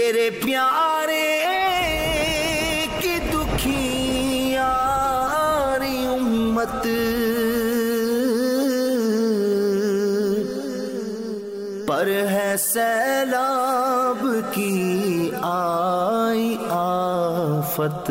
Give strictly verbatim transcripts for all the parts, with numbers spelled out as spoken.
تیرے پیارے کی دکھیاری امت پر ہے سیلاب کی آئی آفت۔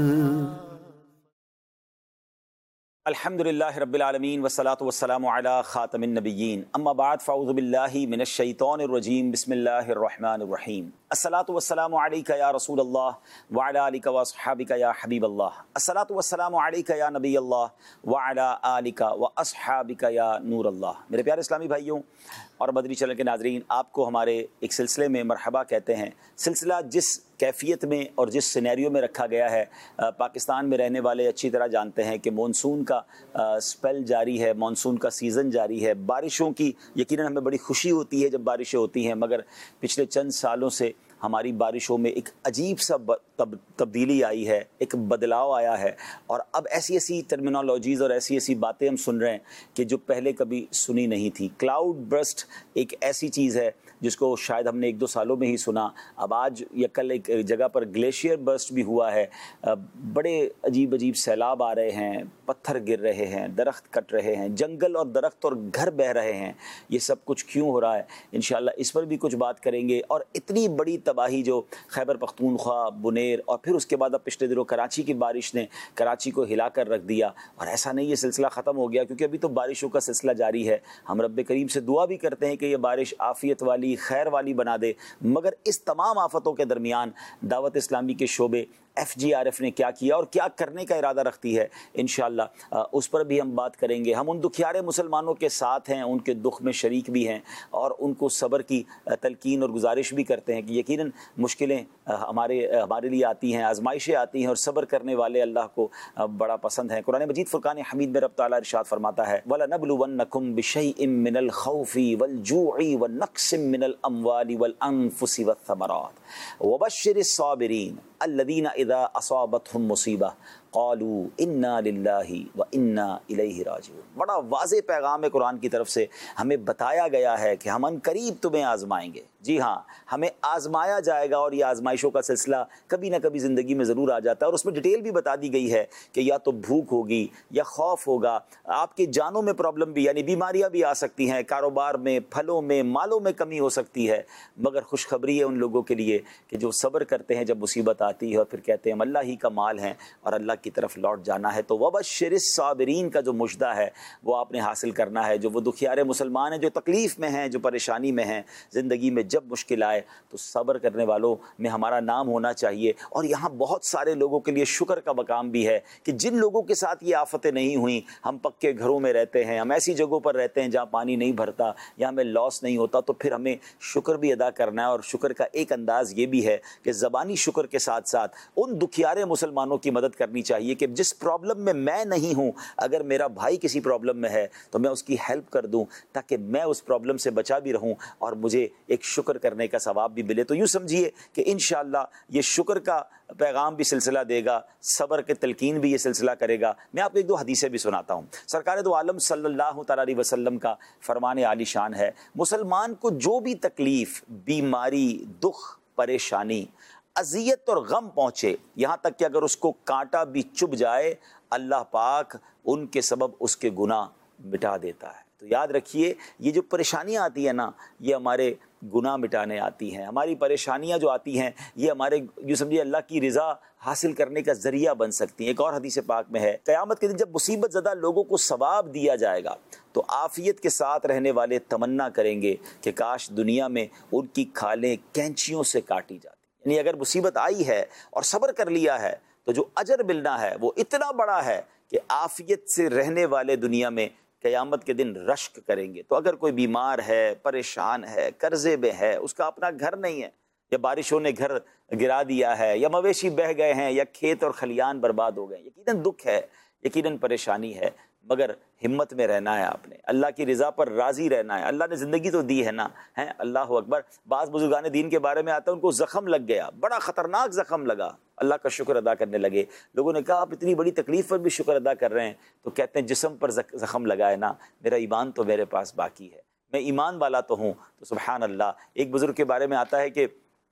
الحمدللہ رب العالمین والصلاة والسلام علی خاتم النبیین، اما بعد فاعوذ باللہ من الشیطان الرجیم، بسم اللہ الرحمن الرحیم۔ الصلاة والسلام علیک یا رسول اللہ وعلی آلک واصحابک یا حبیب اللہ، الصلاة والسلام علیک یا نبی اللہ وعلی آلک واصحابک یا نور اللہ۔ میرے پیارے اسلامی بھائیوں اور مدنی چینل کے ناظرین، آپ کو ہمارے ایک سلسلے میں مرحبا کہتے ہیں۔ سلسلہ جس کیفیت میں اور جس سینیریو میں رکھا گیا ہے، پاکستان میں رہنے والے اچھی طرح جانتے ہیں کہ مونسون کا سپیل جاری ہے، مونسون کا سیزن جاری ہے، بارشوں کی یقیناً ہمیں بڑی خوشی ہوتی ہے جب بارشیں ہوتی ہیں، مگر پچھلے چند سالوں سے ہماری بارشوں میں ایک عجیب سا تب تبدیلی آئی ہے، ایک بدلاؤ آیا ہے، اور اب ایسی ایسی ٹرمینالوجیز اور ایسی ایسی باتیں ہم سن رہے ہیں کہ جو پہلے کبھی سنی نہیں تھی۔ کلاؤڈ برسٹ ایک ایسی چیز ہے جس کو شاید ہم نے ایک دو سالوں میں ہی سنا، اب آج یا کل ایک جگہ پر گلیشیئر برسٹ بھی ہوا ہے، بڑے عجیب عجیب سیلاب آ رہے ہیں، پتھر گر رہے ہیں، درخت کٹ رہے ہیں، جنگل اور درخت اور گھر بہہ رہے ہیں۔ یہ سب کچھ کیوں ہو رہا ہے؟ انشاءاللہ اس پر بھی کچھ بات کریں گے۔ اور اتنی بڑی تباہی جو خیبر پختونخوا، بنیر اور پھر اس کے بعد اب پچھلے دنوں کراچی کی بارش نے کراچی کو ہلا کر رکھ دیا، اور ایسا نہیں یہ سلسلہ ختم ہو گیا کیونکہ ابھی تو بارشوں کا سلسلہ جاری ہے۔ ہم رب کریم سے دعا بھی کرتے ہیں کہ یہ بارش عافیت والی، خیر والی بنا دے، مگر اس تمام آفتوں کے درمیان دعوت اسلامی کے شعبے ایف جی آر ایف نے کیا کیا اور کیا کرنے کا ارادہ رکھتی ہے، انشاءاللہ اس پر بھی ہم بات کریں گے۔ ہم ان دکھیارے مسلمانوں کے ساتھ ہیں، ان کے دکھ میں شریک بھی ہیں، اور ان کو صبر کی تلقین اور گزارش بھی کرتے ہیں کہ یقیناً مشکلیں ہمارے ہمارے لیے آتی ہیں، آزمائشیں آتی ہیں، اور صبر کرنے والے اللہ کو بڑا پسند ہیں۔ قرآن مجید فرقان حمید میں رب تعالیٰ ارشاد فرماتا ہے وَلَنَبْلُوَنَّكُمْ بِشَيْءٍ مِّنَ الْخَوْفِ وَالْجُوعِ وَالنَّقْصٍ مِّنَ الْأَمْوَالِ وَالْأَنفُسِ وَالثَّمَرَاتِ وَبَشِّرِ الصَّابِرِينَ الَّذِينَ إِذَا أَصَابَتْهُمْ مُصِيبَةٌ قالوا انا للہ وانا الیہ راجعون۔ بڑا واضح پیغام ہے قرآن کی طرف سے، ہمیں بتایا گیا ہے کہ ہم ان قریب تمہیں آزمائیں گے۔ جی ہاں، ہمیں آزمایا جائے گا، اور یہ آزمائشوں کا سلسلہ کبھی نہ کبھی زندگی میں ضرور آ جاتا ہے، اور اس میں ڈیٹیل بھی بتا دی گئی ہے کہ یا تو بھوک ہوگی، یا خوف ہوگا، آپ کی جانوں میں پرابلم بھی، یعنی بیماریاں بھی آ سکتی ہیں، کاروبار میں، پھلوں میں، مالوں میں کمی ہو سکتی ہے، مگر خوشخبری ہے ان لوگوں کے لیے کہ جو صبر کرتے ہیں جب مصیبت آتی ہے اور پھر کہتے ہیں ہم اللہ ہی کا مال ہیں اور اللہ کی طرف لوٹ جانا ہے، تو وبشر الصابرین کا جو مژدہ ہے وہ آپ نے حاصل کرنا ہے۔ جو وہ دکھیارے مسلمان ہیں جو تکلیف میں ہیں، جو پریشانی میں ہیں، زندگی میں جب مشکل آئے تو صبر کرنے والوں میں ہمارا نام ہونا چاہیے۔ اور یہاں بہت سارے لوگوں کے لیے شکر کا مقام بھی ہے کہ جن لوگوں کے ساتھ یہ آفتیں نہیں ہوئیں، ہم پکے گھروں میں رہتے ہیں، ہم ایسی جگہوں پر رہتے ہیں جہاں پانی نہیں بھرتا یا ہمیں لاس نہیں ہوتا، تو پھر ہمیں شکر بھی ادا کرنا ہے۔ اور شکر کا ایک انداز یہ بھی ہے کہ زبانی شکر کے ساتھ ساتھ ان دکھیارے مسلمانوں کی مدد کرنی چاہیے کہ جس پرابلم میں میں نہیں ہوں، اگر میرا بھائی کسی پرابلم میں ہے تو میں اس کی ہیلپ کر دوں تاکہ میں اس پرابلم سے بچا بھی رہوں اور مجھے ایک شکر کرنے کا ثواب بھی ملے۔ تو یوں سمجھیے کہ انشاءاللہ یہ شکر کا پیغام بھی سلسلہ دے گا، صبر کے تلقین بھی یہ سلسلہ کرے گا۔ میں آپ کو ایک دو حدیثیں بھی سناتا ہوں۔ سرکار دو عالم صلی اللہ تعالیٰ علیہ وسلم کا فرمان عالی شان ہے، مسلمان کو جو بھی تکلیف، بیماری، دکھ، پریشانی، اذیت اور غم پہنچے، یہاں تک کہ اگر اس کو کانٹا بھی چبھ جائے، اللہ پاک ان کے سبب اس کے گناہ مٹا دیتا ہے۔ تو یاد رکھیے، یہ جو پریشانیاں آتی ہیں نا، یہ ہمارے گناہ مٹانے آتی ہیں۔ ہماری پریشانیاں جو آتی ہیں یہ ہمارے جو سمجھیے اللہ کی رضا حاصل کرنے کا ذریعہ بن سکتی ہیں۔ ایک اور حدیث پاک میں ہے، قیامت کے دن جب مصیبت زدہ لوگوں کو ثواب دیا جائے گا تو عافیت کے ساتھ رہنے والے تمنا کریں گے کہ کاش دنیا میں ان کی کھالیں کینچیوں سے کاٹی جاتی۔ یعنی اگر مصیبت آئی ہے اور صبر کر لیا ہے تو جو اجر ملنا ہے وہ اتنا بڑا ہے کہ عافیت سے رہنے والے دنیا میں قیامت کے دن رشک کریں گے۔ تو اگر کوئی بیمار ہے، پریشان ہے، قرضے میں ہے، اس کا اپنا گھر نہیں ہے، یا بارشوں نے گھر گرا دیا ہے، یا مویشی بہہ گئے ہیں، یا کھیت اور کھلیان برباد ہو گئے، یقیناً دکھ ہے، یقیناً پریشانی ہے، مگر ہمت میں رہنا ہے، آپ نے اللہ کی رضا پر راضی رہنا ہے۔ اللہ نے زندگی تو دی ہے نا، ہیں، اللہ اکبر۔ بعض بزرگان دین کے بارے میں آتا ہے ان کو زخم لگ گیا، بڑا خطرناک زخم لگا، اللہ کا شکر ادا کرنے لگے۔ لوگوں نے کہا آپ اتنی بڑی تکلیف پر بھی شکر ادا کر رہے ہیں، تو کہتے ہیں جسم پر زخم لگا ہے نا، میرا ایمان تو میرے پاس باقی ہے، میں ایمان والا تو ہوں۔ تو سبحان اللہ، ایک بزرگ کے بارے میں آتا ہے کہ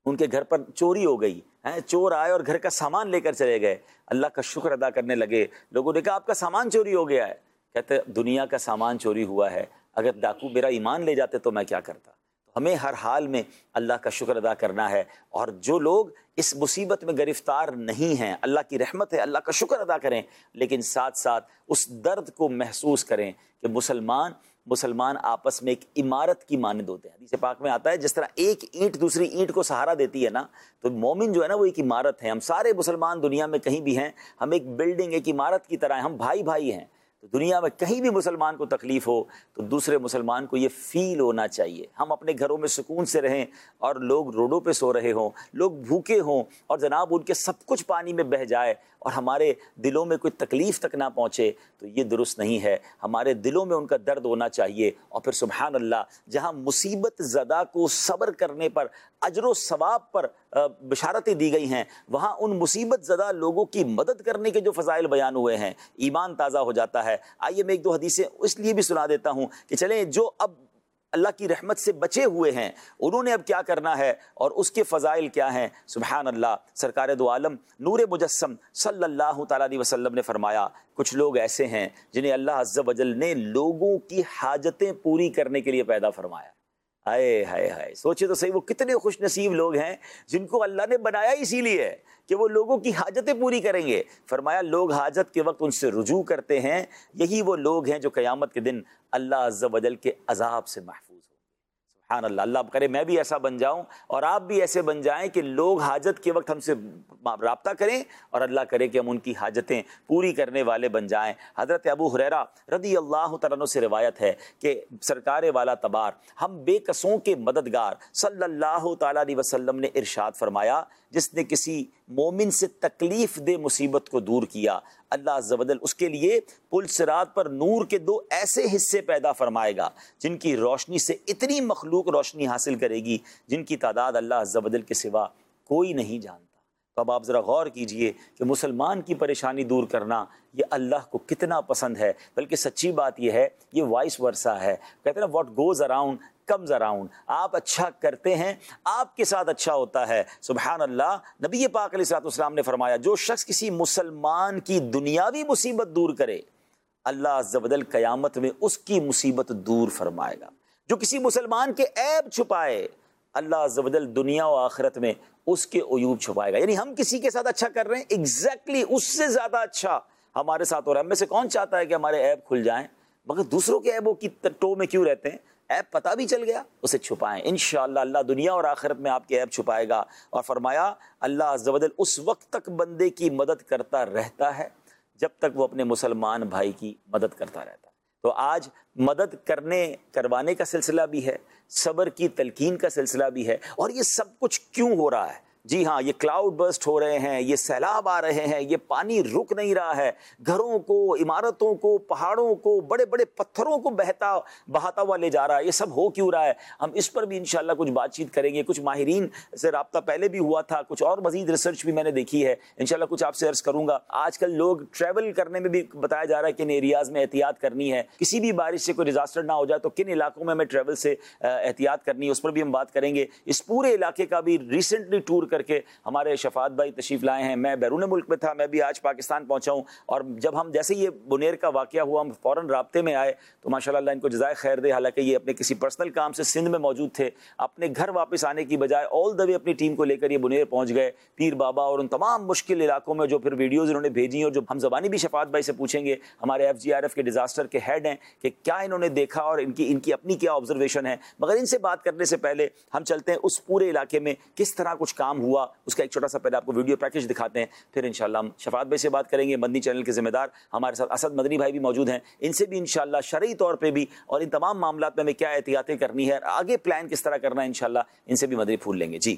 ان کے گھر پر چوری ہو گئی، چور آئے اور گھر کا سامان لے کر چلے گئے، اللہ کا شکر ادا کرنے لگے، لوگوں نے کہا آپ کا سامان چوری ہو گیا ہے، کہتے دنیا کا سامان چوری ہوا ہے، اگر ڈاکو میرا ایمان لے جاتے تو میں کیا کرتا۔ ہمیں ہر حال میں اللہ کا شکر ادا کرنا ہے، اور جو لوگ اس مصیبت میں گرفتار نہیں ہیں، اللہ کی رحمت ہے، اللہ کا شکر ادا کریں، لیکن ساتھ ساتھ اس درد کو محسوس کریں کہ مسلمان مسلمان آپس میں ایک عمارت کی مانند ہوتے ہیں۔ حدیث پاک میں آتا ہے جس طرح ایک اینٹ دوسری اینٹ کو سہارا دیتی ہے نا، تو مومن جو ہے نا وہ ایک عمارت ہے۔ ہم سارے مسلمان دنیا میں کہیں بھی ہیں، ہم ایک بلڈنگ ایک عمارت کی طرح ہیں، ہم بھائی بھائی ہیں۔ تو دنیا میں کہیں بھی مسلمان کو تکلیف ہو تو دوسرے مسلمان کو یہ فیل ہونا چاہیے۔ ہم اپنے گھروں میں سکون سے رہیں اور لوگ روڈوں پہ سو رہے ہوں، لوگ بھوکے ہوں اور جناب ان کے سب کچھ پانی میں بہہ جائے اور ہمارے دلوں میں کوئی تکلیف تک نہ پہنچے، تو یہ درست نہیں ہے۔ ہمارے دلوں میں ان کا درد ہونا چاہیے، اور پھر سبحان اللہ جہاں مصیبت زدہ کو صبر کرنے پر اجر و ثواب پر بشارتیں دی گئی ہیں، وہاں ان مصیبت زدہ لوگوں کی مدد کرنے کے جو فضائل بیان ہوئے ہیں، ایمان تازہ ہو جاتا ہے۔ آئیے میں ایک دو حدیثیں اس لیے بھی سنا دیتا ہوں کہ چلیں جو اب اللہ کی رحمت سے بچے ہوئے ہیں انہوں نے اب کیا کرنا ہے اور اس کے فضائل کیا ہیں۔ سبحان اللہ، سرکار دو عالم نور مجسم صلی اللہ تعالیٰ علیہ وسلم نے فرمایا کچھ لوگ ایسے ہیں جنہیں اللہ عز و جل نے لوگوں کی حاجتیں پوری کرنے کے لیے پیدا فرمایا۔ ہائے ہائے ہائے، سوچے تو صحیح وہ کتنے خوش نصیب لوگ ہیں جن کو اللہ نے بنایا اسی لیے ہے کہ وہ لوگوں کی حاجتیں پوری کریں گے۔ فرمایا لوگ حاجت کے وقت ان سے رجوع کرتے ہیں، یہی وہ لوگ ہیں جو قیامت کے دن اللہ عز و جل کے عذاب سے محفوظ ہوں۔ سبحان اللہ، اللہ کرے میں بھی ایسا بن جاؤں اور آپ بھی ایسے بن جائیں کہ لوگ حاجت کے وقت ہم سے رابطہ کریں اور اللہ کرے کہ ہم ان کی حاجتیں پوری کرنے والے بن جائیں۔ حضرت ابو ہریرہ رضی اللہ تعالیٰ عنہ سے روایت ہے کہ سرکار والا تبار ہم بے کسوں کے مددگار صلی اللہ تعالیٰ علیہ وسلم نے ارشاد فرمایا جس نے کسی مومن سے تکلیف دہ مصیبت کو دور کیا، اللہ عز و جل اس کے لیے پل صراط پر نور کے دو ایسے حصے پیدا فرمائے گا جن کی روشنی سے اتنی مخلوق روشنی حاصل کرے گی جن کی تعداد اللہ عز و جل کے سوا کوئی نہیں جانتا۔ تو اب آپ ذرا غور کیجئے کہ مسلمان کی پریشانی دور کرنا یہ اللہ کو کتنا پسند ہے، بلکہ سچی بات یہ ہے یہ وائس ورسا ہے۔ کہتے ہیں نا what goes around comes around, آپ اچھا کرتے ہیں آپ کے ساتھ اچھا ہوتا ہے۔ سبحان اللہ، نبی پاک علیہ الصلوۃ والسلام نے فرمایا جو شخص کسی مسلمان کی دنیاوی مصیبت دور کرے اللہ عز و جل قیامت میں اس کی مصیبت دور فرمائے گا، جو کسی مسلمان کے عیب چھپائے اللہ عز و جل دنیا و آخرت میں اس کے عیوب چھپائے گا۔ یعنی ہم کسی کے ساتھ اچھا کر رہے ہیں ایگزیکٹلی اس سے زیادہ اچھا ہمارے ساتھ ہو رہا ہے۔ ہم میں سے کون چاہتا ہے کہ ہمارے عیب کھل جائیں، مگر دوسروں کے عیبوں کی ٹو میں کیوں رہتے ہیں؟ عیب پتہ بھی چل گیا اسے چھپائیں، انشاءاللہ اللہ دنیا اور آخرت میں آپ کے عیب چھپائے گا۔ اور فرمایا اللہ عز و جل اس وقت تک بندے کی مدد کرتا رہتا ہے جب تک وہ اپنے مسلمان بھائی کی مدد کرتا رہتا ہے۔ تو آج مدد کرنے کروانے کا سلسلہ بھی ہے، صبر کی تلقین کا سلسلہ بھی ہے، اور یہ سب کچھ کیوں ہو رہا ہے؟ جی ہاں، یہ کلاؤڈ برسٹ ہو رہے ہیں، یہ سیلاب آ رہے ہیں، یہ پانی رک نہیں رہا ہے، گھروں کو، عمارتوں کو، پہاڑوں کو، بڑے بڑے پتھروں کو بہتا بہاتا ہوا لے جا رہا ہے۔ یہ سب ہو کیوں رہا ہے؟ ہم اس پر بھی انشاءاللہ کچھ بات چیت کریں گے۔ کچھ ماہرین سے رابطہ پہلے بھی ہوا تھا، کچھ اور مزید ریسرچ بھی میں نے دیکھی ہے، انشاءاللہ کچھ آپ سے عرض کروں گا۔ آج کل لوگ ٹریول کرنے میں بھی بتایا جا رہا ہے کہ ان ایریاز میں احتیاط کرنی ہے، کسی بھی بارش سے کوئی ڈیزاسٹر نہ ہو جائے تو کن علاقوں میں ہمیں ٹریول سے احتیاط کرنی ہے، اس پر بھی ہم بات کریں گے۔ اس پورے علاقے کا بھی ریسنٹلی ٹور کر کے ہمارے شفاعت بھائی تشریف لائے ہیں، میں بیرون ملک میں تھا، میں بھی آج پاکستان پہنچا ہوں، اور جب ہم جیسے یہ بنیر کا واقعہ ہوا ہم فوراً رابطے میں آئے تو ماشاءاللہ اللہ ان کو جزائے خیر دے، حالانکہ یہ اپنے کسی پرسنل کام سے سندھ میں موجود تھے، اپنے گھر واپس آنے کی بجائے آل دا وے اپنی ٹیم کو لے کر یہ بنیر پہنچ گئے، پیر بابا اور ان تمام مشکل علاقوں میں جو پھر ویڈیوز انہوں نے بھیجی اور جو ہم زبانی بھی شفاعت بھائی سے پوچھیں گے، ہمارے ایف جی آر ایف کے ڈیزاسٹر کے ہیڈ ہیں، کہ کیا انہوں نے دیکھا اور ان کی ان کی اپنی کیا آبزرویشن ہے۔ مگر ان سے بات کرنے سے پہلے ہم چلتے ہیں اس پورے علاقے میں کس طرح کچھ کام ہوا، اس کا ایک چھوٹا سا پہلے آپ کو ویڈیو پیکج دکھاتے ہیں، پھر انشاءاللہ ہم شفاعت بھائی سے بات کریں گے۔ مدنی چینل کے ذمہ دار ہمارے ساتھ اسد مدنی بھائی بھی موجود ہیں، ان سے بھی انشاءاللہ شرعی طور پہ بھی اور ان تمام معاملات میں ہمیں کیا احتیاطیں کرنی ہے، آگے پلان کس طرح کرنا ہے، انشاءاللہ ان سے بھی مدنی پھول لیں گے۔ جی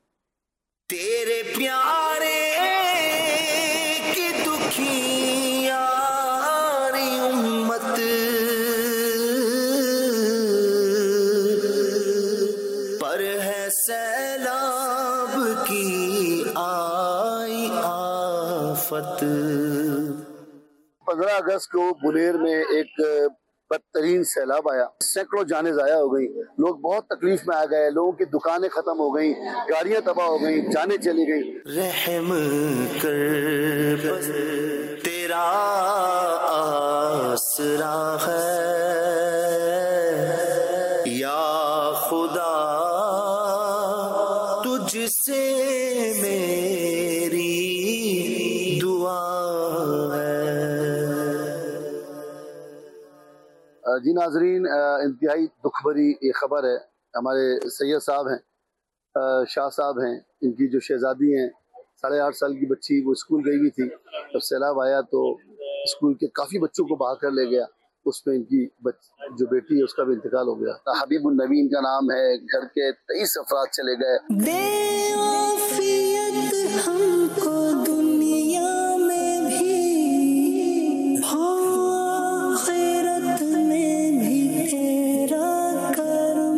تیرے پیارے کی دکھیاری امت پر ہے سیلاب کی آئی آفت۔ پندرہ اگست کو بنیر میں ایک بدترین سیلاب آیا، سینکڑوں جانیں ضائع ہو گئیں، لوگ بہت تکلیف میں آ گئے، لوگوں کی دکانیں ختم ہو گئیں، گاڑیاں تباہ ہو گئیں، جانیں چلی گئیں۔ رحم کر بس تیرا آسرا ہے یا خدا، تجھ سے میری دعا ہے۔ جی ناظرین، انتہائی دکھ بھری یہ خبر ہے۔ ہمارے سید صاحب ہیں، شاہ صاحب ہیں، ان کی جو شہزادی ہیں، ساڑھے آٹھ سال کی بچی، وہ اسکول گئی ہوئی تھی، جب سیلاب آیا تو اسکول کے کافی بچوں کو بہا کر لے گیا، اس میں ان کی بچ جو بیٹی ہے اس کا بھی انتقال ہو گیا۔ حبیب النبی ان کا نام ہے، گھر کے تیئیس افراد چلے گئے۔ دے عافیت ہم کو دنیا میں بھی، آخرت میں بھی تیرا کرم۔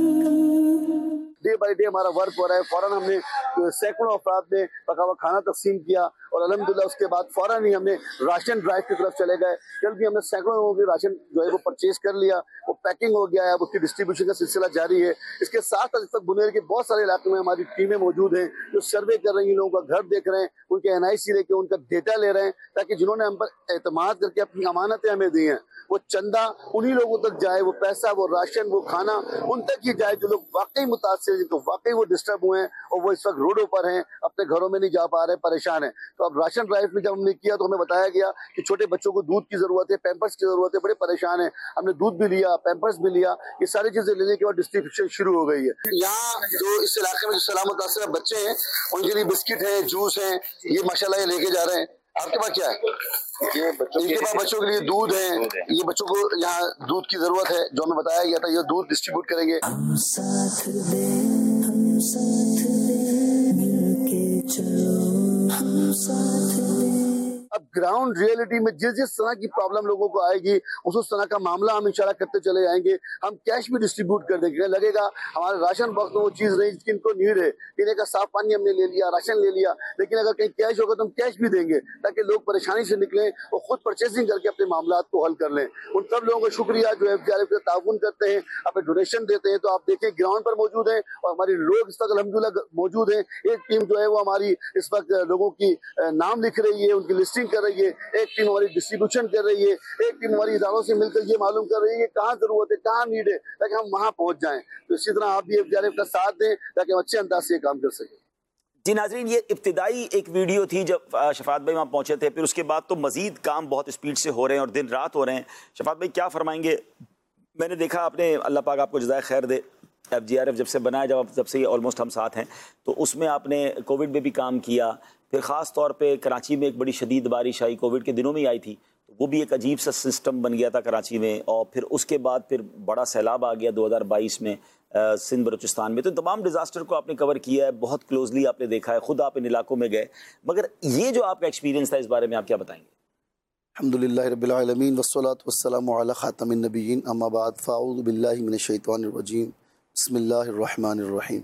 ڈے بائی ڈے ہمارا ورک ہو رہا ہے، فوراً ہم نے سینکڑوں افراد نے پکا ہوا کھانا تقسیم کیا، اور الحمدللہ اس کے بعد فوراً ہی ہم نے راشن ڈرائیو کی طرف چلے گئے۔ جلد بھی ہم نے سینکڑوں لوگوں کی راشن جو ہے وہ پرچیز کر لیا، وہ پیکنگ ہو گیا ہے، اب اس کی ڈسٹریبیوشن کا سلسلہ جاری ہے۔ اس کے ساتھ ساتھ اس وقت بنیر کے بہت سارے علاقوں میں ہماری ٹیمیں موجود ہیں جو سروے کر رہی ہیں، لوگوں کا گھر دیکھ رہے ہیں، ان کے این آئی سی لے کے ان کا ڈیٹا لے رہے ہیں، تاکہ جنہوں نے ہم پر اعتماد کر کے اپنی امانتیں ہمیں دی ہیں وہ چندہ انہی لوگوں تک جائے، وہ پیسہ، وہ راشن، وہ کھانا ان تک ہی جائے جو لوگ واقعی متاثر ہیں، تو واقعی وہ ڈسٹرب ہوئے ہیں اور وہ اس وقت روڈوں پر ہیں، اپنے گھروں میں نہیں جا پا رہے، پریشان ہیں۔ تو اب راشن ڈرائیو میں جب ہم نے کیا تو ہمیں بتایا گیا کہ چھوٹے بچوں کو دودھ کی ضرورت ہے، پیمپرس کی ضرورت ہے، بڑے پریشان ہیں۔ ہم نے دودھ بھی لیا، پیمپرس بھی لیا، یہ ساری چیزیں لینے کے بعد ڈسٹریبیوشن شروع ہو گئی ہے۔ یہاں جو اس علاقے میں جو سیلاب متاثرہ بچے ہیں ان کے لیے بسکٹ ہیں، جوس ہیں، یہ ماشاءاللہ یہ لے کے جا رہے ہیں۔ آپ کے پاس کیا ہے؟ ان کے پاس بچوں کے لیے دودھ ہے، یہ بچوں کو یہاں دودھ کی ضرورت ہے جو ہمیں بتایا گیا تھا، یہ دودھ ڈسٹریبیوٹ کریں گے۔ ہم ساتھ دے، ہم ساتھ دے، مل کے چلو، ہم ساتھ دے۔ اب گراؤنڈ ریئلٹی میں جس جس طرح کی پرابلم لوگوں کو آئے گی اس اس طرح کا معاملہ ہم انشاءاللہ کرتے چلے جائیں گے۔ ہم کیش بھی ڈسٹریبیوٹ کر دیں گے، لگے گا ہمارے راشن باکس میں وہ چیز نہیں جس کی ان کو نیڈ ہے، پینے کا صاف پانی ہم نے لے لیا، راشن لے لیا، لیکن اگر کہیں کیش ہوگا تو ہم کیش بھی دیں گے تاکہ لوگ پریشانی سے نکلیں اور خود پرچیزنگ کر کے اپنے معاملات کو حل کر لیں۔ ان سب لوگوں کا شکریہ جو ایف جی آر ایف سے تعاون کرتے ہیں، اپنے ڈونیشن دیتے ہیں۔ تو آپ دیکھیں گراؤنڈ پر موجود ہیں اور ہماری لوگ اس وقت الحمدللہ موجود ہیں۔ ایک ٹیم جو ہے وہ ہماری اس وقت لوگوں کی نام لکھ رہی ہے، ان کی لسٹنگ کر رہی ہے، ایک ٹیم ہماری ڈسٹریبیوشن کر رہی ہے، ایک ٹیم ہماری اداروں سے مل کر یہ معلوم کر رہی ہے کہ کہاں ضرورت ہے، کہاں نیڈ ہے، تاکہ ہم وہاں پہنچ جائیں۔ تو اسی طرح آپ بھی ایف جی آر ایف کا ساتھ دیں تاکہ ہم اچھے انداز سے یہ کام کر سکیں۔ جی ناظرین، یہ ابتدائی ایک ویڈیو تھی جب شفاعت بھائی وہاں پہنچے تھے، پھر اس کے بعد تو مزید کام بہت اسپیڈ سے ہو رہے ہیں اور دن رات ہو رہے ہیں۔ شفاعت بھائی کیا فرمائیں گے؟ میں نے دیکھا آپ نے، اللہ پاک آپ کو جزائے خیر دے، ایف جی آر ایف جب سے بنایا، جب جب سے یہ آلموسٹ ہم ساتھ ہیں، تو اس میں آپ نے کووڈ میں بھی کام کیا، پھر خاص طور پہ کراچی میں ایک بڑی شدید بارش آئی، کووڈ کے دنوں میں ہی آئی تھی، وہ بھی ایک عجیب سا سسٹم بن گیا تھا کراچی میں، اور پھر اس کے بعد پھر بڑا سیلاب آ گیا دو ہزار بائیس میں سندھ بلوچستان میں۔ تو تمام ڈیزاسٹر کو آپ نے کور کیا ہے، بہت کلوزلی آپ نے دیکھا ہے، خود آپ ان علاقوں میں گئے، مگر یہ جو آپ کا ایکسپیرینس تھا اس بارے میں آپ کیا بتائیں گے؟ الحمدللہ رب العالمین والصلاة والسلام علی خاتم النبیین، اما بعد فاعوذ باللہ من الشیطان الرجیم، بسم اللہ الرحمن الرحیم۔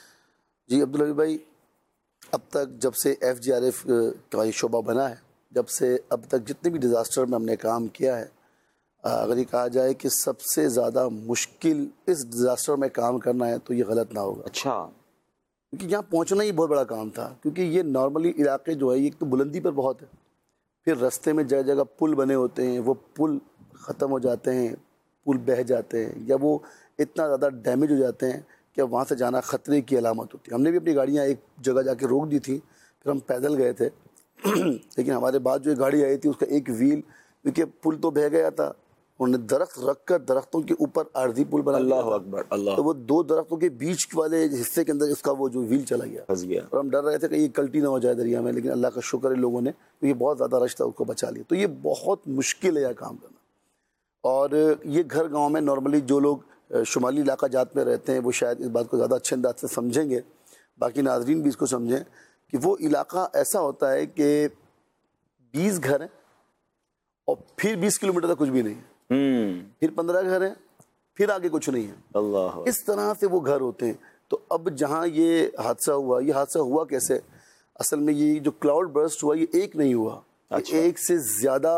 جی عبداللہ بھائی، اب تک جب سے ایف جی آر ایف کا یہ شعبہ بنا ہے، جب سے اب تک جتنے بھی ڈیزاسٹر میں ہم نے کام کیا ہے، اگر یہ کہا جائے کہ سب سے زیادہ مشکل اس ڈیزاسٹر میں کام کرنا ہے تو یہ غلط نہ ہوگا۔ اچھا، کیونکہ یہاں پہنچنا ہی بہت بڑا کام تھا، کیونکہ یہ نارملی علاقے جو ہے یہ ایک تو بلندی پر بہت ہے، پھر رستے میں جگہ جگہ پل بنے ہوتے ہیں، وہ پل ختم ہو جاتے ہیں، پل بہہ جاتے ہیں، یا وہ اتنا زیادہ ڈیمیج ہو جاتے ہیں کہ وہاں سے جانا خطرے کی علامت ہوتی ہے۔ ہم نے بھی اپنی گاڑیاں ایک جگہ جا کے روک دی تھی، پھر ہم پیدل گئے تھے، لیکن ہمارے بعد جو گاڑی آئی تھی اس کا ایک ویل، کیونکہ پل تو بہہ گیا تھا، انہوں نے درخت رکھ کر درختوں کے اوپر عارضی پل بنا دیا، اللہ اکبر، اللہ، تو وہ دو درختوں کے بیچ والے حصے کے اندر اس کا وہ جو ویل چلا گیا، پھنس گیا، اور ہم ڈر رہے تھے کہ یہ کلٹی نہ ہو جائے دریا میں، لیکن اللہ کا شکر ہے لوگوں نے، تو یہ بہت زیادہ رش تھا، اس کو بچا لیا۔ تو یہ بہت مشکل ہے یہ کام کرنا، اور یہ گھر گاؤں میں نارملی جو لوگ شمالی علاقہ جات میں رہتے ہیں وہ شاید اس بات کو زیادہ اچھے انداز سے سمجھیں گے، باقی ناظرین بھی اس کو سمجھیں کہ وہ علاقہ ایسا ہوتا ہے کہ بیس گھر ہیں اور پھر بیس کلو میٹر تک کچھ بھی نہیں ہے، پھر پندرہ گھر ہیں، پھر آگے کچھ نہیں ہے، اللہ، اس طرح سے وہ گھر ہوتے ہیں۔ تو اب جہاں یہ حادثہ ہوا، یہ حادثہ ہوا کیسے؟ اصل میں یہ جو کلاؤڈ برسٹ ہوا یہ ایک نہیں ہوا، ایک سے زیادہ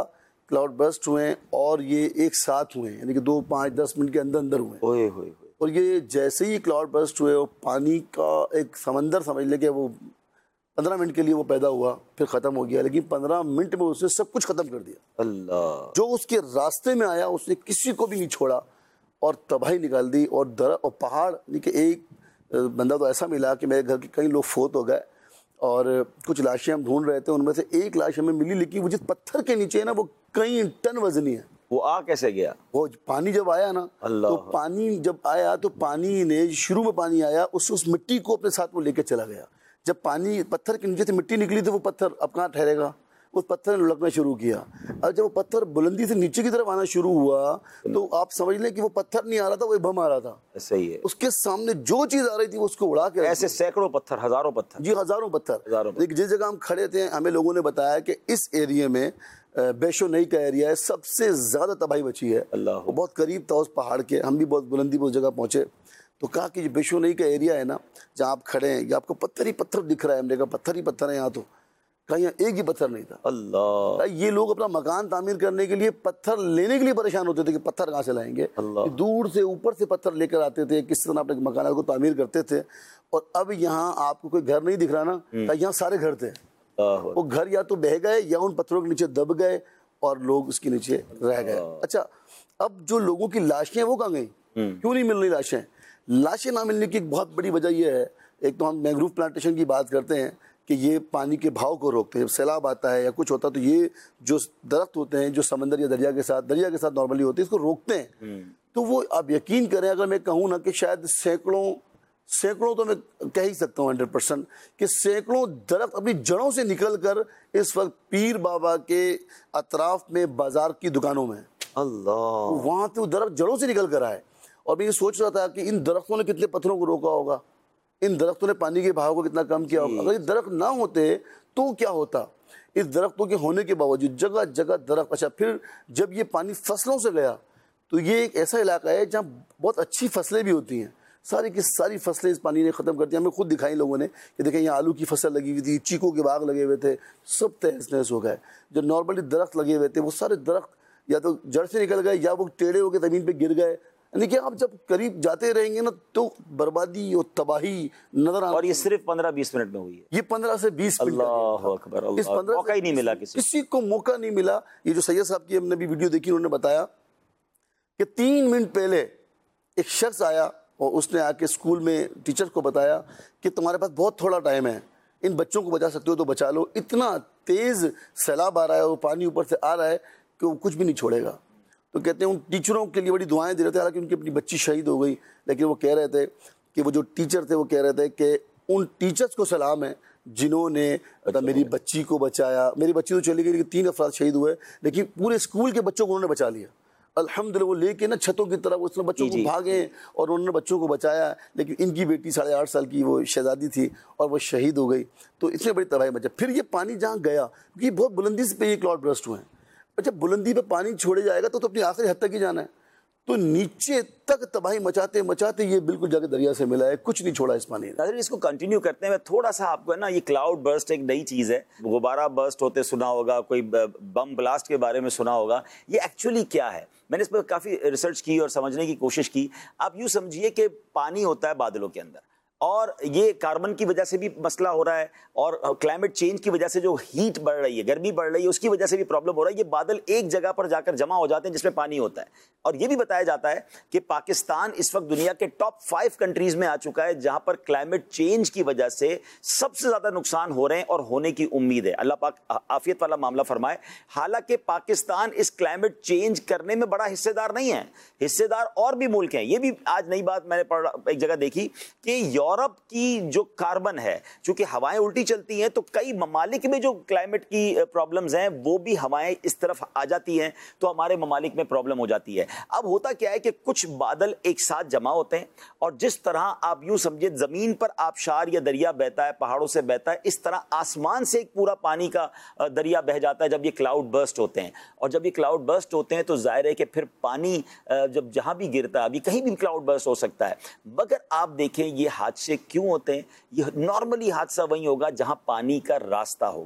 کلاؤڈ برسٹ ہوئے ہیں اور یہ ایک ساتھ ہوئے ہیں، یعنی کہ دو پانچ دس منٹ کے اندر اندر ہوئے ہیں. اوئے ہوئے ہوئے. اور یہ جیسے ہی کلاؤڈ برسٹ ہوئے اور پانی کا ایک سمندر سمجھ لے کہ وہ پندرہ منٹ کے لیے وہ پیدا ہوا پھر ختم ہو گیا، لیکن پندرہ منٹ میں اس نے سب کچھ ختم کر دیا. اللہ. جو اس کے راستے میں آیا اس نے کسی کو بھی نہیں چھوڑا اور تباہی نکال دی. اور درخت اور پہاڑ، یعنی کہ ایک بندہ تو ایسا ملا کہ میرے گھر کے کئی لوگ فوت ہو گئے اور کچھ لاشیں ہم ڈھونڈ رہے تھے، ان میں سے ایک لاش ہمیں ملی، لیکن وہ جس پتھر کے نیچے ہے نا وہ کئی ٹن وزنی ہے. وہ آ کیسے گیا؟ وہ پانی جب آیا نا تو پانی جب آیا تو پانی نے شروع میں پانی آیا اس اس مٹی کو اپنے ساتھ وہ لے کے چلا گیا. جب پانی پتھر کے نیچے سے مٹی نکلی تو وہ پتھر اب کہاں ٹھہرے گا، اس پتھر نے لڑکنا شروع کیا. اور جب وہ پتھر بلندی سے نیچے کی طرف آنا شروع ہوا تو آپ سمجھ لیں کہ وہ پتھر نہیں آ رہا تھا، وہ بم آ رہا تھا. صحیح ہے. اس کے سامنے جو چیز آ رہی تھی وہ اس کو اڑا کے، ایسے سینکڑوں پتھر، ہزاروں پتھر. جی ہزاروں پتھر. لیکن جس جگہ ہم کھڑے تھے ہمیں لوگوں نے بتایا کہ اس ایریے میں بیشو نئی کا ایریا ہے، سب سے زیادہ تباہی بچی ہے. اللہ. وہ بہت قریب تھا اس پہاڑ کے، ہم بھی بہت بلندی پہ اس جگہ پہنچے تو کہا کہ یہ بیشو نئی کا ایریا ہے نا جہاں آپ کھڑے ہیں، یہ آپ کو پتھر ہی پتھر دکھ رہا ہے. ہم نے کہا پتھر ہی پتھر ہے یہاں، تو کہا یہاں ایک ہی پتھر نہیں تھا. اللہ. یہ لوگ اپنا مکان تعمیر کرنے کے لیے پتھر لینے کے لیے پریشان ہوتے تھے کہ پتھر کہاں سے لائیں گے. دور سے اوپر سے پتھر لے کر آتے تھے، کس طرح اپنے مکانات کو تعمیر کرتے تھے. اور اب یہاں آپ کو کوئی گھر نہیں دکھ رہا نا، یہاں سارے گھر تھے. وہ گھر یا تو بہہ گئے یا ان پتھروں کے نیچے دب گئے اور لوگ اس کے نیچے رہ گئے. اچھا، اب جو لوگوں کی لاشیں وہ کہاں گئیں؟ کیوں نہیں مل رہی لاشیں؟ لاشیں نہ ملنے کی ایک بہت بڑی وجہ یہ ہے، ایک تو ہم مینگروو پلانٹیشن کی بات کرتے ہیں کہ یہ پانی کے بہاؤ کو روکتے ہیں. جب سیلاب آتا ہے یا کچھ ہوتا ہے تو یہ جو درخت ہوتے ہیں جو سمندر یا دریا کے ساتھ دریا کے ساتھ نارملی ہوتے ہیں اس کو روکتے ہیں. تو وہ آپ یقین کریں، اگر میں کہوں نا کہ شاید سینکڑوں سینکڑوں تو میں کہہ ہی سکتا ہوں ہنڈریڈ پرسینٹ کہ سینکڑوں درخت اپنی جڑوں سے نکل کر اس وقت پیر بابا کے اطراف میں بازار کی دکانوں میں. اللہ. وہاں تو درخت جڑوں سے نکل کر آئے. اور میں یہ سوچ رہا تھا کہ ان درختوں نے کتنے پتھروں کو روکا ہوگا، ان درختوں نے پانی کے بہاؤ کو کتنا کم کیا ہوگا. اگر یہ درخت نہ ہوتے تو کیا ہوتا؟ اس درختوں کے ہونے کے باوجود جگہ جگہ درخت. اچھا، پھر جب یہ پانی فصلوں سے گیا تو یہ ایک ایسا علاقہ ہے جہاں بہت اچھی فصلیں بھی ہوتی ہیں، ساری کی ساری فصلیں اس پانی نے ختم کر دی. ہمیں خود دکھائی لوگوں نے کہ دیکھیں یہاں آلو کی فصل لگی ہوئی تھی، چیکو کے باغ لگے ہوئے تھے، سب تہس نہس ہو گئے. جو نارملی درخت لگے ہوئے تھے وہ سارے درخت یا تو جڑ سے نکل گئے یا وہ ٹیڑھے ہو کے زمین پہ گر گئے. یعنی کہ آپ جب قریب جاتے رہیں گے نا تو بربادی اور تباہی نظر آ. اور یہ صرف پندرہ بیس منٹ میں ہوئی ہے. یہ پندرہ سے بیس منٹ. اللہ اکبر. اس پندرہ موقع ہی نہیں ملا کسی کسی کو موقع نہیں ملا. یہ جو سید صاحب کی ہم نے بھی ویڈیو دیکھی انہوں نے بتایا کہ تین منٹ پہلے ایک شخص آیا اور اس نے آ کے اسکول میں ٹیچر کو بتایا کہ تمہارے پاس بہت تھوڑا ٹائم ہے، ان بچوں کو بچا سکتے ہو تو بچا لو. اتنا تیز سیلاب آ رہا ہے اور پانی اوپر سے آ رہا ہے کہ وہ کچھ بھی نہیں چھوڑے گا. تو کہتے ہیں ان ٹیچروں کے لیے بڑی دعائیں دے رہے تھے، حالانکہ ان کی اپنی بچی شہید ہو گئی، لیکن وہ کہہ رہے تھے کہ وہ جو ٹیچر تھے وہ کہہ رہے تھے کہ ان ٹیچرز کو سلام ہے جنہوں نے میری بچی کو بچایا. میری بچی تو چلی گئی لیکن تین افراد شہید ہوئے، لیکن پورے اسکول کے بچوں کو انہوں نے بچا لیا. الحمدللہ وہ لے کے نا چھتوں کی طرف اس نے بچوں کو بھاگے اور انہوں نے بچوں کو بچایا. لیکن ان کی بیٹی ساڑھے آٹھ سال کی وہ شہزادی تھی اور وہ شہید ہو گئی. تو اس میں بڑی تباہی مچا. پھر یہ پانی جہاں گیا کیونکہ یہ بہت بلندی سے پہ یہ کلاؤڈ برسٹ ہوئے ہیں. جب بلندی پہ پانی چھوڑے جائے گا تو تو اپنی آخری حد تک ہی جانا ہے. تو نیچے تک تباہی مچاتے مچاتے یہ بالکل جا کے دریا سے ملا ہے، کچھ نہیں چھوڑا اس پانی نے. ناظرین اس کو کنٹینیو کرتے ہیں. میں تھوڑا سا آپ کو ہے نا، یہ کلاؤڈ برسٹ ایک نئی چیز ہے. غبارہ برسٹ ہوتے سنا ہوگا، کوئی بم بلاسٹ کے بارے میں سنا ہوگا. یہ ایکچولی کیا ہے؟ میں نے اس پر کافی ریسرچ کی اور سمجھنے کی کوشش کی. آپ یوں سمجھیے کہ پانی ہوتا ہے بادلوں کے اندر، اور یہ کاربن کی وجہ سے بھی مسئلہ ہو رہا ہے اور کلائمیٹ چینج کی وجہ سے جو ہیٹ بڑھ رہی ہے، گرمی بڑھ رہی ہے، اس کی وجہ سے بھی پرابلم ہو رہا ہے. یہ بادل ایک جگہ پر جا کر جمع ہو جاتے ہیں جس میں پانی ہوتا ہے. اور یہ بھی بتایا جاتا ہے کہ پاکستان اس وقت دنیا کے ٹاپ فائیو کنٹریز میں آ چکا ہے جہاں پر کلائمیٹ چینج کی وجہ سے سب سے زیادہ نقصان ہو رہے ہیں اور ہونے کی امید ہے. اللہ پاک عافیت والا معاملہ فرمائے. حالانکہ پاکستان اس کلائمیٹ چینج کرنے میں بڑا حصے دار نہیں ہے، حصے دار اور بھی ملک ہیں. یہ بھی آج نئی بات میں نے پڑھ ایک جگہ دیکھی کہ یورپ کی جو کاربن ہے، چونکہ ہوائیں الٹی چلتی ہیں تو کئی ممالک میں جو کلائمیٹ کی پرابلمز ہیں وہ بھی ہوائیں اس طرف آ جاتی ہیں تو ہمارے ممالک میں پرابلم ہو جاتی ہے. اب ہوتا کیا ہے کہ کچھ بادل ایک ساتھ جمع ہوتے ہیں اور جس طرح آپ یوں سمجھے زمین پر آبشار یا دریا بہتا ہے، پہاڑوں سے بہتا ہے، اس طرح آسمان سے ایک پورا پانی کا دریا بہ جاتا ہے جب یہ کلاؤڈ برسٹ ہوتے ہیں. اور جب یہ کلاؤڈ برسٹ ہوتے ہیں تو ظاہر ہے کہ پھر پانی جب جہاں بھی گرتا ہے، ابھی کہیں بھی کلاؤڈ برسٹ ہو سکتا ہے، مگر آپ دیکھیں یہ حادثے کیوں ہوتے ہیں؟ یہ نارملی حادثہ وہیں ہوگا جہاں پانی کا راستہ ہوگا.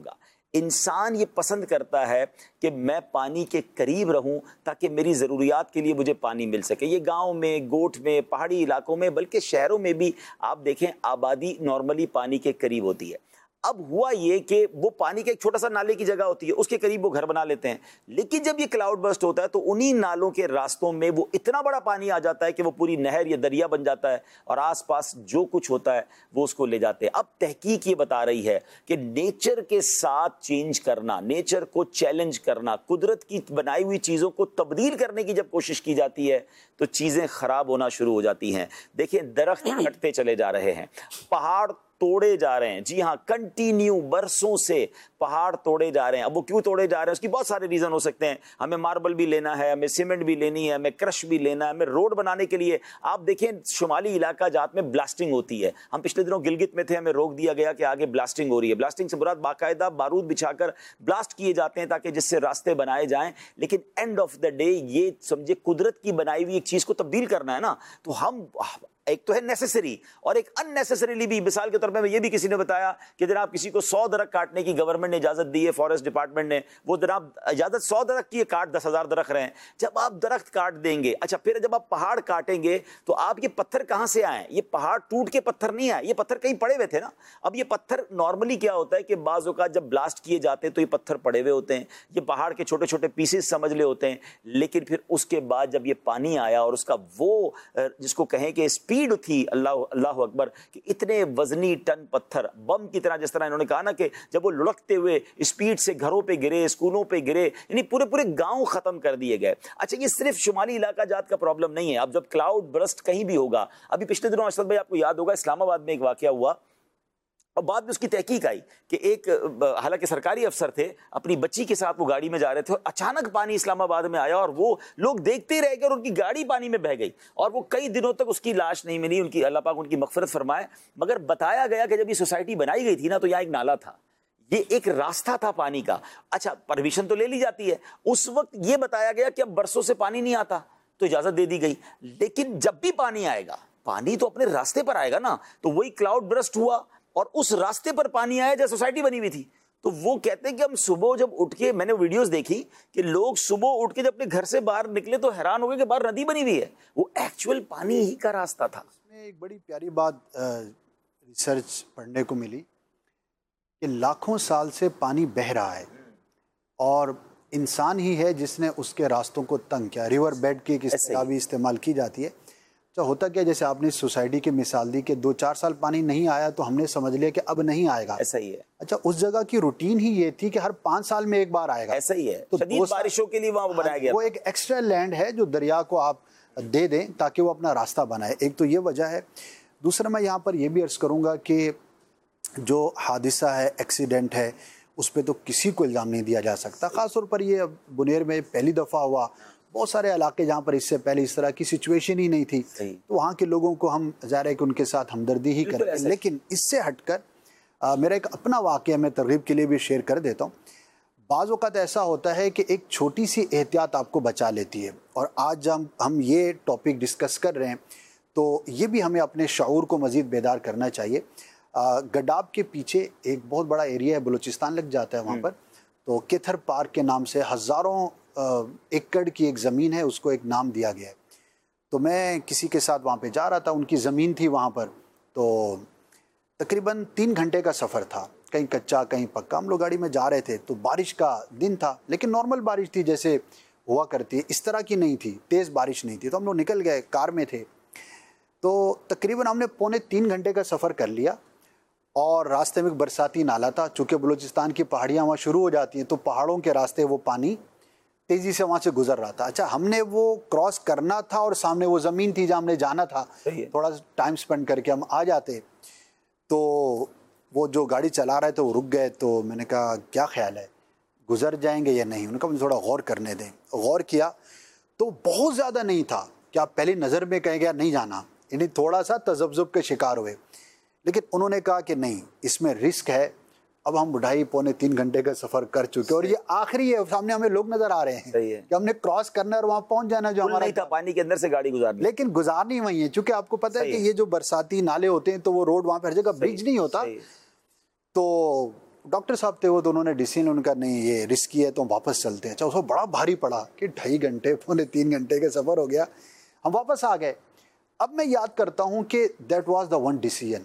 انسان یہ پسند کرتا ہے کہ میں پانی کے قریب رہوں تاکہ میری ضروریات کے لیے مجھے پانی مل سکے. یہ گاؤں میں, گوٹھ میں, پہاڑی علاقوں میں, بلکہ شہروں میں بھی آپ دیکھیں آبادی نارملی پانی کے قریب ہوتی ہے. اب ہوا یہ کہ وہ پانی کے ایک چھوٹا سا نالے کی جگہ ہوتی ہے, اس کے قریب وہ گھر بنا لیتے ہیں. لیکن جب یہ کلاؤڈ برسٹ ہوتا ہے تو انہی نالوں کے راستوں میں وہ اتنا بڑا پانی آ جاتا ہے کہ وہ پوری نہر یا دریا بن جاتا ہے اور آس پاس جو کچھ ہوتا ہے وہ اس کو لے جاتے ہیں. اب تحقیق یہ بتا رہی ہے کہ نیچر کے ساتھ چینج کرنا, نیچر کو چیلنج کرنا, قدرت کی بنائی ہوئی چیزوں کو تبدیل کرنے کی جب کوشش کی جاتی ہے تو چیزیں خراب ہونا شروع ہو جاتی ہیں. دیکھیں درخت کٹتے چلے جا رہے ہیں, پہاڑ توڑے جا رہے ہیں. جی ہاں, کنٹینیو برسوں سے پہاڑ توڑے جا رہے ہیں. اب وہ کیوں توڑے جا رہے ہیں اس کی بہت سارے ریزن ہو سکتے ہیں. ہمیں ماربل بھی لینا ہے, ہمیں سیمنٹ بھی لینی ہے, ہمیں کرش بھی لینا ہے, ہمیں روڈ بنانے کے لیے. آپ دیکھیں شمالی علاقہ جات میں بلاسٹنگ ہوتی ہے. ہم پچھلے دنوں گلگت میں تھے, ہمیں روک دیا گیا کہ آگے بلاسٹنگ ہو رہی ہے. بلاسٹنگ سے مراد باقاعدہ بارود بچھا کر بلاسٹ کیے جاتے ہیں تاکہ جس سے راستے بنائے جائیں. لیکن اینڈ آف دا ڈے یہ سمجھے قدرت کی بنائی ہوئی ایک چیز کو تبدیل کرنا ہے نا, تو ہم ایک تو ہے نیسیسری اور ایک ان نیسیسریلی بھی. مثال کے طور پہ یہ بھی کسی نے بتایا کہ جناب کسی کو سو درخت کاٹنے کی گورنمنٹ نے اجازت دی ہے, فارسٹ ڈپارٹمنٹ نے, وہ جناب اجازت سو درخت کی ہے, کاٹ دس ہزار درخت رہے ہیں. جب آپ درخت کاٹ دیں گے, اچھا پھر جب آپ پہاڑ کاٹیں گے تو آپ یہ پتھر کہاں سے آئے؟ یہ پہاڑ ٹوٹ کے پتھر نہیں آئے, یہ پتھر کہیں پڑے ہوئے تھے نا. اب یہ پتھر نارملی کیا ہوتا ہے کہ بعض اوقات جب بلاسٹ کیے جاتے ہیں تو یہ پتھر پڑے ہوئے ہوتے ہیں, یہ پہاڑ کے چھوٹے چھوٹے پیسز سمجھ لے ہوتے ہیں. لیکن پھر اس کے بعد جب یہ پانی آیا اور اس کا وہ جس کو کہیں کہ اسپیڈ تھی, اللہ اللہ اکبر, کہ اتنے وزنی ٹن پتھر بم کی طرح, جس طرح انہوں نے کہا نا کہ جب وہ لڑکتے ہوئے اسپیڈ سے گھروں پہ گرے, اسکولوں پہ گرے, یعنی پورے پورے گاؤں ختم کر دیے گئے. اچھا یہ صرف شمالی علاقہ جات کا پرابلم نہیں ہے. اب جب کلاؤڈ برسٹ کہیں بھی ہوگا, ابھی پچھلے دنوں اشرف بھائی آپ کو یاد ہوگا اسلام آباد میں ایک واقعہ ہوا اور بعد میں اس کی تحقیق آئی کہ ایک حالانکہ سرکاری افسر تھے, اپنی بچی کے ساتھ وہ گاڑی میں جا رہے تھے اور اچانک پانی اسلام آباد میں آیا اور وہ لوگ دیکھتے ہی رہ گئے اور ان کی گاڑی پانی میں بہہ گئی اور وہ کئی دنوں تک اس کی لاش نہیں ملی. ان کی اللہ پاک ان کی مغفرت فرمائے. مگر بتایا گیا کہ جب یہ سوسائٹی بنائی گئی تھی نا تو یہاں ایک نالا تھا, یہ ایک راستہ تھا پانی کا. اچھا پرمیشن تو لے لی جاتی ہے, اس وقت یہ بتایا گیا کہ اب برسوں سے پانی نہیں آتا تو اجازت دے دی گئی. لیکن جب بھی پانی آئے گا, پانی تو اپنے راستے پر آئے گا نا. تو وہی کلاؤڈ برسٹ ہوا اور اس راستے پر پانی آیا جہاں سوسائٹی بنی ہوئی تھی. تو وہ کہتے ہیں کہ ہم صبح جب اٹھ کے, میں نے ویڈیوز دیکھی کہ لوگ صبح اٹھ کے جب اپنے گھر سے باہر نکلے تو حیران ہو گئے کہ باہر ندی بنی ہوئی ہے, وہ ایکچوئل پانی ہی کا راستہ تھا. اس میں ایک بڑی پیاری بات ریسرچ پڑھنے کو ملی کہ لاکھوں سال سے پانی بہہ رہا ہے اور انسان ہی ہے جس نے اس کے راستوں کو تنگ کیا. ریور بیڈ کی ایک اصطلاح بھی استعمال کی جاتی ہے. تو ہوتا کیا, جیسے آپ نے سوسائٹی کی مثال دی کہ دو چار سال پانی نہیں آیا تو ہم نے سمجھ لیا کہ اب نہیں آئے گا. ایسا ہی ہے. اچھا اس جگہ کی روٹین ہی یہ تھی کہ ہر پانچ سال میں ایک بار آئے گا. ایسا ہی ہے. تو شدید بارشوں کے لیے وہاں بنایا گیا. وہ ایک ایکسٹرا لینڈ ہے جو دریا کو آپ دے دیں تاکہ وہ اپنا راستہ بنائے. ایک تو یہ وجہ ہے. دوسرا میں یہاں پر یہ بھی عرض کروں گا کہ جو حادثہ ہے, ایکسیڈنٹ ہے, اس پہ تو کسی کو الزام نہیں دیا جا سکتا. خاص طور پر یہ بنیر میں پہلی دفعہ ہوا. بہت سارے علاقے جہاں پر اس سے پہلے اس طرح کی سچویشن ہی نہیں تھی, تو وہاں کے لوگوں کو ہم ظاہر ہے کہ ان کے ساتھ ہمدردی ہی کریں. لیکن اس سے ہٹ کر آ, میرا ایک اپنا واقعہ میں ترغیب کے لیے بھی شیئر کر دیتا ہوں. بعض اوقات ایسا ہوتا ہے کہ ایک چھوٹی سی احتیاط آپ کو بچا لیتی ہے. اور آج جب ہم یہ ٹاپک ڈسکس کر رہے ہیں تو یہ بھی ہمیں اپنے شعور کو مزید بیدار کرنا چاہیے. گڈاب کے پیچھے ایک بہت بڑا ایریا ہے, بلوچستان لگ جاتا ہے وہاں پر, تو کیتھر پارک کے نام سے ہزاروں ایکڑ کی ایک زمین ہے, اس کو ایک نام دیا گیا ہے. تو میں کسی کے ساتھ وہاں پہ جا رہا تھا, ان کی زمین تھی وہاں پر, تو تقریباً تین گھنٹے کا سفر تھا, کہیں کچا کہیں پکا. ہم لوگ گاڑی میں جا رہے تھے تو بارش کا دن تھا, لیکن نارمل بارش تھی جیسے ہوا کرتی ہے, اس طرح کی نہیں تھی, تیز بارش نہیں تھی. تو ہم لوگ نکل گئے, کار میں تھے. تو تقریباً ہم نے پونے تین گھنٹے کا سفر کر لیا اور راستے میں ایک برساتی نالا تھا. چونکہ بلوچستان کی پہاڑیاں وہاں شروع ہو جاتی ہیں تو پہاڑوں کے راستے وہ پانی تیزی سے وہاں سے گزر رہا تھا. اچھا ہم نے وہ کراس کرنا تھا اور سامنے وہ زمین تھی جہاں ہم نے جانا تھا. تھوڑا ٹائم سپینڈ کر کے ہم آ جاتے. تو وہ جو گاڑی چلا رہے تھے وہ رک گئے. تو میں نے کہا کیا خیال ہے, گزر جائیں گے یا نہیں؟ انہوں نے کہا مجھے تھوڑا غور کرنے دیں. غور کیا تو بہت زیادہ نہیں تھا کہ آپ پہلی نظر میں کہیں گے نہیں جانا, یعنی تھوڑا سا تذبذب کے شکار ہوئے. لیکن انہوں نے کہا کہ نہیں, اس میں رسک ہے. اب ہم ڈھائی پونے تین گھنٹے کا سفر کر چکے اور یہ آخری ہے, سامنے ہمیں لوگ نظر آ رہے ہیں کہ ہم نے کراس کرنا اور وہاں پہنچ جانا جو ہمارا نہیں تھا, پانی کے اندر سے گاڑی گزارنی. لیکن گزارنی وہی ہے, چونکہ آپ کو پتہ ہے کہ یہ جو برساتی نالے ہوتے ہیں تو وہ روڈ وہاں پہ ہر جگہ برج نہیں ہوتا. تو ڈاکٹر صاحب تھے وہ، تو انہوں نے ڈیسیژن ان کا نہیں یہ رسکی ہے تو ہم واپس چلتے ہیں. اچھا اس کو بڑا بھاری پڑا کہ ڈھائی گھنٹے پونے تین گھنٹے کا سفر ہو گیا. ہم واپس آ گئے. اب میں یاد کرتا ہوں کہ that was the one decision.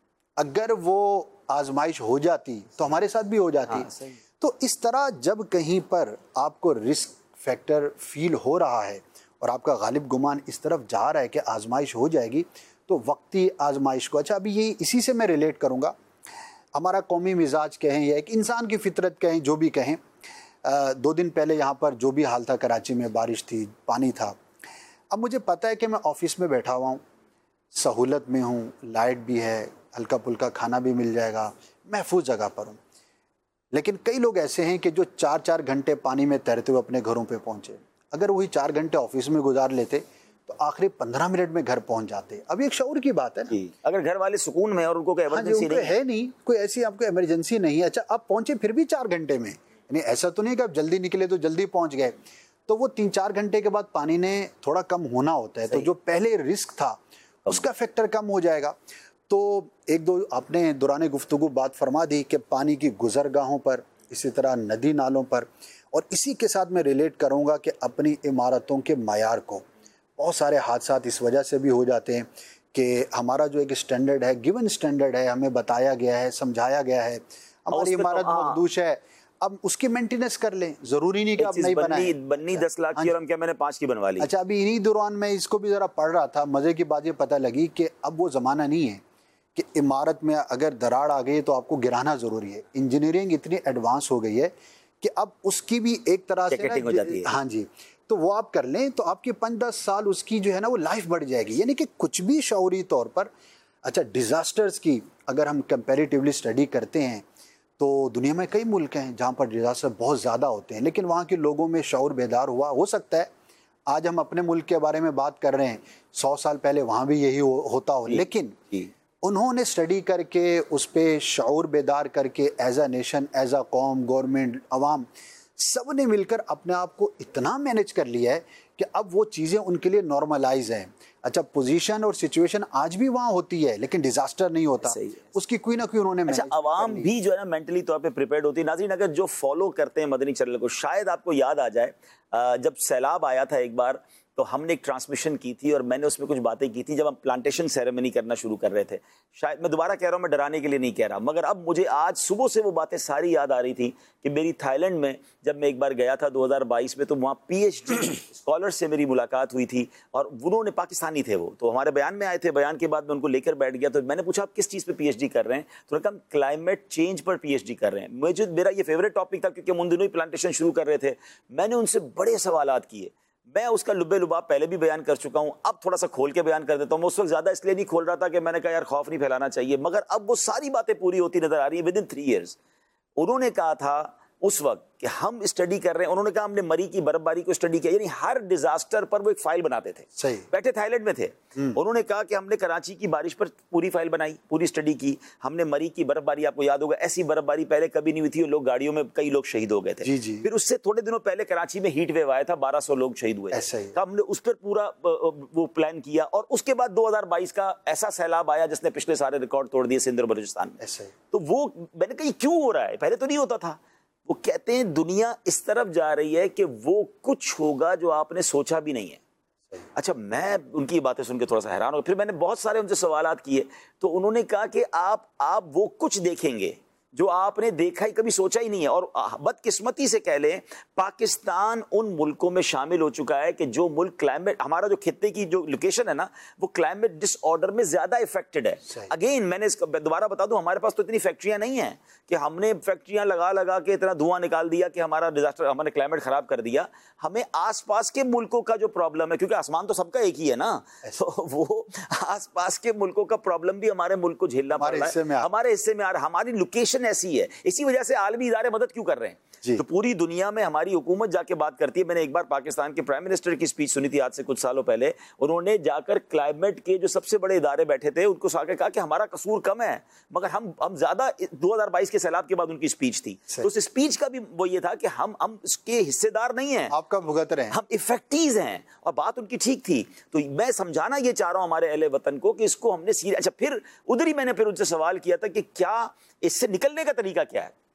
اگر وہ آزمائش ہو جاتی تو ہمارے ساتھ بھی ہو جاتی. تو اس طرح جب کہیں پر آپ کو رسک فیکٹر فیل ہو رہا ہے اور آپ کا غالب گمان اس طرف جا رہا ہے کہ آزمائش ہو جائے گی، تو وقتی آزمائش کو، اچھا ابھی یہی اسی سے میں ریلیٹ کروں گا. ہمارا قومی مزاج کہیں یا ایک انسان کی فطرت کہیں، جو بھی کہیں، دو دن پہلے یہاں پر جو بھی حال تھا کراچی میں، بارش تھی، پانی تھا. اب مجھے پتہ ہے کہ میں آفس میں بیٹھا ہوا ہوں، سہولت میں ہوں، لائٹ بھی ہے، ہلکا پھلکا کھانا بھی مل جائے گا، محفوظ جگہ پر ہوں. لیکن کئی لوگ ایسے ہیں کہ جو چار چار گھنٹے پانی میں تیرتے ہوئے اپنے گھروں پہ پہنچے. اگر وہی چار گھنٹے آفس میں گزار لیتے تو آخری پندرہ منٹ میں گھر پہنچ جاتے. اب ایک شعور کی بات ہے نا. اگر گھر والے سکون میں اور ان کو کوئی ایمرجنسی نہیں ہے نہیں، کوئی ایسی آپ کو ایمرجنسی نہیں ہے، اچھا آپ پہنچے پھر بھی چار گھنٹے میں، یعنی ایسا تو نہیں کہ آپ جلدی نکلے تو جلدی پہنچ گئے. تو وہ تین چار گھنٹے کے بعد پانی نے تھوڑا کم ہونا ہوتا ہے، تو جو پہلے رسک تھا اس کا فیکٹر کم ہو جائے گا. تو ایک دو آپ نے دوران گفتگو بات فرما دی کہ پانی کی گزرگاہوں پر، اسی طرح ندی نالوں پر، اور اسی کے ساتھ میں ریلیٹ کروں گا کہ اپنی عمارتوں کے معیار کو. بہت سارے حادثات اس وجہ سے بھی ہو جاتے ہیں کہ ہمارا جو ایک اسٹینڈرڈ ہے، گیون اسٹینڈرڈ ہے، ہمیں بتایا گیا ہے، سمجھایا گیا ہے، ہماری عمارت مخدوش ہے، اب اس کی مینٹیننس کر لیں. ضروری نہیں کہ آپ نہیں بنائیں. بننی دس لاکھ کی اور ہم کیا میں نے پانچ کی بنوا لی. اچھا ابھی انہی دوران میں اس کو بھی ذرا پڑھ رہا تھا، مزے کی بات یہ پتہ لگی کہ اب وہ زمانہ نہیں ہے کہ عمارت میں اگر دراڑ آ گئی تو آپ کو گرانا ضروری ہے. انجینئرنگ اتنی ایڈوانس ہو گئی ہے کہ اب اس کی بھی ایک طرح سے، ہاں جی، تو وہ آپ کر لیں تو آپ کی پانچ دس سال اس کی جو ہے نا وہ لائف بڑھ جائے گی. یعنی کہ کچھ بھی شعوری طور پر. اچھا ڈیزاسٹرز کی اگر ہم کمپیریٹیولی اسٹڈی کرتے ہیں تو دنیا میں کئی ملک ہیں جہاں پر ڈیزاسٹر بہت زیادہ ہوتے ہیں، لیکن وہاں کے لوگوں میں شعور بیدار ہوا. ہو سکتا ہے آج ہم اپنے ملک کے بارے میں بات کر رہے ہیں، سو سال پہلے وہاں بھی یہی ہوتا ہو، لیکن انہوں نے اسٹڈی کر کے اس پہ شعور بیدار کر کے as a nation, as a قوم، گورنمنٹ، عوام، سب نے مل کر اپنے آپ کو اتنا مینج کر لیا ہے کہ اب وہ چیزیں ان کے لیے نارملائز ہیں. اچھا پوزیشن اور سچویشن آج بھی وہاں ہوتی ہے لیکن ڈیزاسٹر نہیں ہوتا، اس کی کوئی نہ کوئی انہوں نے. اچھا عوام بھی جو ہے نا مینٹلی طور پہ پریپیئرڈ ہوتی ہے. ناظرین اگر جو فالو کرتے ہیں مدنی چینل کو، شاید آپ کو یاد آ جائے جب سیلاب آیا تھا ایک بار تو ہم نے ایک ٹرانسمیشن کی تھی اور میں نے اس میں کچھ باتیں کی تھی جب ہم پلانٹیشن سیریمنی کرنا شروع کر رہے تھے. شاید میں دوبارہ کہہ رہا ہوں، میں ڈرانے کے لیے نہیں کہہ رہا، مگر اب مجھے آج صبح سے وہ باتیں ساری یاد آ رہی تھی کہ میری تھائی لینڈ میں جب میں ایک بار گیا تھا دو ہزار بائیس میں، تو وہاں پی ایچ ڈی اسکالر سے میری ملاقات ہوئی تھی اور انہوں نے، پاکستانی تھے وہ، تو ہمارے بیان میں آئے تھے. بیان کے بعد میں ان کو لے کر بیٹھ گیا تو میں نے پوچھا آپ کس چیز پہ پی ایچ ڈی کر رہے ہیں؟ تو انہوں نے کہا کلائمیٹ چینج پر پی ایچ ڈی کر رہے ہیں. مجھے میرا یہ فیوریٹ ٹاپک تھا کیونکہ ان دنوں ہی پلانٹیشن شروع کر رہے تھے. میں نے ان سے بڑے سوالات کیے. میں اس کا لبے لباب پہلے بھی بیان کر چکا ہوں، اب تھوڑا سا کھول کے بیان کر دیتا ہوں. میں اس وقت زیادہ اس لیے نہیں کھول رہا تھا کہ میں نے کہا یار خوف نہیں پھیلانا چاہیے، مگر اب وہ ساری باتیں پوری ہوتی نظر آ رہی ہیں ود ان تھری ایئرس. انہوں نے کہا تھا اس وقت کہ ہم اسٹڈی کر رہے ہیں، انہوں نے کہا ہم نے مری کی برف باری کو اسٹڈی کیا، یعنی ہر ڈیزاسٹر پر وہ ایک فائل بناتے تھے. صحیح بیٹھے تھائی لینڈ میں تھے. انہوں نے کہا کہ ہم نے کراچی کی بارش پر پوری فائل بنائی، پوری اسٹڈی کی. ہم نے مری کی برف باری، آپ کو یاد ہوگا ایسی برف باری پہلے کبھی نہیں ہوئی تھی، لوگ گاڑیوں میں کئی لوگ شہید ہو گئے تھے. جی جی. پھر اس سے تھوڑے دنوں پہلے کراچی میں ہیٹ ویو آیا تھا، بارہ سو لوگ شہید ہوئے تھے. ہم نے اس پر پورا وہ پلان کیا اور اس کے بعد دو ہزار بائیس کا ایسا سیلاب آیا جس نے پچھلے سارے ریکارڈ توڑ دیے سندھ اور بلوچستان میں. تو وہ میں نے کہا یہ کیوں ہو رہا ہے، پہلے تو نہیں ہوتا تھا. وہ کہتے ہیں دنیا اس طرف جا رہی ہے کہ وہ کچھ ہوگا جو آپ نے سوچا بھی نہیں ہے. اچھا میں ان کی باتیں سن کے تھوڑا سا حیران ہو. پھر میں نے بہت سارے ان سے سوالات کیے تو انہوں نے کہا کہ آپ آپ وہ کچھ دیکھیں گے جو آپ نے دیکھا ہی کبھی سوچا ہی نہیں ہے. اور بدقسمتی سے کہہ لیں پاکستان ان ملکوں میں شامل ہو چکا ہے کہ جو ملک کلائمیٹ، ہمارا جو خطے کی جو لوکیشن ہے نا وہ کلائمیٹ ڈس آرڈر میں زیادہ افیکٹڈ ہے. اگین میں نے اس کا دوبارہ بتا دوں، ہمارے پاس تو اتنی فیکٹریاں نہیں ہیں کہ ہم نے فیکٹریاں لگا لگا کے اتنا دھواں نکال دیا کہ ہمارا ڈیزاسٹر، ہمارے کلائمیٹ خراب کر دیا. ہمیں آس پاس کے ملکوں کا جو پرابلم ہے، کیونکہ آسمان تو سب کا ایک ہی ہے نا، تو وہ آس پاس کے ملکوں کا پرابلم بھی ہمارے ملک کو جھیلنا پڑ رہا ہے. ہمارے حصے میں آ رہا، ہماری لوکیشن ایسی ہے، اسی وجہ سے عالمی ادارے مدد کیوں کر رہے ہیں. جی. تو پوری دنیا میں ہماری حکومت جا کے بات کرتی ہے. میں نے ایک بار پاکستان کے پرائم منسٹر کی اسپیچ سنی تھی آج سے کچھ سالوں پہلے. انہوں نے جا کر کلائمیٹ کے جو سب سے بڑے ادارے بیٹھے تھے ان کو آ کے کہا کہ ہمارا قصور کم ہے مگر ہم ہم زیادہ. دو ہزار بائیس کے سیلاب کے بعد ان کی اسپیچ تھی، تو اس اسپیچ کا بھی وہ یہ تھا کہ ہم ہم اس کے حصے دار نہیں ہیں، آپ کا بھگت رہے ہیں، ہم افیکٹیز ہیں. اور بات ان کی ٹھیک تھی. تو میں سمجھانا یہ چاہ رہا ہوں ہمارے اہل وطن کو کہ اس کو ہم نے سیریس. اچھا پھر ادھر ہی میں نے پھر ان سے سوال کیا تھا کہ کیا اس سے نکلنے کا طریقہ کیا ہے.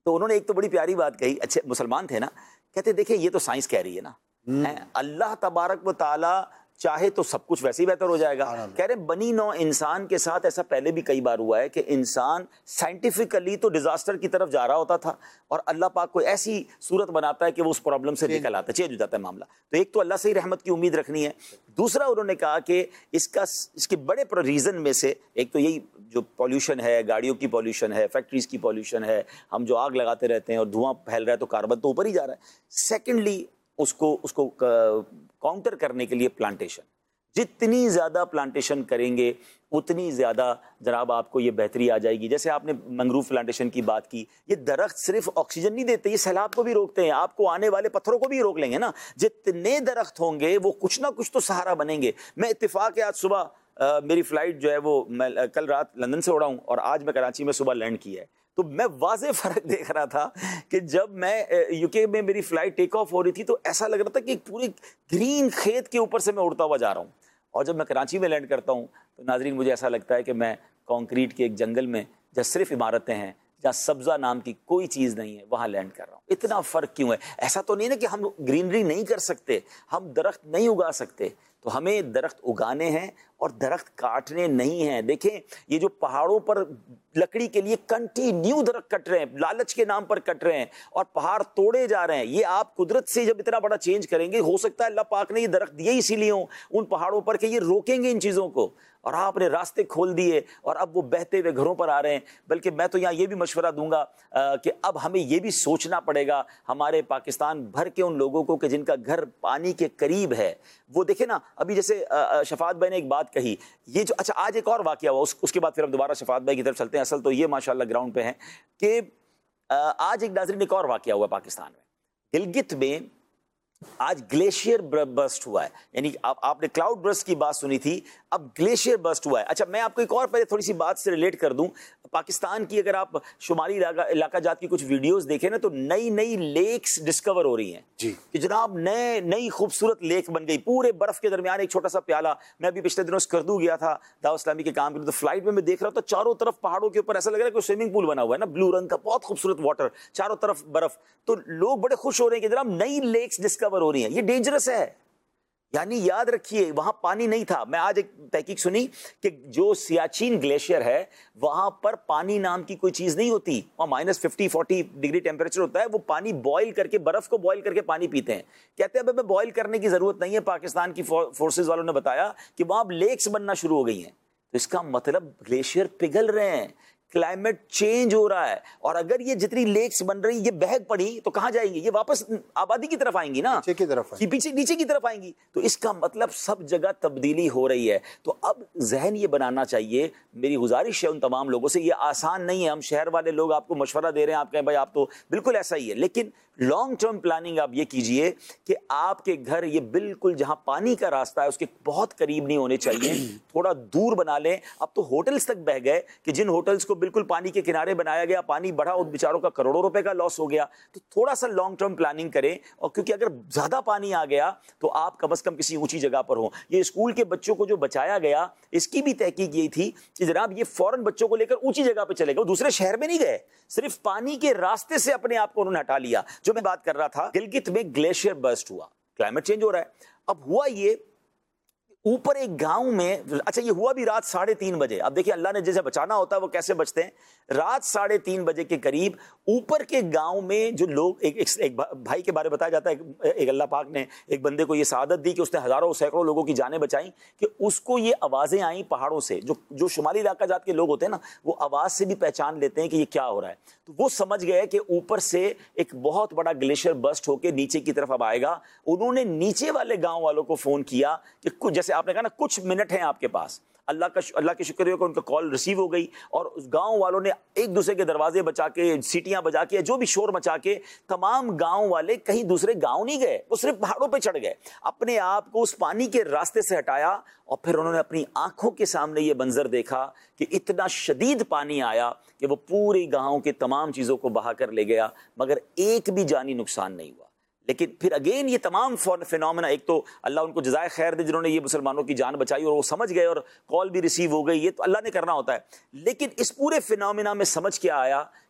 تو انہوں نے ایک تو بڑی پیاری بات کہی, اچھے مسلمان تھے نا, کہتے دیکھیں یہ تو سائنس کہہ رہی ہے نا, اللہ تبارک و تعالیٰ چاہے تو سب کچھ ویسے ہی بہتر ہو جائے گا. کہہ رہے بنی نو انسان کے ساتھ ایسا پہلے بھی کئی بار ہوا ہے کہ انسان سائنٹیفکلی تو ڈیزاسٹر کی طرف جا رہا ہوتا تھا اور اللہ پاک کوئی ایسی صورت بناتا ہے کہ وہ اس پرابلم سے نکل آتا ہے, چینج ہو جاتا ہے معاملہ. تو ایک تو اللہ سے ہی رحمت کی امید رکھنی ہے. دوسرا انہوں نے کہا کہ اس کا اس کے بڑے ریزن میں سے ایک تو یہی جو پالیوشن ہے, گاڑیوں کی پالیوشن ہے, فیکٹریز کی پالیوشن ہے, ہم جو آگ لگاتے رہتے ہیں اور دھواں پھیل رہا ہے تو کاربن تو اوپر ہی جا رہا ہے. سیکنڈلی اس کو اس کو کاؤنٹر کرنے کے لیے پلانٹیشن, جتنی زیادہ پلانٹیشن کریں گے اتنی زیادہ جناب آپ کو یہ بہتری آ جائے گی. جیسے آپ نے مینگروو پلانٹیشن کی بات کی, یہ درخت صرف آکسیجن نہیں دیتے, یہ سیلاب کو بھی روکتے ہیں, آپ کو آنے والے پتھروں کو بھی روک لیں گے نا. جتنے درخت ہوں گے وہ کچھ نہ کچھ تو سہارا بنیں گے. میں اتفاق ہے آج صبح آ, میری فلائٹ جو ہے وہ میں کل رات لندن سے اڑا ہوں اور آج میں کراچی میں صبح لینڈ کیا ہے, تو میں واضح فرق دیکھ رہا تھا کہ جب میں یو کے میں میری فلائٹ ٹیک آف ہو رہی تھی تو ایسا لگ رہا تھا کہ پورے گرین کھیت کے اوپر سے میں اڑتا ہوا جا رہا ہوں, اور جب میں کراچی میں لینڈ کرتا ہوں تو ناظرین مجھے ایسا لگتا ہے کہ میں کانکریٹ کے ایک جنگل میں جہاں صرف عمارتیں ہیں, جہاں سبزہ نام کی کوئی چیز نہیں ہے, وہاں لینڈ کر رہا ہوں. اتنا فرق کیوں ہے؟ ایسا تو نہیں نا کہ ہم گرینری نہیں کر سکتے, ہم درخت نہیں اگا سکتے, تو ہمیں درخت اگانے ہیں اور درخت کاٹنے نہیں ہیں. دیکھیں یہ جو پہاڑوں پر لکڑی کے لیے کنٹینیو درخت کٹ رہے ہیں, لالچ کے نام پر کٹ رہے ہیں اور پہاڑ توڑے جا رہے ہیں, یہ آپ قدرت سے جب اتنا بڑا چینج کریں گے, ہو سکتا ہے اللہ پاک نے یہ درخت دیے اسی لیے ہوں ان پہاڑوں پر کہ یہ روکیں گے ان چیزوں کو, اور آپ نے راستے کھول دیے اور اب وہ بہتے ہوئے گھروں پر آ رہے ہیں. بلکہ میں تو یہاں یہ بھی مشورہ دوں گا کہ اب ہمیں یہ بھی سوچنا پڑے گا ہمارے پاکستان بھر کے ان لوگوں کو کہ جن کا گھر پانی کے قریب ہے, وہ دیکھیں نا ابھی جیسے شفاعت بھائی نے ایک بات کہی, یہ جو اچھا آج ایک اور واقعہ ہوا, اس, اس کے بعد پھر ہم دوبارہ شفاعت بھائی کی طرف چلتے ہیں. اصل تو یہ ماشاءاللہ گراؤنڈ پہ ہیں کہ آج ایک ناظرین ایک اور واقعہ ہوا پاکستان میں, گلگت میں آج گلیشیئر برسٹ ہوا ہے. یعنی آپ نے کلاؤڈ برسٹ کی بات سنی تھی, اب گلیشیئر برسٹ ہوا ہے. اچھا میں آپ کو ایک اور پہلے تھوڑی سی بات سے ریلیٹ کر دوں. پاکستان کی اگر آپ شمالی علاقہ علاقہ جات کی کچھ ویڈیوز دیکھیں نا تو نئی نئی لیکس ڈسکور ہو رہی ہیں جی, کہ جناب نئے نئی خوبصورت لیک بن گئی پورے برف کے درمیان ایک چھوٹا سا پیالہ. میں ابھی پچھلے دنوں اسکردو گیا تھا دعوت اسلامی کے کام کے لیے, تو فلائٹ میں میں دیکھ رہا تھا چاروں طرف پہاڑوں کے اوپر ایسا لگ رہا ہے کہ سوئمنگ پول بنا ہوا ہے نا, بلو رنگ کا بہت خوبصورت واٹر, چاروں طرف برف. تو لوگ بڑے خوش ہو رہے ہیں کہ جناب نئی لیکس ڈسکور ہو رہی ہیں. یہ ڈینجرس ہے, یعنی یاد رکھیے وہاں پانی نہیں تھا. میں آج ایک تحقیق سنی کہ جو سیاچین گلیشیئر ہے وہاں پر پانی نام کی کوئی چیز نہیں ہوتی, وہاں minus fifty forty degree temperature ہوتا ہے, وہ پانی بوائل کر کے, برف کو بوائل کر کے پانی پیتے ہیں. کہتے ہیں اب بوائل کرنے کی ضرورت نہیں ہے. پاکستان کی فورسز والوں نے بتایا کہ وہاں اب لیکس بننا شروع ہو گئی ہیں. تو اس کا مطلب گلیشیئر پگھل رہے ہیں, کلائمیٹ چینج ہو رہا ہے, اور اگر یہ جتنی لیکس بن رہی یہ بہگ پڑی تو کہاں جائیں گی؟ یہ واپس آبادی کی طرف آئیں گی نا, نیچے کی طرف یہ پیچھے نیچے کی طرف آئیں گی. تو اس کا مطلب سب جگہ تبدیلی ہو رہی ہے. تو اب ذہن یہ بنانا چاہیے, میری گزارش ہے ان تمام لوگوں سے, یہ آسان نہیں ہے. ہم شہر والے لوگ آپ کو مشورہ دے رہے ہیں, آپ کہیں بھائی آپ تو بالکل ایسا ہی ہے, لیکن لانگ ٹرم پلاننگ آپ یہ کیجئے کہ آپ کے گھر یہ بالکل جہاں پانی کا راستہ ہے اس کے بہت قریب نہیں ہونے چاہیے, تھوڑا دور بنا لیں. اب تو ہوٹلز تک بہ گئے کہ جن ہوٹلز کو بالکل پانی کے کنارے بنایا گیا, پانی بڑھا, ان بیچاروں کا کروڑوں روپے کا لاس ہو گیا. تو تھوڑا سا لانگ ٹرم پلاننگ کریں, اور کیونکہ اگر زیادہ پانی آ گیا تو آپ کم از کم کسی اونچی جگہ پر ہوں. یہ اسکول کے بچوں کو جو بچایا گیا اس کی بھی تحقیق یہی تھی کہ جناب یہ فوراً بچوں کو لے کر اونچی جگہ پہ چلے گئے, وہ دوسرے شہر میں نہیں گئے, صرف پانی کے راستے سے اپنے آپ کو انہوں نے ہٹا لیا. جو میں بات کر رہا تھا, گلگت میں گلیشیئر برسٹ ہوا, کلائمیٹ چینج ہو رہا ہے. اب ہوا یہ اوپر ایک گاؤں میں, اچھا یہ ہوا بھی رات ساڑھے تین بجے. اب دیکھیں اللہ نے جیسے بچانا ہوتا ہے وہ کیسے بچتے ہیں. رات ساڑھے تین بجے کے قریب اوپر کے گاؤں میں جو لوگ, ایک, ایک, ایک بھائی کے بارے بتایا جاتا ہے, ایک اللہ پاک نے ایک بندے کو یہ سعادت دی کہ اس نے ہزاروں سینکڑوں لوگوں کی جانیں بچائیں, کہ اس کو یہ آوازیں آئیں پہاڑوں سے. جو جو شمالی علاقہ جات کے لوگ ہوتے ہیں نا, وہ آواز سے بھی پہچان لیتے ہیں کہ یہ کیا ہو رہا ہے. تو وہ سمجھ گئے کہ اوپر سے ایک بہت بڑا گلیشیئر برسٹ ہو کے نیچے کی طرف اب آئے گا. انہوں نے نیچے والے گاؤں والوں کو فون کیا کہ جیسے آپ نے کہا نا کچھ منٹ ہیں آپ کے پاس, اللہ کا اللہ کے شکر ہے کہ ان کا کال ریسیو ہو گئی, اور اس گاؤں والوں نے ایک دوسرے کے دروازے بچا کے, سیٹیاں بجا کے, جو بھی شور مچا کے, تمام گاؤں والے کہیں دوسرے گاؤں نہیں گئے, وہ صرف پہاڑوں پہ چڑھ گئے, اپنے آپ کو اس پانی کے راستے سے ہٹایا. اور پھر انہوں نے اپنی آنکھوں کے سامنے یہ منظر دیکھا کہ اتنا شدید پانی آیا کہ وہ پوری گاؤں کے تمام چیزوں کو بہا کر لے گیا, مگر ایک بھی جانی نقصان نہیں ہوا. لیکن پھر اگین یہ تمام فینومینا, ایک تو اللہ ان کو جزائے خیر دے جنہوں نے یہ مسلمانوں کی جان بچائی اور وہ سمجھ گئے اور کال بھی ریسیو ہو گئی, یہ تو اللہ نے کرنا ہوتا ہے. لیکن اس پورے فینومینا میں سمجھ کے آیا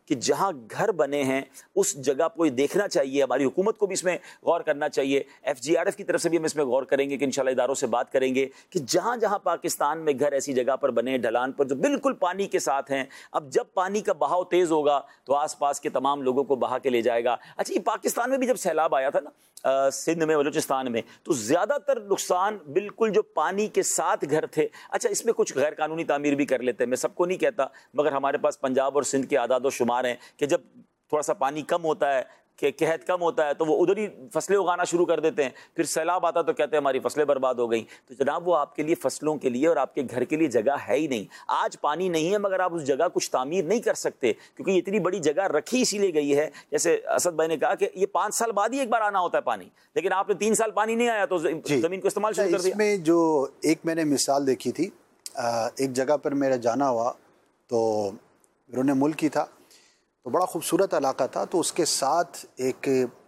کہ جہاں گھر بنے ہیں اس جگہ کو دیکھنا چاہیے. ہماری حکومت کو بھی اس میں غور کرنا چاہیے. ایف جی آر ایف کی طرف سے بھی ہم اس میں غور کریں گے کہ انشاءاللہ اداروں سے بات کریں گے کہ جہاں جہاں پاکستان میں گھر ایسی جگہ پر بنے ڈھلان پر جو بالکل پانی کے ساتھ ہیں, اب جب پانی کا بہاؤ تیز ہوگا تو آس پاس کے تمام لوگوں کو بہا کے لے جائے گا. اچھا, یہ پاکستان میں بھی جب سیلاب آیا تھا نا سندھ میں, بلوچستان میں, تو زیادہ تر نقصان بالکل جو پانی کے ساتھ گھر تھے. اچھا, اس میں کچھ غیر قانونی تعمیر بھی کر لیتے ہیں, میں سب کو نہیں کہتا, مگر ہمارے پاس پنجاب اور سندھ کے اعداد و شمار ہیں کہ جب تھوڑا سا پانی کم ہوتا ہے, کہ قحط کم ہوتا ہے, تو وہ ادھر ہی فصلیں اگانا شروع کر دیتے ہیں. پھر سیلاب آتا تو کہتے ہیں ہماری فصلیں برباد ہو گئیں. تو جناب وہ آپ کے لیے فصلوں کے لیے اور آپ کے گھر کے لیے جگہ ہے ہی نہیں. آج پانی نہیں ہے مگر آپ اس جگہ کچھ تعمیر نہیں کر سکتے کیونکہ یہ اتنی بڑی جگہ رکھی اسی لیے گئی ہے. جیسے اسد بھائی نے کہا کہ یہ پانچ سال بعد ہی ایک بار آنا ہوتا ہے پانی, لیکن آپ نے تین سال پانی نہیں آیا تو زمین کو استعمال شروع کر دیا. اس میں جو ایک میں نے مثال دیکھی تھی, ایک جگہ پر میرا جانا ہوا تو بیرون ملک کی تھا, تو بڑا خوبصورت علاقہ تھا, تو اس کے ساتھ ایک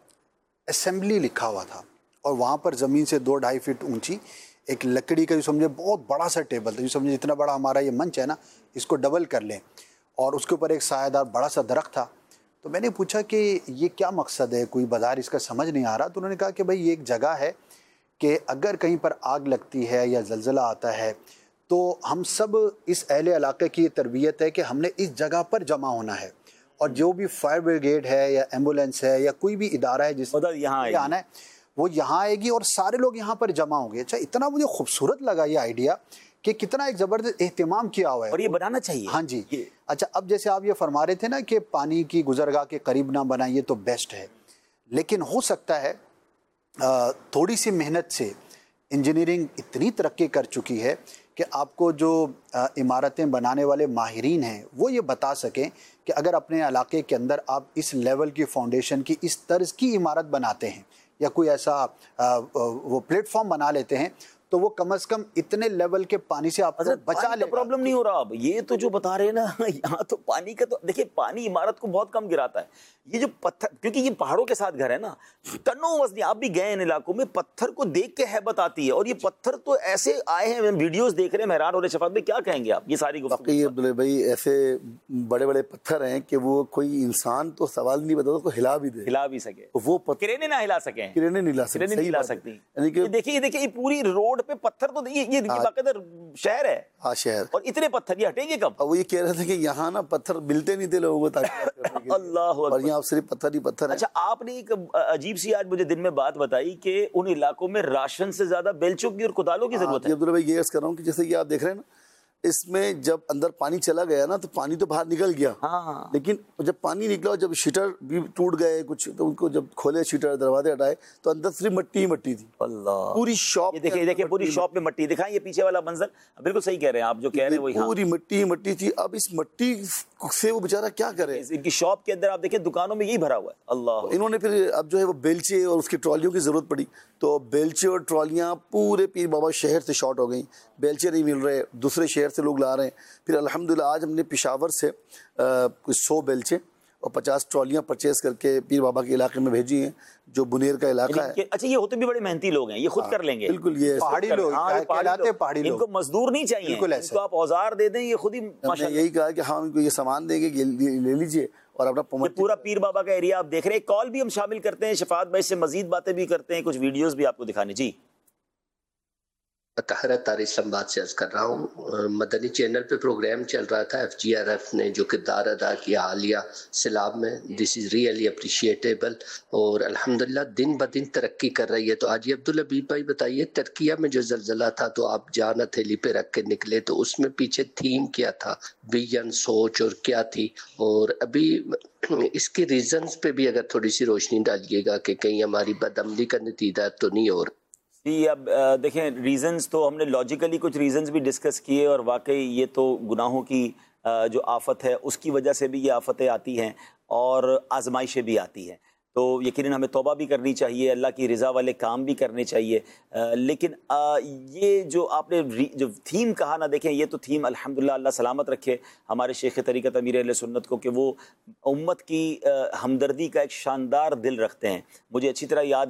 اسمبلی لکھا ہوا تھا اور وہاں پر زمین سے دو ڈھائی فٹ اونچی ایک لکڑی کا جو سمجھے بہت بڑا سا ٹیبل تھا, جو سمجھے جتنا بڑا ہمارا یہ منچ ہے نا اس کو ڈبل کر لیں, اور اس کے اوپر ایک سایہ دار بڑا سا درخت تھا. تو میں نے پوچھا کہ یہ کیا مقصد ہے, کوئی بازار اس کا سمجھ نہیں آ رہا. تو انہوں نے کہا کہ بھائی یہ ایک جگہ ہے کہ اگر کہیں پر آگ لگتی ہے یا زلزلہ آتا ہے تو ہم سب اس اہل علاقے کی تربیت ہے کہ ہم نے اس جگہ پر جمع ہونا ہے, اور جو بھی فائر بریگیڈ ہے یا ایمبولینس ہے یا کوئی بھی ادارہ ہے جس یہاں آنا ہے وہ یہاں آئے گی اور سارے لوگ یہاں پر جمع ہوں گے. اچھا, اتنا مجھے خوبصورت لگا یہ آئیڈیا کہ کتنا ایک زبردست اہتمام کیا ہوا ہے, اور یہ بنانا چاہیے. ہاں جی. اچھا, اب جیسے آپ یہ فرما رہے تھے نا کہ پانی کی گزرگاہ کے قریب نہ بنائیے تو بیسٹ ہے, لیکن ہو سکتا ہے تھوڑی سی محنت سے انجینئرنگ اتنی ترقی کر چکی ہے کہ آپ کو جو عمارتیں بنانے والے ماہرین ہیں وہ یہ بتا سکیں کہ اگر اپنے علاقے کے اندر آپ اس لیول کی فاؤنڈیشن کی اس طرز کی عمارت بناتے ہیں یا کوئی ایسا وہ پلیٹ فارم بنا لیتے ہیں تو وہ کم از کم اتنے لیول کے پانی سے آپ کو بچا لے. پرابلم نہیں ہو رہا. اب یہ تو جو بتا رہے ہیں نا, یہاں تو پانی کا تو دیکھیں, پانی عمارت کو بہت کم گراتا ہے. یہ جو پتھر, کیونکہ یہ پہاڑوں کے ساتھ گھر ہے نا, ٹنوں وزنی, آپ بھی گئے ان علاقوں میں, پتھر کو دیکھ کے ہیبت آتی ہے. اور یہ پتھر تو ایسے آئے ہیں, ویڈیوز دیکھ رہے ہیں, حیران ہو رہے. شفاعت بھائی کیا کہیں گے آپ یہ ساری گفتگو؟ باقی عبداللہ بھائی ایسے بڑے بڑے پتھر ہیں کہ وہ کوئی انسان تو سوال نہیں بتا, کو ہلا بھی دے, ہلا بھی سکے, وہ کرینے نہ ہلا سکیں, کرینے نہیں ہلا کرینے نہیں ہلا سکتی. دیکھیے دیکھیے یہ پوری روڈ پہ پتھر, تو یہ باقاعدہ شہر ہے, ہاں شہر, اور اتنے پتھر یہ ہٹیں گے کب؟ وہ یہ کہہ رہے تھے کہ یہاں نا پتھر ملتے نہیں تھے لوگوں کو, اللہ, اور یہاں صرف پتھر ہی پتھر ہے. اچھا, آپ نے ایک عجیب سی آج مجھے دن میں بات بتائی کہ ان علاقوں میں راشن سے زیادہ بیلچوں کی اور کدالوں کی ضرورت ہے. عبداللہ بھائی یہ عرض کر رہا ہوں کہ جیسے یہ آپ دیکھ رہے ہیں نا, اس میں جب اندر پانی چلا گیا نا تو پانی تو باہر نکل گیا, ہاں, لیکن جب پانی نکلا اور جب شٹر بھی ٹوٹ گئے کچھ, تو ان کو جب کھولے شٹر دروازے ہٹائے تو اندر صرف مٹی ہی مٹی تھی. اللہ, پوری شاپ دیکھیں دیکھیں پوری شاپ میں مٹی. دکھائیں یہ پیچھے والا منظر, بالکل صحیح کہہ رہے ہیں آپ جو کہہ رہے ہیں وہی, پوری مٹی ہی مٹی تھی. اب اس مٹی سے وہ بیچارہ کیا کرے, ان کی شاپ کے اندر آپ دیکھیں دکانوں میں یہی بھرا ہوا ہے. اللہ, انہوں نے پھر اب جو ہے وہ بیلچے اور اس کی ٹرالیوں کی ضرورت پڑی, تو بیلچے اور ٹرالیاں پورے پیر بابا شہر سے شارٹ ہو گئیں, بیلچے نہیں مل رہے, دوسرے شہر سے لوگ لا رہے ہیں. پھر الحمدللہ آج ہم نے پشاور سے کچھ سو بیلچے اور پچاس ٹرالیاں پرچیز کر کے پیر بابا کے علاقے میں بھیجی ہیں جو بنیر کا علاقہ ہے. اچھا, یہ ہوتے بھی بڑے محنتی لوگ ہیں, یہ خود کر لیں گے. بالکل, یہ پہاڑی لوگ کہلاتے پہاڑی لوگ, ان کو مزدور نہیں چاہیے, ان کو آپ اوزار دے دیں, یہ خود ہی ماشاءاللہ یہی کہا کہ ہم ان کو یہ سامان دیں گے کہ لے لیجئے اور اپنا پورا پیر بابا کا ایریا آپ دیکھ رہے ہیں. کال بھی ہم شامل کرتے ہیں, شفاعت بھائی سے مزید باتیں بھی کرتے ہیں, کچھ ویڈیوز بھی آپ کو دکھانے. جی, طاہرہ طارق اسلام آباد سے عرض کر رہا ہوں. مدنی چینل پہ پروگرام چل رہا تھا, ایف جی آر ایف نے جو کردار ادا کیا حالیہ سیلاب میں, دس از ریئلی اپریشیٹیبل, اور الحمدللہ دن بدن ترقی کر رہی ہے. تو آج یہ عبداللبیب بھائی بتائیے, ترکیہ میں جو زلزلہ تھا تو آپ جان ہتھیلی پہ رکھ کے نکلے, تو اس میں پیچھے تھیم کیا تھا, ویژن, سوچ, اور کیا تھی, اور ابھی اس کے ریزنز پہ بھی اگر تھوڑی سی روشنی ڈالیے گا کہ کہیں ہماری بدعملی کا نتیجہ تو نہیں ہو رہا. جی, اب دیکھیں ریزنز تو ہم نے لاجیکلی کچھ ریزنز بھی ڈسکس کیے, اور واقعی یہ تو گناہوں کی جو آفت ہے اس کی وجہ سے بھی یہ آفتیں آتی ہیں اور آزمائشیں بھی آتی ہیں. تو یقیناً ہمیں توبہ بھی کرنی چاہیے, اللہ کی رضا والے کام بھی کرنے چاہیے. لیکن یہ جو آپ نے جو تھیم کہا نا, دیکھیں یہ تو تھیم الحمدللہ اللہ سلامت رکھے ہمارے شیخ طریقت امیر اہل سنت کو کہ وہ امت کی ہمدردی کا ایک شاندار دل رکھتے ہیں. مجھے اچھی طرح یاد ہے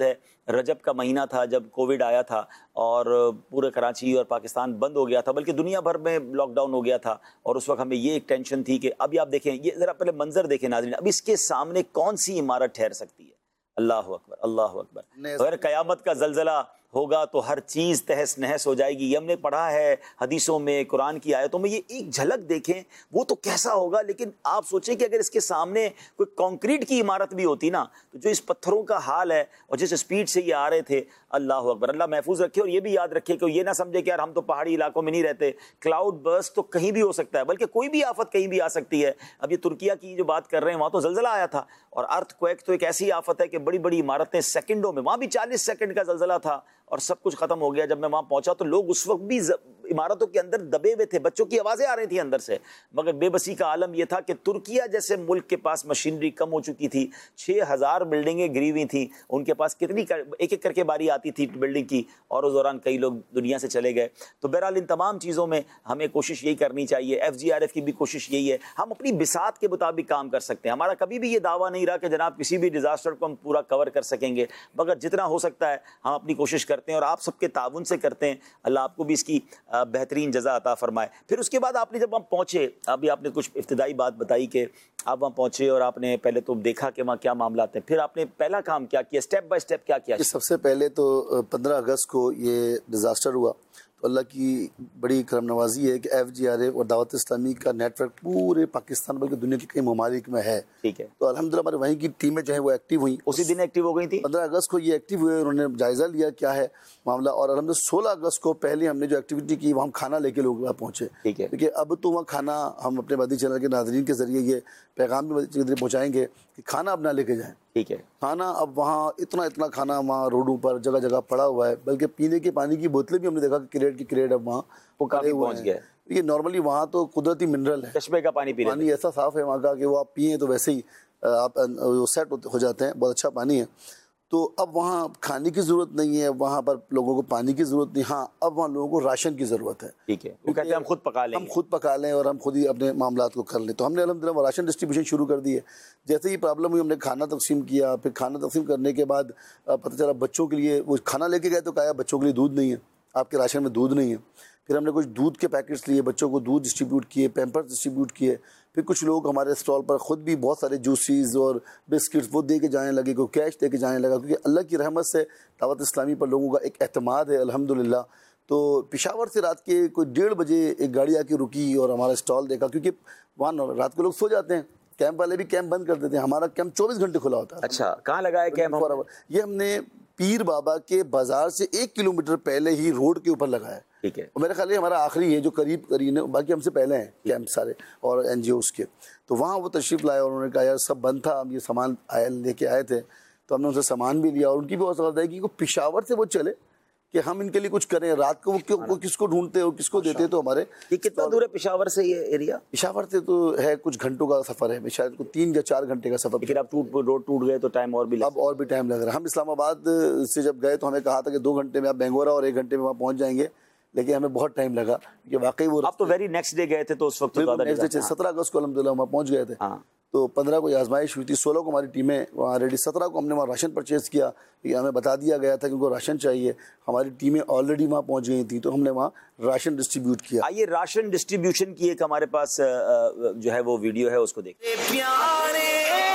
رجب کا مہینہ تھا جب کووڈ آیا تھا اور پورے کراچی اور پاکستان بند ہو گیا تھا، بلکہ دنیا بھر میں لاک ڈاؤن ہو گیا تھا، اور اس وقت ہمیں یہ ایک ٹینشن تھی کہ ابھی آپ دیکھیں، یہ ذرا پہلے منظر دیکھیں ناظرین، اب اس کے سامنے کون سی عمارت ٹھہر سکتی ہے؟ اللہ اکبر، اللہ اکبر۔ اگر قیامت کا زلزلہ ہوگا تو ہر چیز تہس نہس ہو جائے گی۔ یہ ہم نے پڑھا ہے حدیثوں میں، قرآن کی آیتوں میں، یہ ایک جھلک دیکھیں وہ تو کیسا ہوگا، لیکن آپ سوچیں کہ اگر اس کے سامنے کوئی کانکریٹ کی عمارت بھی ہوتی نا، تو جو اس پتھروں کا حال ہے اور جس اسپیڈ سے یہ آ رہے تھے، اللہ اکبر، اللہ محفوظ رکھے۔ اور یہ بھی یاد رکھے کہ یہ نہ سمجھے کہ یار ہم تو پہاڑی علاقوں میں نہیں رہتے، کلاؤڈ برسٹ تو کہیں بھی ہو سکتا ہے، بلکہ کوئی بھی آفت کہیں بھی آ سکتی ہے۔ اب یہ ترکیہ کی جو بات کر رہے ہیں، وہاں تو زلزلہ آیا تھا، اور ارتھ کویک تو ایک ایسی آفت ہے کہ بڑی بڑی عمارتیں سیکنڈوں میں، وہاں بھی چالیس سیکنڈ کا زلزلہ تھا اور سب کچھ ختم ہو گیا۔ جب میں وہاں پہنچا تو لوگ اس وقت بھی عمارتوں کے اندر دبے ہوئے تھے، بچوں کی آوازیں آ رہی تھیں اندر سے، مگر بے بسی کا عالم یہ تھا کہ ترکیہ جیسے ملک کے پاس مشینری کم ہو چکی تھی، چھ ہزار بلڈنگیں گری ہوئی تھیں، ان کے پاس کتنی ایک ایک کر کے باری آتی تھی بلڈنگ کی، اور اس دوران کئی لوگ دنیا سے چلے گئے۔ تو بہرحال ان تمام چیزوں میں ہمیں کوشش یہی کرنی چاہیے، ایف جی آر ایف کی بھی کوشش یہی ہے، ہم اپنی بساط کے مطابق کام کر سکتے ہیں۔ ہمارا کبھی بھی یہ دعویٰ نہیں رہا کہ جناب کسی بھی ڈیزاسٹر کو ہم پورا کور کر سکیں گے، مگر جتنا ہو سکتا ہے ہم اپنی کوشش کرتے ہیں، اور آپ سب کے تعاون سے کرتے ہیں۔ اللہ آپ کو بھی اس کی بہترین جزا عطا فرمائے۔ پھر اس کے بعد آپ نے جب وہاں پہنچے، ابھی آپ نے کچھ ابتدائی بات بتائی کہ آپ وہاں پہنچے اور آپ نے پہلے تو دیکھا کہ وہاں کیا معاملات ہیں، پھر آپ نے پہلا کام کیا کیا، اسٹیپ بائی اسٹیپ کیا کیا؟ سب سے پہلے تو پندرہ اگست کو یہ ڈیزاسٹر ہوا، تو اللہ کی بڑی کرم نوازی ہے کہ ایف جی آر ایف اور دعوت اسلامی کا نیٹ ورک پورے پاکستان بلکہ دنیا کے کئی ممالک میں ہے۔ ٹھیک ہے، تو الحمدللہ ہمارے وہیں کی ٹیمیں جو ہیں وہ ایکٹیو ہوئیں، اسی دن ایکٹیو ہو گئی تھی، پندرہ اگست کو یہ ایکٹیو ہوئے، انہوں نے جائزہ لیا کیا ہے معاملہ، اور الحمدللہ سولہ اگست کو پہلے ہم نے جو ایکٹیویٹی کی وہاں ہم کھانا لے کے لوگ وہاں پہنچے۔ ٹھیک ہے، کیونکہ اب تو وہاں کھانا ہم اپنے مدنی چینل کے ناظرین کے ذریعے یہ پیغام بھی مدنی ذریعے پہنچائیں گے کہ کھانا اب نہ لے کے جائیں۔ ٹھیک ہے، کھانا اب وہاں اتنا اتنا کھانا وہاں روڈوں پر جگہ جگہ پڑا ہوا ہے، بلکہ پینے کے پانی کی بوتلیں بھی ہم نے دیکھا کہ کریٹ کی کریٹ اب وہاں وہ کافی پہنچ گیا ہے۔ یہ نارملی وہاں تو قدرتی منرل ہے، چشمے کا پانی پی رہے پانی ایسا صاف ہے وہاں کا کہ وہ آپ پئیں تو ویسے ہی آپ سیٹ ہو جاتے ہیں، بہت اچھا پانی ہے۔ تو اب وہاں کھانے کی ضرورت نہیں ہے، وہاں پر لوگوں کو پانی کی ضرورت نہیں، ہاں اب وہاں لوگوں کو راشن کی ضرورت ہے۔ ٹھیک ہے، وہ کہتے ہیں ہم خود پکا لیں ہم خود پکا لیں اور ہم خود ہی اپنے معاملات کو کر لیں۔ تو ہم نے الحمدللہ وہ راشن ڈسٹریبیوشن شروع کر دی ہے۔ جیسے ہی پرابلم ہوئی ہم نے کھانا تقسیم کیا، پھر کھانا تقسیم کرنے کے بعد پتہ چلا بچوں کے لیے وہ کھانا لے کے گئے تو کہا بچوں کے لیے دودھ نہیں ہے، آپ کے راشن میں دودھ نہیں ہے۔ پھر ہم نے کچھ دودھ کے پیکٹس لیے، بچوں کو دودھ ڈسٹریبیوٹ کیے، پیمپرز ڈسٹریبیوٹ کیے۔ پھر کچھ لوگ ہمارے اسٹال پر خود بھی بہت سارے جوسیز اور بسکٹس وہ دے کے جانے لگے، کوئی کیش دے کے جانے لگا، کیونکہ اللہ کی رحمت سے دعوت اسلامی پر لوگوں کا ایک اعتماد ہے الحمدللہ۔ تو پشاور سے رات کے کوئی ڈیڑھ بجے ایک گاڑی آ کے رکی اور ہمارا اسٹال دیکھا، کیونکہ وہاں رات کو لوگ سو جاتے ہیں، کیمپ والے بھی کیمپ بند کر دیتے ہیں، ہمارا کیمپ چوبیس گھنٹے کھلا ہوتا ہے۔ اچھا، کہاں لگا ہے کیمپ؟ یہ ہم نے پیر بابا کے بازار سے ایک کلومیٹر پہلے ہی روڈ کے اوپر لگایا ہے۔ ٹھیک ہے، میرا خیال ہے ہمارا آخری ہے جو قریب قریب ہے، باقی ہم سے پہلے ہیں کیمپ سارے اور این جی اوز کے۔ تو وہاں وہ تشریف لائے اور انہوں نے کہا یار سب بند تھا، ہم یہ سامان آئے لے کے آئے تھے، تو ہم نے ان سے سامان بھی لیا، اور ان کی بھی حوصلہ افزائی کی کہ پشاور سے وہ چلے کہ ہم ان کے لیے کچھ کریں، رات کو وہ کس کو ڈھونڈتے اور کس کو دیتے۔ تو ہمارے یہ کتنا دور ہے پشاور سے یہ ایریا؟ پشاور سے تو ہے کچھ گھنٹوں کا سفر ہے، شاید کو تین یا چار گھنٹے کا سفر۔ لیکن اب ٹوٹ روڈ ٹوٹ گئے تو ٹائم اور بھی لگا، اب اور بھی ٹائم لگ رہا ہے۔ ہم اسلام آباد سے جب گئے تو ہمیں کہا تھا کہ دو گھنٹے میں آپ بینگورا اور ایک گھنٹے میں وہاں پہنچ جائیں گے، لیکن ہمیں بہت ٹائم لگا کہ واقعی وہ آپ تو ویری نیکسٹ ڈے گئے تھے تو اس وقت سترہ اگست کو الحمدللہ وہاں پہنچ گئے تھے۔ تو پندرہ کو یہ آزمائش ہوئی تھی، سولہ کو ہماری ٹیمیں وہاں ریڈی، سترہ کو ہم نے وہاں راشن پرچیز کیا، یہ ہمیں بتا دیا گیا تھا کہ ان کو راشن چاہیے، ہماری ٹیمیں آلریڈی وہاں پہنچ گئی تھیں، تو ہم نے وہاں راشن ڈسٹریبیوٹ کیا۔ آئیے راشن ڈسٹریبیوشن کی ایک ہمارے پاس جو ہے وہ ویڈیو ہے، اس کو دیکھیں۔ پیارے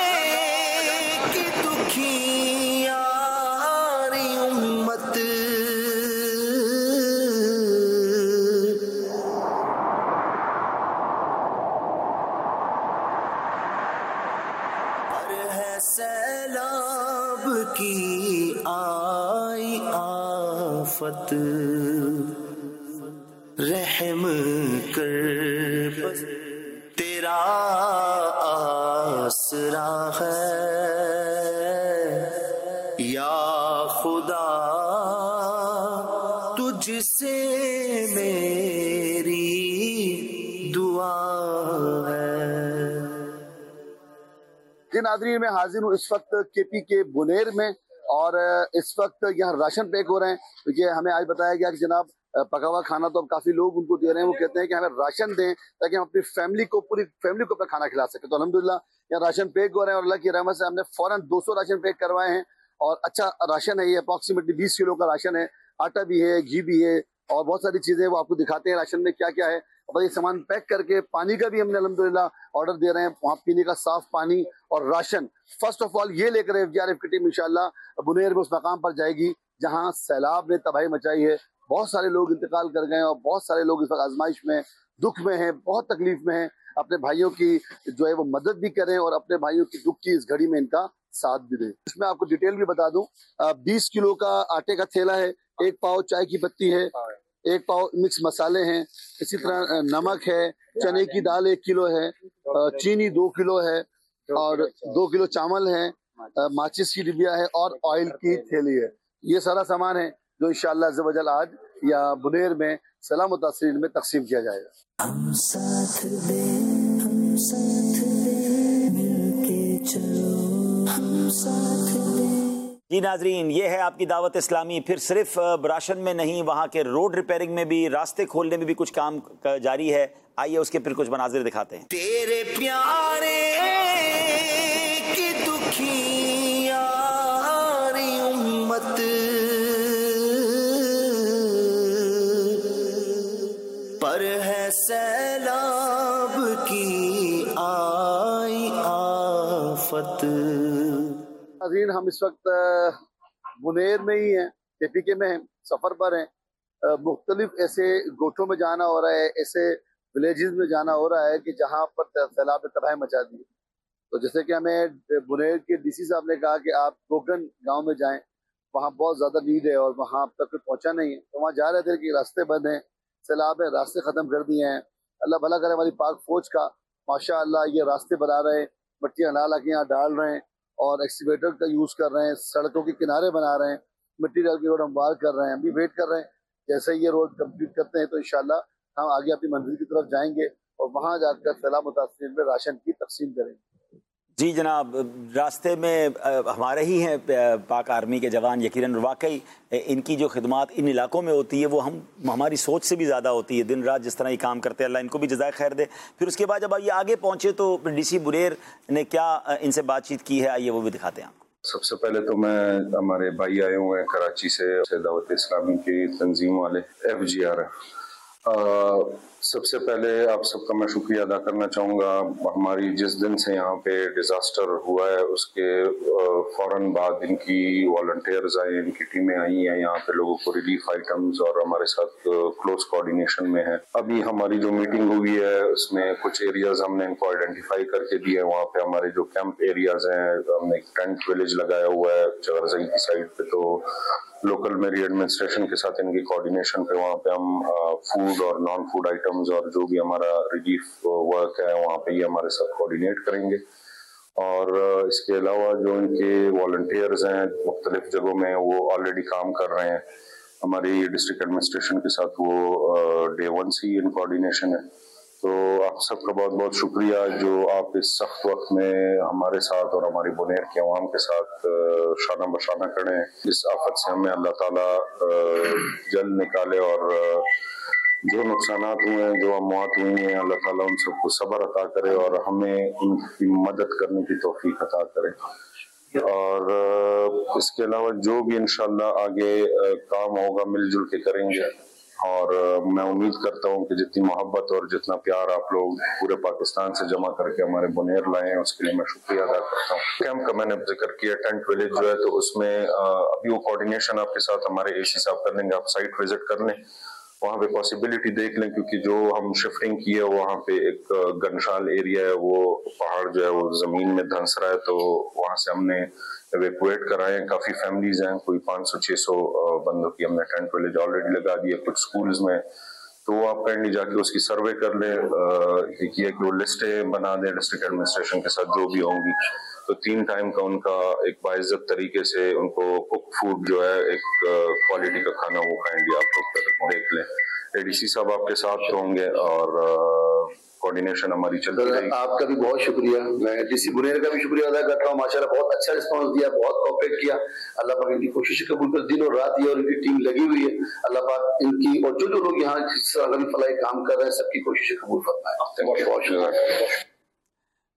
کی دکھیاری امت سیلاب کی آئی آفت، رحم کر بس تیرا آسرا ہے یا خدا، تجھ سے میری دعا ہے۔ جی ناظرین، میں حاضر ہوں اس وقت کے پی کے بنیر میں، اور اس وقت یہاں راشن پیک ہو رہے ہیں۔ یہ ہمیں آج بتایا گیا کہ جناب پکا ہوا کھانا تو اب کافی لوگ ان کو دے رہے ہیں، وہ کہتے ہیں کہ ہمیں راشن دیں تاکہ ہم اپنی فیملی کو پوری فیملی کو اپنا کھانا کھلا سکیں۔ تو الحمدللہ یہاں راشن پیک ہو رہے ہیں، اور اللہ کی رحمت سے ہم نے فوراً دو سو راشن پیک کروائے ہیں، اور اچھا راشن ہے. یہ اپروکسیمیٹلی بیس کلو کا راشن ہے. آٹا بھی ہے, گھی بھی ہے اور بہت ساری چیزیں وہ آپ کو دکھاتے ہیں راشن میں کیا کیا ہے. اور یہ سامان پیک کر کے پانی کا بھی ہم نے الحمدللہ آرڈر دے رہے ہیں, وہاں پینے کا صاف پانی اور راشن. فرسٹ آف آل یہ لے کر ایف جی آر ایف کی ٹیم انشاءاللہ بنیر میں اس مقام پر جائے گی جہاں سیلاب نے تباہی مچائی ہے. بہت سارے لوگ انتقال کر گئے اور بہت سارے لوگ اس وقت آزمائش میں, دکھ میں ہیں, بہت تکلیف میں ہیں. اپنے بھائیوں کی جو ہے وہ مدد بھی کریں اور اپنے بھائیوں کی دکھ کی اس گھڑی میں ان کا ساتھ بھی دیں. اس میں آپ کو ڈیٹیل بھی بتا دوں, بیس کلو کا آٹے کا تھیلا ہے, ایک پاؤ چائے کی پتی ہے, ایک پاؤ مکس مسالے ہیں, اسی طرح نمک ہے, چنے کی دال ایک کلو ہے, چینی دو کلو ہے اور دو کلو چاول ہے, ماچس کی ڈبیا ہے اور آئل کی تھیلی ہے. یہ سارا سامان ہے جو انشاءاللہ عز و جل آج یا بنیر میں سلام متاثرین میں تقسیم کیا جائے گا. ہم ساتھ دیں, ہم ساتھ دیں, مل کے چلو, ہم ساتھ دیں. جی ناظرین, یہ ہے آپ کی دعوت اسلامی. پھر صرف راشن میں نہیں, وہاں کے روڈ ریپیئرنگ میں بھی, راستے کھولنے میں بھی کچھ کام جاری ہے. آئیے اس کے پھر کچھ مناظر دکھاتے ہیں. تیرے پیارے کی دکھی یاری امت پر ہے سیلاب کی آئی آفت. ناظرین, ہم اس وقت بنیر میں ہی ہیں, کے پی کے میں ہیں, سفر پر ہیں. مختلف ایسے گوٹھوں میں جانا ہو رہا ہے, ایسے ولیجز میں جانا ہو رہا ہے کہ جہاں پر سیلاب نے تباہی مچا دی. تو جیسے کہ ہمیں بنیر کے ڈی سی صاحب نے کہا کہ آپ گوگن گاؤں میں جائیں, وہاں بہت زیادہ نیڈ ہے اور وہاں اب تک کوئی پہنچا نہیں ہے. تو وہاں جا رہے تھے کہ راستے بند ہیں, سیلاب ہے, راستے ختم کر دیے ہیں. اللہ بھلا کرے ہماری پاک فوج کا, ماشاء اللہ یہ راستے بنا رہے ہیں, مٹیاں لا لا کے یہاں ڈال رہے ہیں اور ایکسیویٹر کا یوز کر رہے ہیں, سڑکوں کے کنارے بنا رہے ہیں, مٹی ڈال کے روڈ ہموار کر رہے ہیں. ہم بھی ویٹ کر رہے ہیں جیسے یہ روڈ کمپلیٹ کرتے ہیں تو انشاءاللہ ہم آگے اپنی منزل کی طرف جائیں گے اور وہاں جا کر سیلاب متاثرین میں راشن کی تقسیم کریں گے. جی جناب, راستے میں ہمارے ہی ہیں پاک آرمی کے جوان, یقیناً واقعی ان کی جو خدمات ان علاقوں میں ہوتی ہے وہ ہم ہماری سوچ سے بھی زیادہ ہوتی ہے. دن رات جس طرح یہ کام کرتے ہیں, اللہ ان کو بھی جزائے خیر دے. پھر اس کے بعد جب یہ آگے پہنچے تو ڈی سی بنیر نے کیا ان سے بات چیت کی ہے, آئیے وہ بھی دکھاتے ہیں. سب سے پہلے تو میں, ہمارے بھائی آئے ہوئے ہیں کراچی سے, دعوت اسلامی کی تنظیم والے, ایف جی آر. سب سے پہلے آپ سب کا میں شکریہ ادا کرنا چاہوں گا. ہماری جس دن سے یہاں پہ ڈیزاسٹر ہوا ہے اس کے فوراً بعد ان کی والنٹیئرز آئے, ان کی ٹیمیں آئی ہیں یہاں پہ لوگوں کو ریلیف آئٹمز اور ہمارے ساتھ کلوز کوارڈینیشن میں ہیں. ابھی ہماری جو میٹنگ ہوئی ہے اس میں کچھ ایریاز ہم نے ان کو آئیڈینٹیفائی کر کے دیے. وہاں پہ ہمارے جو کیمپ ایریاز ہیں, ہم نے ایک ٹینٹ ویلیج لگایا ہوا ہے چغرزئی کی سائڈ پہ, تو لوکل میری ایڈمنسٹریشن کے ساتھ ان کی کوارڈینیشن پہ وہاں پہ ہم فوڈ اور نان فوڈ آئٹمز اور جو بھی ہمارا ریلیف ورک ہے وہاں پہ یہ ہمارے ساتھ کوارڈینیٹ کریں گے. اور اس کے علاوہ جو ان کے والنٹیئرز ہیں مختلف جگہوں میں وہ آلریڈی کام کر رہے ہیں ہماری ڈسٹرکٹ ایڈمنسٹریشن کے ساتھ, وہ ڈے ون سے ان کوارڈینیشن ہے. تو آپ سب کا بہت بہت شکریہ جو آپ اس سخت وقت میں ہمارے ساتھ اور ہماری بنیر کے عوام کے ساتھ شانہ بشانہ کھڑے ہیں. اس آفت سے ہمیں اللہ تعالیٰ جلد نکالے اور جو نقصانات ہوئے ہیں, جو اموات ہوئی ہیں, اللہ تعالیٰ ان سب کو صبر عطا کرے اور ہمیں ان کی مدد کرنے کی توفیق عطا کرے. اور اس کے علاوہ جو بھی انشاءاللہ آگے کام ہوگا مل جل کے کریں گے. اور میں امید کرتا ہوں کہ جتنی محبت اور جتنا پیار آپ لوگ پورے پاکستان سے جمع کر کے ہمارے بنیر لائے ہیں اس کے لیے میں شکریہ ادا کرتا ہوں. کیمپ کا میں نے ذکر کیا, ٹینٹ ویلیج جو ہے, تو اس میں ابھی وہ کوارڈینیشن آپ کے ساتھ ہمارے اے سی صاحب کر لیں گے. آپ سائٹ وزٹ کر لیں, وہاں پہ پاسبلٹی دیکھ لیں, کیونکہ جو ہم شفٹنگ کی ہے وہاں پہ ایک گنشال ایریا ہے, وہ پہاڑ جو ہے وہ زمین میں دھنس رہا ہے, تو وہاں سے ہم نے ایویکویٹ کرائے ہیں. کافی فیملیز ہیں, کوئی پانچ سو چھ سو بندوں کی ہم نے ٹینٹ ویلیج آلریڈی لگا دی ہے کچھ سکولز میں. تو آپ کائنڈلی جا کے اس کی سروے کر لیں, یہ کہ وہ لسٹیں بنا دیں ڈسٹرکٹ ایڈمنسٹریشن کے ساتھ جو بھی ہوں گی, تو تین ٹائم کا ان کا ایک باعزت طریقے سے ان کو کک فوڈ جو ہے ایک کوالٹی کا کھانا وہ کائنڈلی آپ لوگ دیکھ لیں. اے ڈی سی صاحب آپ کے ساتھ ہوں گے اور کوارڈینیشن ہماری چلتی رہے گی. آپ کا بھی بہت شکریہ. میں ڈی سی بنیر کا بھی شکریہ ادا کرتا ہوں, ماشاءاللہ بہت اچھا رسپانس دیا, بہت کوآپریٹ کیا. اللہ پاک ان کی کوشش قبول کر, دن اور رات یہ اور ان کی ٹیم لگی ہوئی ہے. اللہ پاک ان کی اور جو جو لوگ یہاں فلاحی کام کر رہے ہیں سب کی کوشش قبول فرمائے. بہت شکریہ.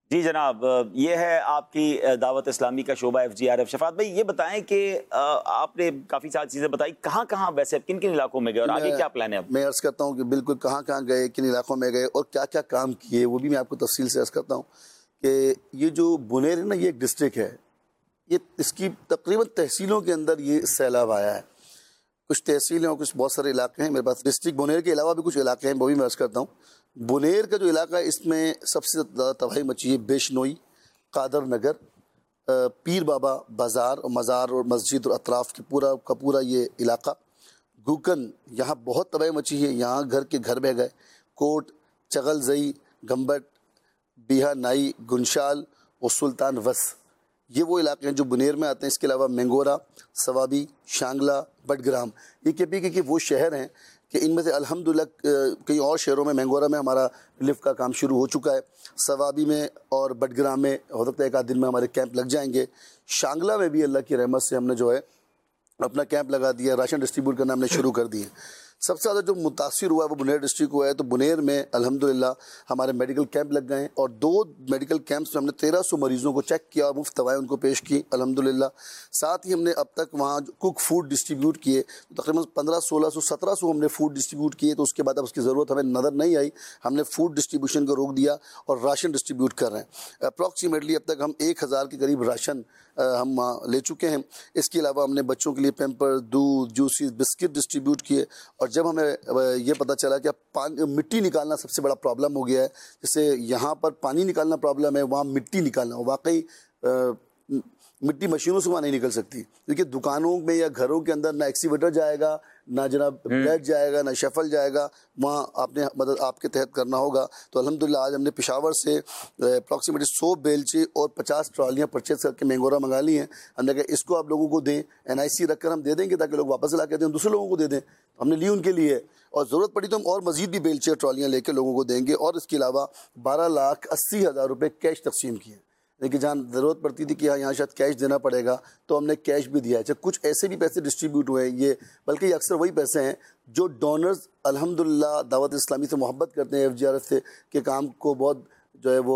جی جناب، یہ ہے آپ کی دعوت اسلامی کا شعبہ ایف جی آر ایف۔ شفاعت بھائی یہ بتائیں کہ آپ نے کافی ساری چیزیں بتائی، کہاں کہاں ویسے کن کن علاقوں میں گئے اور آگے کیا پلان ہے اب؟ میں عرض کرتا ہوں کہ بالکل کہاں کہاں گئے، کن علاقوں میں گئے اور کیا کیا کام کیے، وہ بھی میں آپ کو تفصیل سے عرض کرتا ہوں کہ یہ جو بنیر ہے نا، یہ ایک ڈسٹرکٹ ہے، یہ اس کی تقریباً تحصیلوں کے اندر یہ سیلاب آیا ہے۔ کچھ تحصیلیں اور کچھ بہت سارے علاقے ہیں میرے پاس، ڈسٹرکٹ بنیر کے علاوہ بھی کچھ علاقے ہیں، وہ بھی میں عرض کرتا ہوں۔ بنیر کا جو علاقہ ہے اس میں سب سے زیادہ تباہی مچی ہے بیشنوئی، قادر نگر، پیر بابا بازار اور مزار اور مسجد اور اطراف کی پورا کا پورا یہ علاقہ۔ گوکن، یہاں بہت تباہی مچی ہے، یہاں گھر کے گھر بہ گئے۔ کوٹ، چغل زئی، گمبٹ، بیہا نائی، گنشال اور سلطان وس، یہ وہ علاقے ہیں جو بنیر میں آتے ہیں۔ اس کے علاوہ مینگورا، سوابی، شانگلہ، بٹگرام، یہ کے پی کے کے وہ شہر ہیں کہ ان میں سے الحمدللہ کئی اور شہروں میں، مینگورا میں ہمارا ریلیف کا کام شروع ہو چکا ہے، سوابی میں اور بٹگرام میں ہو سکتا ہے ایک آدھ دن میں ہمارے کیمپ لگ جائیں گے۔ شانگلہ میں بھی اللہ کی رحمت سے ہم نے جو ہے اپنا کیمپ لگا دیا، راشن ڈسٹریبیوٹ کرنا ہم نے شروع کر دیے۔ سب سے زیادہ جو متاثر ہوا ہے وہ بنیر ڈسٹرکٹ ہوا ہے، تو بنیر میں الحمدللہ ہمارے میڈیکل کیمپ لگ گئے ہیں اور دو میڈیکل کیمپس میں ہم نے تیرہ سو مریضوں کو چیک کیا اور مفت دوائیں ان کو پیش کی الحمدللہ۔ ساتھ ہی ہم نے اب تک وہاں کوک فوڈ ڈسٹریبیوٹ کیے، تقریباً پندرہ سولہ سو سترہ سو ہم نے فوڈ ڈسٹریبیوٹ کیے، تو اس کے بعد اب اس کی ضرورت ہمیں نظر نہیں آئی، ہم نے فوڈ ڈسٹریبیوشن کو روک دیا اور راشن ڈسٹریبیوٹ کر رہے ہیں۔ اپروکسیمیٹلی اب تک ہم ایک ہزار کے قریب راشن ہم لے چکے ہیں۔ اس کے علاوہ ہم نے بچوں کے لیے پیمپر، دودھ، جوسیز، بسکٹ ڈسٹریبیوٹ کیے، اور جب ہمیں یہ پتہ چلا کہ پانی مٹی نکالنا سب سے بڑا پرابلم ہو گیا ہے، جیسے یہاں پر پانی نکالنا پرابلم ہے، وہاں مٹی نکالنا، واقعی مٹی مشینوں سے وہاں نہیں نکل سکتی، کیونکہ دکانوں میں یا گھروں کے اندر نہ ایکسیویٹر جائے گا، نہ جناب بلیڈ جائے گا، نہ شفل جائے گا، وہاں آپ نے مدد آپ کے تحت کرنا ہوگا۔ تو الحمدللہ آج ہم نے پشاور سے اپروکسیمیٹلی سو بیلچے اور پچاس ٹرالیاں پرچیز کر کے مینگورا منگا لی ہیں۔ ہم نے کہا اس کو آپ لوگوں کو دیں، این آئی سی رکھ کر ہم دے دیں گے تاکہ لوگ واپس لا کے دیں، دوسرے لوگوں کو دے دیں۔ ہم نے لی ان کے لیے، اور ضرورت پڑی تو ہم اور مزید بھی بیلچے اور ٹرالیاں لے کے لوگوں کو دیں گے، اور اس کے علاوہ بارہ لاکھ اسی ہزار روپے کیش تقسیم کیے، لیکن جہاں ضرورت پڑتی تھی کہ یہاں یہاں شاید کیش دینا پڑے گا تو ہم نے کیش بھی دیا ہے۔ کچھ ایسے بھی پیسے ڈسٹریبیوٹ ہوئے ہیں، یہ بلکہ یہ اکثر وہی پیسے ہیں جو ڈونرز الحمدللہ دعوت اسلامی سے محبت کرتے ہیں، ایف جی آر ایف سے کے کام کو بہت جو ہے وہ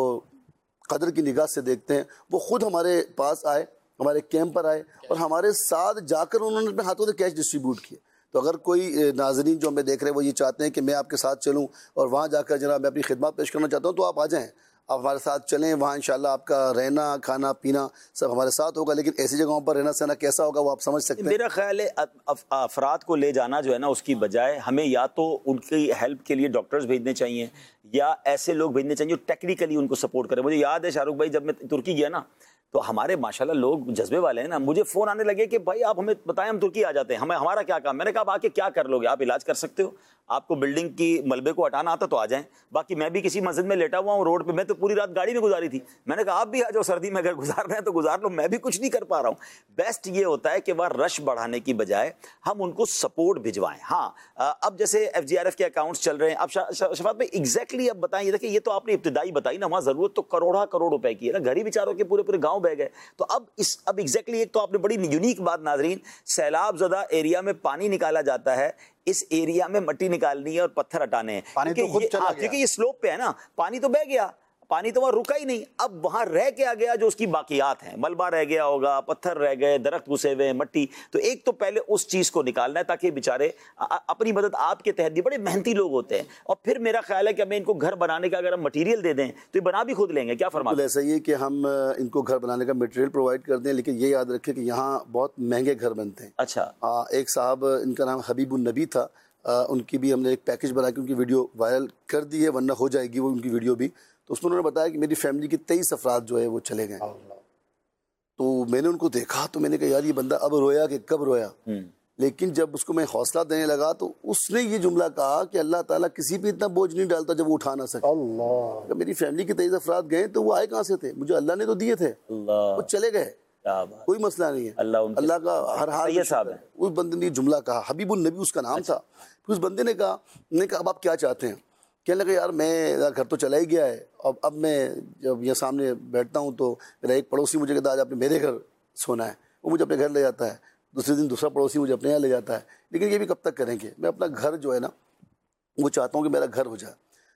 قدر کی نگاہ سے دیکھتے ہیں، وہ خود ہمارے پاس آئے، ہمارے کیمپ پر آئے اور ہمارے ساتھ جا کر انہوں نے اپنے ہاتھوں سے کیش ڈسٹریبیوٹ کیے۔ تو اگر کوئی ناظرین جو ہمیں دیکھ رہے ہیں وہ یہ چاہتے ہیں کہ میں آپ کے ساتھ چلوں اور وہاں جا کر جناب میں اپنی خدمات پیش کرنا چاہتا ہوں، تو آپ آ جائیں، آپ ہمارے ساتھ چلیں، وہاں انشاءاللہ آپ کا رہنا، کھانا پینا سب ہمارے ساتھ ہوگا، لیکن ایسی جگہوں پر رہنا سہنا کیسا ہوگا وہ آپ سمجھ سکتے ہیں۔ میرا خیال ہے افراد کو لے جانا جو ہے نا، اس کی بجائے ہمیں یا تو ان کی ہیلپ کے لیے ڈاکٹرز بھیجنے چاہیے یا ایسے لوگ بھیجنے چاہیے جو ٹیکنیکلی ان کو سپورٹ کریں۔ مجھے یاد ہے شاہ رخ بھائی جب میں ترکی گیا نا تو ہمارے ماشاءاللہ لوگ جذبے والے ہیں نا، مجھے فون آنے لگے کہ بھائی آپ ہمیں بتائیں، ہم ترکی آ جاتے ہیں، ہمیں ہمارا کیا کام؟ میں نے کہا آپ آ کے کیا کر لو گے؟ آپ علاج کر سکتے ہو، آپ کو بلڈنگ کی ملبے کو ہٹانا آتا تو آ جائیں، باقی میں بھی کسی مسجد میں لیٹا ہوا ہوں روڈ پہ، میں تو پوری رات گاڑی میں گزاری تھی، میں نے کہا آپ بھی آ جاؤ، سردی میں اگر گزار رہے ہیں تو گزار لو، میں بھی کچھ نہیں کر پا رہا ہوں۔ بیسٹ یہ ہوتا ہے کہ وہ رش بڑھانے کی بجائے ہم ان کو سپورٹ بھجوائیں۔ ہاں اب جیسے ایف جی آر ایف کے اکاؤنٹس چل رہے ہیں، اب شفاعت بھائی ایگزیکٹلی اب بتائیں، یہ دیکھیں یہ تو آپ نے ابتدائی بتائی نا، وہاں ضرورت تو کروڑا کروڑ روپے کی ہے نا، گھر ہی بیچاروں کے پورے پورے گاؤں بہ گئے، تو اب اس اب ایگزیکٹلی ایک تو آپ نے بڑی یونیک بات ناظرین، سیلاب زدہ ایریا میں پانی نکالا جاتا ہے، اس ایریا میں مٹی نکالنی ہے اور پتھر ہٹانے ہیں، کیونکہ یہ سلوپ پہ ہے نا، پانی تو بہ گیا، پانی تو وہاں رکا ہی نہیں، اب وہاں رہ کے آ گیا جو اس کی باقیات ہیں، ملبہ رہ گیا ہوگا، پتھر رہ گئے، درخت گھسے ہوئے، مٹی، تو ایک تو پہلے اس چیز کو نکالنا ہے تاکہ بیچارے اپنی مدد آپ کے تحت بھی، بڑے محنتی لوگ ہوتے ہیں، اور پھر میرا خیال ہے کہ ہمیں ان کو گھر بنانے کا اگر ہم مٹیریل دے دیں تو یہ بنا بھی خود لیں گے، کیا فرماتے ہیں؟ ایسا ہی ہے کہ ہم ان کو گھر بنانے کا مٹیریل پرووائڈ کر دیں، لیکن یہ یاد رکھیں کہ یہاں بہت مہنگے گھر بنتے ہیں۔ اچھا، ایک صاحب ان کا نام حبیب النبی تھا، ان کی بھی ہم نے ایک پیکج بنا کے ان کی ویڈیو وائرل کر دی ہے، ورنہ ہو جائے گی وہ ان کی ویڈیو بھی، تو اس میں انہوں نے بتایا کہ میری فیملی کے تیئیس افراد جو ہے وہ چلے گئے، تو میں نے ان کو دیکھا تو میں نے کہا یار یہ بندہ اب رویا کہ کب رویا، لیکن جب اس کو میں حوصلہ دینے لگا تو اس نے یہ جملہ کہا کہ اللہ تعالیٰ کسی پہ اتنا بوجھ نہیں ڈالتا جب وہ اٹھا نہ سکے۔ اللہ، میری فیملی کے تیئیس افراد گئے تو وہ آئے کہاں سے تھے؟ مجھے اللہ نے تو دیے تھے، وہ چلے گئے، کوئی مسئلہ نہیں ہے، اللہ کا ہر حال۔ اس بندے نے جملہ کہا، حبیب النبی اس کا نام تھا، پھر اس بندے نے کہا میں نے کہا اب آپ کیا چاہتے ہیں؟ کہنے لگا یار میں گھر تو چلا ہی گیا ہے، اب اب میں جب یہ سامنے بیٹھتا ہوں تو میرا ایک پڑوسی مجھے کہتا ہے آج آپ نے میرے گھر سونا ہے، وہ مجھے اپنے گھر لے جاتا ہے، دوسرے دن دوسرا پڑوسی مجھے اپنے یہاں لے جاتا ہے، لیکن یہ بھی کب تک کریں گے؟ میں اپنا گھر جو ہے نا وہ چاہتا ہوں کہ میرا گھر ہو جائے۔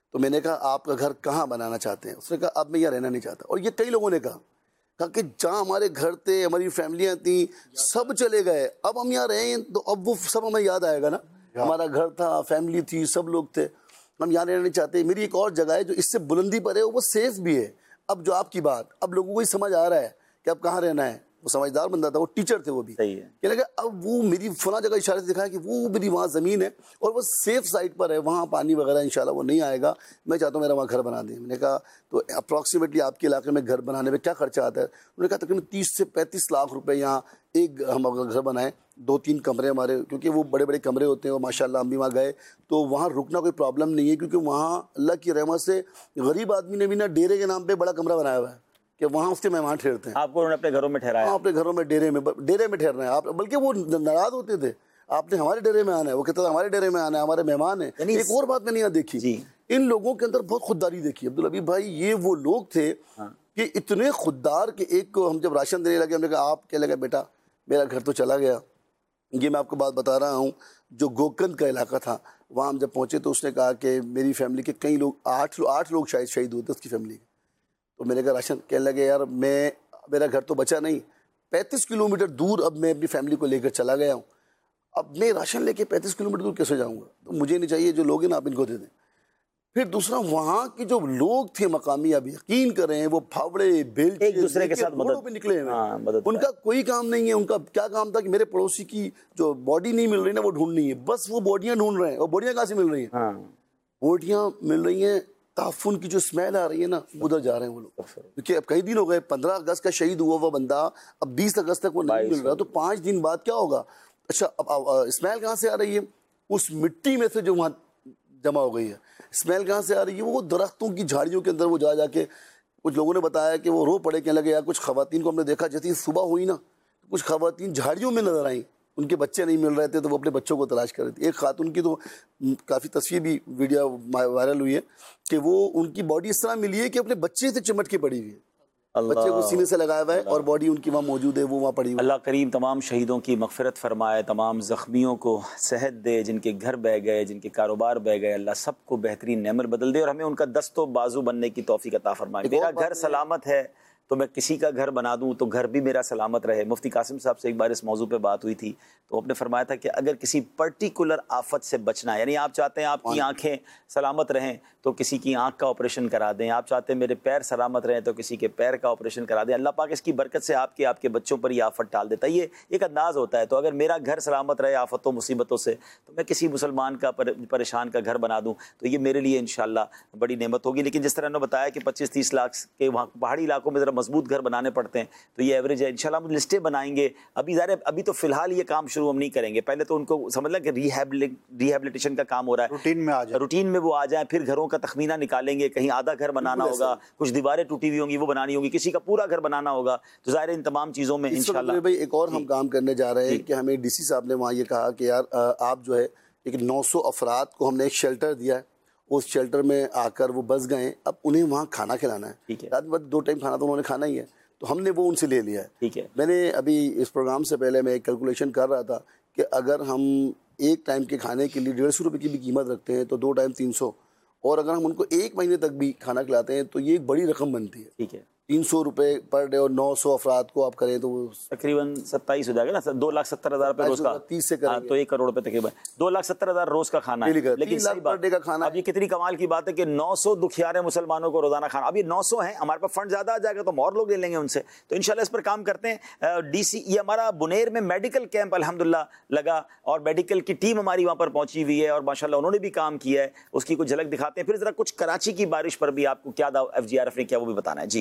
تو میں نے کہا آپ کا گھر کہاں بنانا چاہتے ہیں؟ اس نے کہا اب میں یہاں رہنا نہیں چاہتا. اور یہ کئی لوگوں نے کہا کہا کہ جہاں ہمارے گھر تھے, ہماری فیملیاں تھیں, سب چلے گئے, اب ہم یہاں رہیں تو اب وہ سب ہمیں یاد آئے گا نا, ہمارا گھر تھا, فیملی تھی, سب لوگ تھے, ہم یہاں رہنا نہیں چاہتے. میری ایک اور جگہ ہے جو اس سے بلندی پر ہے, وہ سیف بھی ہے. اب جو آپ کی بات, اب لوگوں کو ہی سمجھ آ رہا ہے کہ اب کہاں رہنا ہے. وہ سمجھدار بندہ تھا, وہ ٹیچر تھے, وہ بھی کہ لگا اب وہ میری فلاں جگہ اشارے سے دکھایا کہ وہ میری وہاں زمین ہے اور وہ سیف سائٹ پر ہے, وہاں پانی وغیرہ انشاءاللہ وہ نہیں آئے گا, میں چاہتا ہوں میرا وہاں گھر بنا دیں. میں نے کہا تو اپروکسیمیٹلی آپ کے علاقے میں گھر بنانے میں کیا خرچہ آتا ہے؟ انہوں نے کہا تقریباً تیس سے پینتیس لاکھ روپے یہاں ایک ہم اگر گھر بنائیں, دو تین کمرے ہمارے, کیونکہ وہ بڑے بڑے کمرے ہوتے ہیں, اور ماشاء اللہ ہم بھی وہاں گئے تو وہاں رکنا کوئی پرابلم نہیں ہے, کیونکہ وہاں اللہ کی رحمت سے غریب آدمی نے بھی نا ڈیرے کے نام پہ بڑا کمرہ بنایا ہوا ہے کہ وہاں اس کے مہمان ٹھہرتے ہیں. آپ کو انہوں نے اپنے گھروں میں ٹھہرایا؟ ہاں اپنے گھروں میں, ڈیرے میں, ڈیرے میں ٹھہرنا ہے آپ. بلکہ وہ ناراض ہوتے تھے, آپ نے ہمارے ڈیرے میں آنا ہے, وہ کہتا تھا ہمارے ڈیرے میں آنا ہے, ہمارے مہمان ہیں. ایک اور بات میں نے یہاں دیکھی, ان لوگوں کے اندر بہت خودداری دیکھی عبدالحبیب بھائی. یہ وہ لوگ تھے کہ اتنے خوددار کہ ایک کو ہم جب راشن دینے لگے, ہم نے کہا آپ کہنے لگے بیٹا میرا گھر تو چلا گیا. یہ میں آپ کو بات بتا رہا ہوں, جو گوکند کا علاقہ تھا وہاں ہم جب پہنچے تو اس نے کہا کہ میری فیملی کے کئی لوگ, آٹھ آٹھ لوگ شاید شہید ہوتے اس کی فیملی کے. تو میں نے کہا راشن, کہنے لگے یار میں, میرا گھر تو بچا نہیں, پینتیس کلو میٹر دور اب میں اپنی فیملی کو لے کر چلا گیا ہوں, اب میں راشن لے کے پینتیس کلو میٹر دور کیسے جاؤں گا؟ تو مجھے نہیں چاہیے, جو لوگ ہیں نا آپ ان کو دے دیں. پھر دوسرا وہاں کے جو لوگ تھے مقامی, اب یقین کریں وہ پھاوڑے بیلچے ایک دوسرے کے ساتھ مدد پہ نکلے ہوئے, مدد, ان کا کوئی کام نہیں ہے. ان کا کیا کام تھا کہ میرے پڑوسی کی جو باڈی نہیں مل رہی نا وہ ڈھونڈنی ہے, بس وہ باڈیاں ڈھونڈ رہے ہیں. اور باڈیاں کہاں سے مل رہی ہیں؟ باڈیاں مل رہی ہیں, تعفن کی جو اسمیل آ رہی ہے نا ادھر جا رہے ہیں وہ لوگ. کیونکہ اب کئی دن ہو گئے, پندرہ اگست کا شہید ہوا وہ بندہ, اب بیس اگست تک وہ نہیں مل رہا, تو پانچ دن بعد کیا ہوگا؟ اچھا اب اسمیل کہاں سے آ رہی ہے؟ اس مٹی میں سے جو وہاں جمع ہو گئی ہے. اسمیل کہاں سے آ رہی ہے؟ وہ درختوں کی جھاڑیوں کے اندر وہ جا جا کے, کچھ لوگوں نے بتایا کہ وہ رو پڑے, کہنے لگے یار کچھ خواتین کو ہم نے دیکھا جیسے صبح ہوئی نا, کچھ خواتین جھاڑیوں میں نظر آئیں, ان کے بچے نہیں مل رہے تھے تو وہ اپنے بچوں کو تلاش کر رہی تھی. ایک خاتون کی تو کافی تصویر بھی ویڈیو وائرل ہوئی ہے کہ وہ ان کی باڈی اس طرح ملی ہے کہ اپنے بچے سے چمٹ کے پڑی ہوئی ہے, بچے کو سینے سے لگایا ہوا ہے اور باڈی ان کی وہاں موجود ہے, وہ وہاں پڑی ہوئی ہے. اللہ کریم تمام شہیدوں کی مغفرت فرمائے, تمام زخمیوں کو صحت دے, جن کے گھر بہ گئے, جن کے کاروبار بہ گئے, اللہ سب کو بہترین نعمت بدل دے, اور ہمیں ان کا دست و بازو بننے کی توفیق عطا فرمائے. میرا گھر سلامت ہے تو میں کسی کا گھر بنا دوں تو گھر بھی میرا سلامت رہے. مفتی قاسم صاحب سے ایک بار اس موضوع پہ بات ہوئی تھی تو آپ نے فرمایا تھا کہ اگر کسی پرٹیکولر آفت سے بچنا ہے, یعنی آپ چاہتے ہیں آپ کی آنکھیں سلامت رہیں تو کسی کی آنکھ کا آپریشن کرا دیں, آپ چاہتے ہیں میرے پیر سلامت رہیں تو کسی کے پیر کا آپریشن کرا دیں, اللہ پاک اس کی برکت سے آپ کے آپ کے بچوں پر یہ آفت ڈال دیتا ہے. یہ ایک انداز ہوتا ہے. تو اگر میرا گھر سلامت رہے آفتوں مصیبتوں سے تو میں کسی مسلمان کا پریشان کا گھر بنا دوں تو یہ میرے لیے انشاءاللہ بڑی نعمت ہوگی. لیکن جس طرح انہوں نے بتایا کہ پچیس تیس لاکھ کے وہاں پہاڑی علاقوں میں ذرا مضبوط گھر بنانے پڑتے ہیں تو یہ ایوریج ہے. انشاءاللہ ہم لسٹیں بنائیں گے. ابھی ظاہر ابھی تو فی الحال یہ کام شروع ہم نہیں کریں گے, پہلے تو ان کو سمجھ لیں کہ ریہیبلیٹیشن کا کام ہو رہا ہے, روٹین میں آ جائے, روٹین میں وہ آ جائیں. پھر گھروں کا تخمینہ نکالیں گے, کہیں آدھا گھر بنانا ہوگا, کچھ دیواریں ٹوٹی ہوئی ہوں گی وہ بنانی ہوگی, کسی کا پورا گھر بنانا ہوگا. تو ظاہر ان تمام چیزوں میں انشاءاللہ بھائی ایک اور ہم کام کرنے جا رہے ہیں کہ ہمیں ڈی سی صاحب نے وہاں یہ کہا کہ یار آپ جو ہے ایک نو سو افراد کو ہم نے ایک شیلٹر دیا ہے, اس شیلٹر میں آ کر وہ بس گئے, اب انہیں وہاں کھانا کھلانا ہے. رات میں دو ٹائم کھانا تو انہوں نے کھانا ہی ہے, تو ہم نے وہ ان سے لے لیا ہے. ٹھیک ہے, میں نے ابھی اس پروگرام سے پہلے میں ایک کیلکولیشن کر رہا تھا کہ اگر ہم ایک ٹائم کے کھانے کے لیے ڈیڑھ سو روپے کی بھی قیمت رکھتے ہیں تو دو ٹائم تین سو, اور اگر ہم ان کو ایک مہینے تک بھی کھانا کھلاتے ہیں تو یہ ایک بڑی رقم بنتی ہے. ٹھیک ہے, تین سو روپے پر ڈے اور نو سو افراد کو آپ کریں تو تقریباً ستائیس ہو جائے گا نا, دو لاکھ ستر ہزار روپے روز کا, تیس سے کریں تو ایک کروڑ روپے تقریباً دو لاکھ ستر ہزار روز کا کھانا ہے. لیکن صحیح بات کا کھانا, اب یہ کتنی کمال کی بات ہے کہ نو سو دکھیارے مسلمانوں کو روزانہ کھانا. اب یہ نو سو ہیں, ہمارے پاس فنڈ زیادہ آ جائے گا تو ہم اور لوگ لے لیں گے ان سے. تو انشاءاللہ اس پر کام کرتے ہیں. ڈی سی یہ ہمارا بنیر میں میڈیکل کیمپ الحمدللہ لگا, اور میڈیکل کی ٹیم ہماری وہاں پر پہنچی ہوئی ہے, اور ماشاءاللہ انہوں نے بھی کام کیا ہے. اس کی کچھ جھلک دکھاتے ہیں. پھر ذرا کچھ کراچی کی بارش پر بھی آپ کو کیا ایف جی آر ایف نے کیا وہ بھی بتانا ہے. جی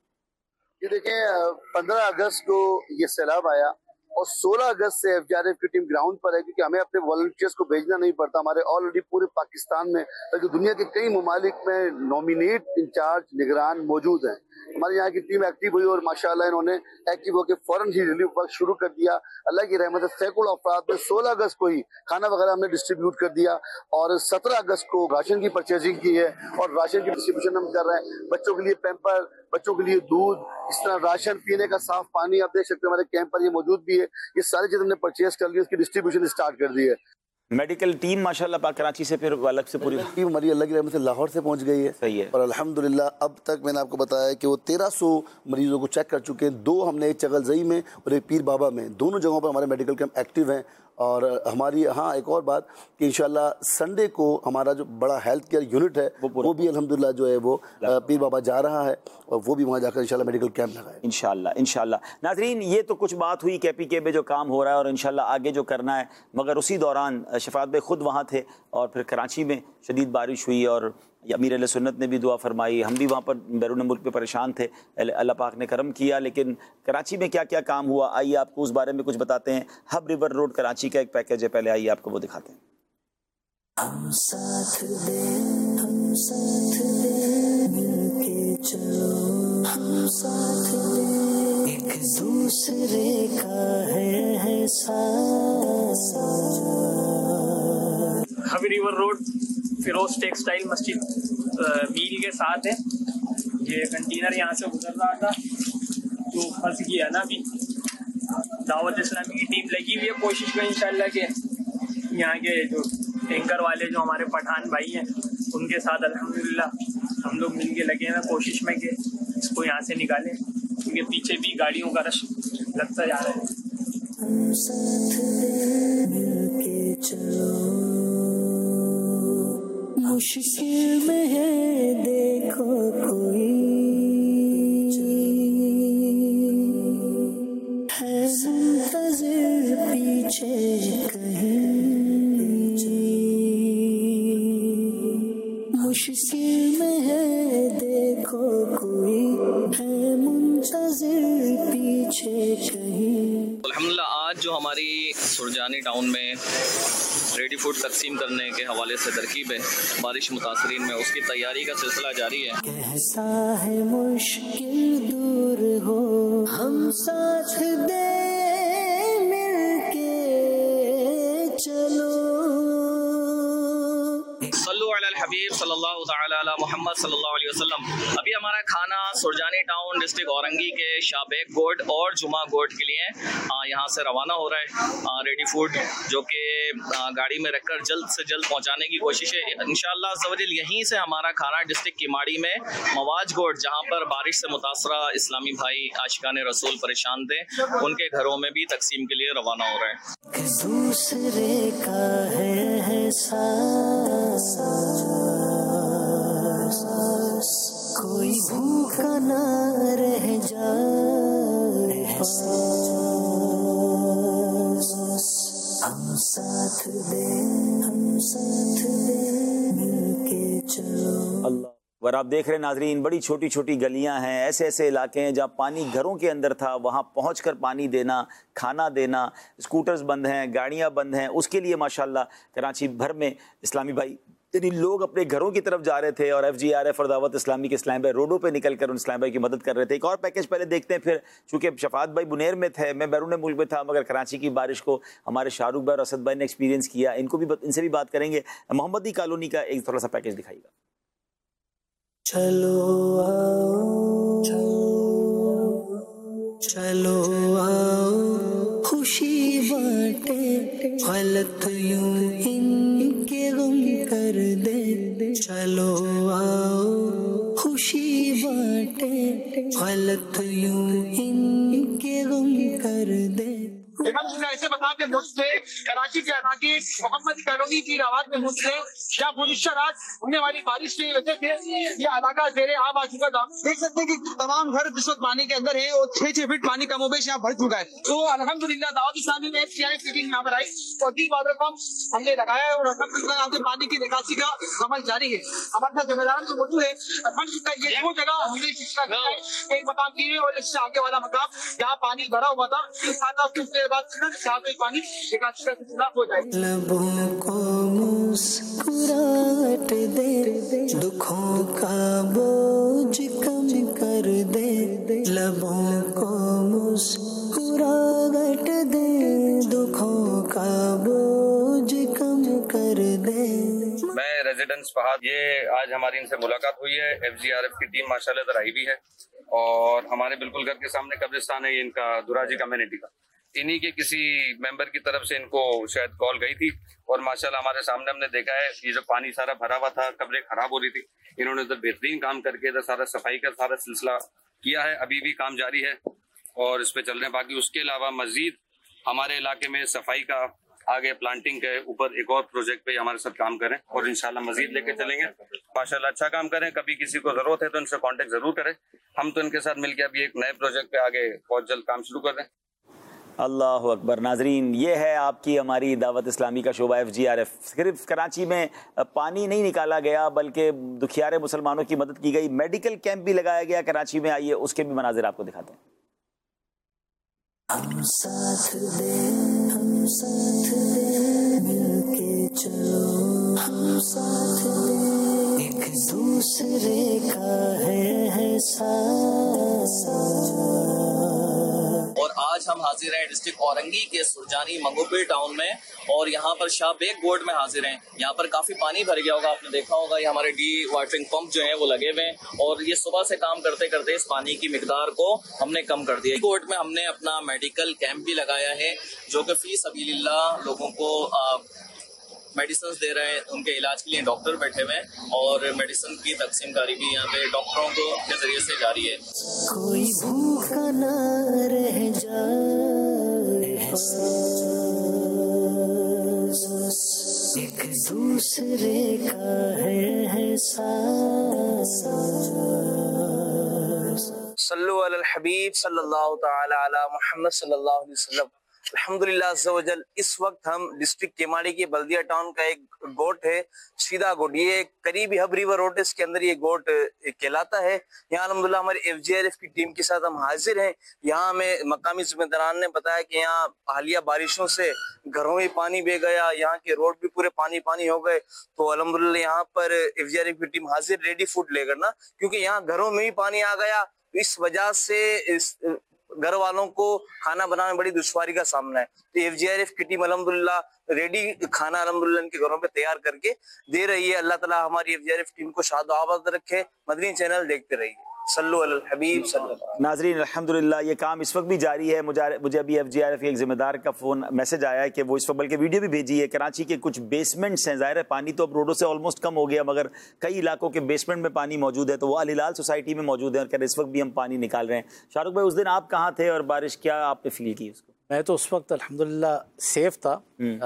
یہ دیکھیں, پندرہ اگست کو یہ سیلاب آیا اور سولہ اگست سے ایف جی آر ایف کی ٹیم گراؤنڈ پر ہے, کیونکہ ہمیں اپنے والنٹیئرز کو بھیجنا نہیں پڑتا. ہمارے آلریڈی پورے پاکستان میں بلکہ دنیا کے کئی ممالک میں نومینیٹ انچارج نگران موجود ہیں. ہماری یہاں کی ٹیم ایکٹیو ہوئی اور ماشاءاللہ انہوں نے ایکٹیو ہو کے فوراً ہی ریلیف ورک شروع کر دیا. اللہ کی رحمت سے سینکڑوں افراد میں سولہ اگست کو ہی کھانا وغیرہ ہم نے ڈسٹریبیوٹ کر دیا, اور سترہ اگست کو راشن کی پرچیزنگ کی ہے اور راشن کی ڈسٹریبیوشن ہم کر رہے ہیں. بچوں کے لیے پیمپر, بچوں کے لیے دودھ, اس طرح راشن, پینے کا صاف پانی, آپ دیکھ سکتے ہیں ہمارے کیمپ پر یہ موجود بھی ہے. یہ ساری چیز ہم نے پرچیز کر لی, اس کی ڈسٹریبیوشن اسٹارٹ کر دی ہے. میڈیکل ٹیم ماشاءاللہ پاک کراچی سے پھر الگ سے پوری ٹیم ہماری اللہ کی رحمت سے لاہور سے پہنچ گئی ہے. صحیح ہے. اور الحمدللہ اب تک میں نے آپ کو بتایا ہے کہ وہ تیرہ سو مریضوں کو چیک کر چکے ہیں. دو ہم نے ایک چغلزئی میں اور ایک پیر بابا میں، دونوں جگہوں پر ہمارے میڈیکل کیمپ ایکٹیو ہیں. اور ہماری ہاں ایک اور بات کہ انشاءاللہ سنڈے کو ہمارا جو بڑا ہیلتھ کیئر یونٹ ہے وہ بھی الحمدللہ جو ہے وہ پیر بابا جا رہا ہے اور وہ بھی وہاں جا کر انشاءاللہ میڈیکل کیمپ لگائے انشاءاللہ. انشاءاللہ ناظرین، یہ تو کچھ بات ہوئی کے پی کے میں جو کام ہو رہا ہے اور انشاءاللہ آگے جو کرنا ہے، مگر اسی دوران شفاعت بھائی خود وہاں تھے اور پھر کراچی میں شدید بارش ہوئی اور امیر اہل سنت نے بھی دعا فرمائی، ہم بھی وہاں پر بیرون ملک میں پریشان تھے، اللہ پاک نے کرم کیا. لیکن کراچی میں کیا کیا کام ہوا آئیے آپ کو اس بارے میں کچھ بتاتے ہیں. ہب ریور روڈ کراچی کا ایک پیکیج ہے، پہلے آئیے آپ کو وہ دکھاتے ہیں. ہم ساتھ دے ہم ساتھ دے مل کے چلو، ہم ساتھ دے ایک دوسرے کا ہے احساس. Hub river road Feroze textile مسجد میل کے ساتھ ہے. یہ کنٹینر یہاں سے گزر رہا تھا تو پھنس گیا نا. ابھی دعوت اسلامی کی ٹیم لگی ہوئی ہے کوشش میں انشاءاللہ کہ یہاں کے جو ٹینکر والے جو ہمارے پٹھان بھائی ہیں ان کے ساتھ الحمدللہ ہم لوگ مل کے لگے ہیں کوشش میں کہ اس کو یہاں سے نکالیں، کیونکہ پیچھے بھی گاڑیوں کا رش لگتا جا رہا ہے. ہم ساتھ دے مل کے چلو، مشکل میں ہے دیکھو کوئی ہے منتظر پیچھے کہیں، مشکل میں ہے دیکھو کوئی ہے منتظر پیچھے کہیں. الحمدللہ آج جو ہماری سرجانی ٹاؤن میں ریڈی فوڈ تقسیم کرنے کے حوالے سے ترکیب ہے بارش متاثرین میں، اس کی تیاری کا سلسلہ جاری ہے. کیسا ہے مشکل دور ہو، ہم ساتھ دے مل کے چلو. صلو علی الحبیب صلی اللہ تعالی علی محمد صلی اللہ علیہ وسلم. ابھی ہمارا کھانا سرجانی ٹاؤن ڈسٹرکٹ اورنگی کے شابیک گوٹ اور جمعہ گوٹ کے لیے یہاں سے روانہ ہو رہا ہے. ریڈی فوڈ جو کہ گاڑی میں رکھ کر جلد سے جلد پہنچانے کی کوشش ہے انشاءاللہ عز و جل. یہیں سے ہمارا کھانا ڈسٹرکٹ کیماڑی میں مواج گوٹ، جہاں پر بارش سے متاثرہ اسلامی بھائی عاشقان رسول پریشان تھے، ان کے گھروں میں بھی تقسیم کے لیے روانہ ہو رہے ہیں. دوسرے کا ہے احساس، کوئی بھوکا نہ رہ جائے. ہم ساتھ دے ہم ساتھ دے مل کے چلو. اللہ. اور آپ دیکھ رہے ہیں ناظرین، بڑی چھوٹی چھوٹی گلیاں ہیں، ایسے ایسے علاقے ہیں جہاں پانی گھروں کے اندر تھا، وہاں پہنچ کر پانی دینا، کھانا دینا، اسکوٹرز بند ہیں، گاڑیاں بند ہیں، اس کے لیے ماشاءاللہ کراچی بھر میں اسلامی بھائی یعنی لوگ اپنے گھروں کی طرف جا رہے تھے اور ایف جی آر ایف اور دعوت اسلامی کے اسلام بھائی روڈوں پہ نکل کر ان اسلام بھائی کی مدد کر رہے تھے. ایک اور پیکیج پہلے دیکھتے ہیں، پھر چونکہ شفاعت بھائی بنیر میں تھے، میں بیرون ملک میں تھا، مگر کراچی کی بارش کو ہمارے شاہ رخ بھائی اور اسد بھائی نے ایکسپیرینس کیا، ان کو بھی ان سے بھی بات کریں گے. محمدی کالونی کا ایک تھوڑا سا پیکیج دکھائیے گا. چلو آؤ چلو آؤ خوشی بانٹے، غلط یوں ان کے غم کر دے. چلو آؤ خوشی بانٹے، غلط یوں ان کے غم کر دے. ایسے بتا کے مسئلے کراچی کے علاقے محمد کالونی کی آواز میں مسئلے کیا گزشتہ رات ہونے والی بارش کی وجہ سے یہ علاقہ زیر آب آ چکا تھا. دیکھ سکتے ہیں کہ تمام گھر اس وقت پانی کے اندر ہے اور چھ چھ فٹ پانی کم و بیش یہاں بڑھ چکا ہے. تو الحمدللہ دعوت اسلامی میں یہاں پر آئی اور تین باروں کا ہم نے لگایا ہے اور الحمدللہ یہاں سے پانی کی نکاسی کا عمل جاری ہے. ہمارے ساتھ ذمہ داران جو موجود ہے الحمدللہ یہ وہ جگہ ہم نے ایک مقام کی ہے اور اس سے آگے والا مقام جہاں پانی بھرا ہوا تھا پانی ہو جائے. لبوں کو مسکراہٹ دے، دکھوں کا بوجھ کم کر دے. لبوں کو مسکراہٹ دے، دکھوں کا بوجھ کم کر دے. میں ریزیڈنس فہد، یہ آج ہماری ان سے ملاقات ہوئی ہے. ایف جی آر ایف کی ٹیم ماشاءاللہ ادھر آئی بھی ہے اور ہمارے بالکل گھر کے سامنے قبرستان ہے، یہ ان کا دراجی کمیونٹی کا. انہی کے کسی ممبر کی طرف سے ان کو شاید کال گئی تھی اور ماشاءاللہ ہمارے سامنے ہم نے دیکھا ہے یہ جو پانی سارا بھرا ہوا تھا، قبریں خراب ہو رہی تھی، انہوں نے ادھر بہترین کام کر کے ادھر سارا صفائی کا سارا سلسلہ کیا ہے، ابھی بھی کام جاری ہے اور اس پہ چل رہے ہیں۔ باقی اس کے علاوہ مزید ہمارے علاقے میں صفائی کا آگے پلانٹنگ کے اوپر ایک اور پروجیکٹ پہ ہمارے ساتھ کام کریں اور انشاءاللہ مزید لے کے چلیں گے۔ ماشاءاللہ اچھا کام کریں، کبھی کسی کو ضرورت ہے تو ان سے کانٹیکٹ ضرور کریں، ہم تو ان کے ساتھ مل کے ابھی ایک نئے پروجیکٹ پہ آگے بہت جلد کام شروع کر دیں۔ اللہ اکبر۔ ناظرین، یہ ہے آپ کی ہماری دعوت اسلامی کا شعبہ ایف جی آر ایف۔ صرف کراچی میں پانی نہیں نکالا گیا بلکہ دکھیارے مسلمانوں کی مدد کی گئی، میڈیکل کیمپ بھی لگایا گیا کراچی میں۔ آئیے اس کے بھی مناظر آپ کو دکھاتے ہیں۔ ہم ساتھ دے ہم ساتھ دے مل کے چلو، ہم ساتھ دے ایک دوسرے کا ہے احساس۔ اور آج ہم حاضر ہیں ڈسٹرکٹ اورنگی کے سرجانی منگوپیر ٹاؤن میں، اور یہاں پر شاہ بیگ گوڈ میں حاضر ہیں۔ یہاں پر کافی پانی بھر گیا ہوگا، آپ نے دیکھا ہوگا یہ ہمارے ڈی واٹرنگ پمپ جو ہیں وہ لگے ہوئے ہیں، اور یہ صبح سے کام کرتے کرتے اس پانی کی مقدار کو ہم نے کم کر دیا۔ گوڈ میں ہم نے اپنا میڈیکل کیمپ بھی لگایا ہے جو کہ فی سبیل اللہ لوگوں کو میڈیسنز دے رہے ہیں، ان کے علاج کے لیے ڈاکٹر بیٹھے ہوئے ہیں، اور میڈیسن کی تقسیم کاری بھی یہاں پہ ڈاکٹروں کو کے ذریعے سے جاری ہے۔ کوئی بھوکا نہ رہ جائے، ایک دوسرے کا ہے احساس۔ صلو علی الحبیب صلی اللہ تعالی علی محمد صلی اللہ علیہ وسلم۔ الحمدللہ عز و جل، اس وقت ہم ڈسٹرکٹ کیماڑی کی بلدیہ ٹاؤن کا ایک گوٹ ہے سیدھا گوٹ، یہ قریبی ہب ریور روڈ، اس کے اندر یہ گوٹ کہلاتا ہے۔ یہاں الحمدللہ ہمارے ایف جی آر ایف کی ٹیم کے ساتھ ہم حاضر ہیں۔ یہاں ہمیں مقامی ذمہ داران نے بتایا کہ یہاں حالیہ بارشوں سے گھروں میں پانی بہ گیا، یہاں کے روڈ بھی پورے پانی پانی ہو گئے، تو الحمدللہ یہاں پر ایف جی آر ایف کی ٹیم حاضر ریڈی فوڈ لے کر نا، کیونکہ یہاں گھروں میں بھی پانی آ گیا، اس وجہ سے اس گھر والوں کو کھانا بنانے میں بڑی دشواری کا سامنا ہے۔ تو ایف جی آر ایف کی ٹیم الحمدللہ ریڈی کھانا الحمدللہ ان کے گھروں پہ تیار کر کے دے رہی ہے۔ اللہ تعالیٰ ہماری F G R F team کو شاد و آباد رکھے۔ مدنی چینل دیکھتے رہیے۔ صلو علی الحبیب صلی اللہ علیہ وسلم۔ ناظرین، الحمدللہ یہ کام اس وقت بھی جاری ہے۔ مجھے ابھی ایف جی آر ایف کے ایک ذمہ دار کا فون میسج آیا ہے کہ وہ اس وقت بلکہ ویڈیو بھی بھیجی ہے، کراچی کے کچھ بیسمنٹس ہیں، ظاہر ہے پانی تو اب روڈوں سے آلموسٹ کم ہو گیا، مگر کئی علاقوں کے بیسمنٹ میں پانی موجود ہے، تو وہ الہلال سوسائٹی میں موجود ہے، اور کہ اس وقت بھی ہم پانی نکال رہے ہیں۔ شاہ رخ بھائی، اس دن آپ کہاں تھے اور بارش کیا آپ نے فیل کی اس کو؟ میں تو اس وقت الحمدللہ سیف تھا،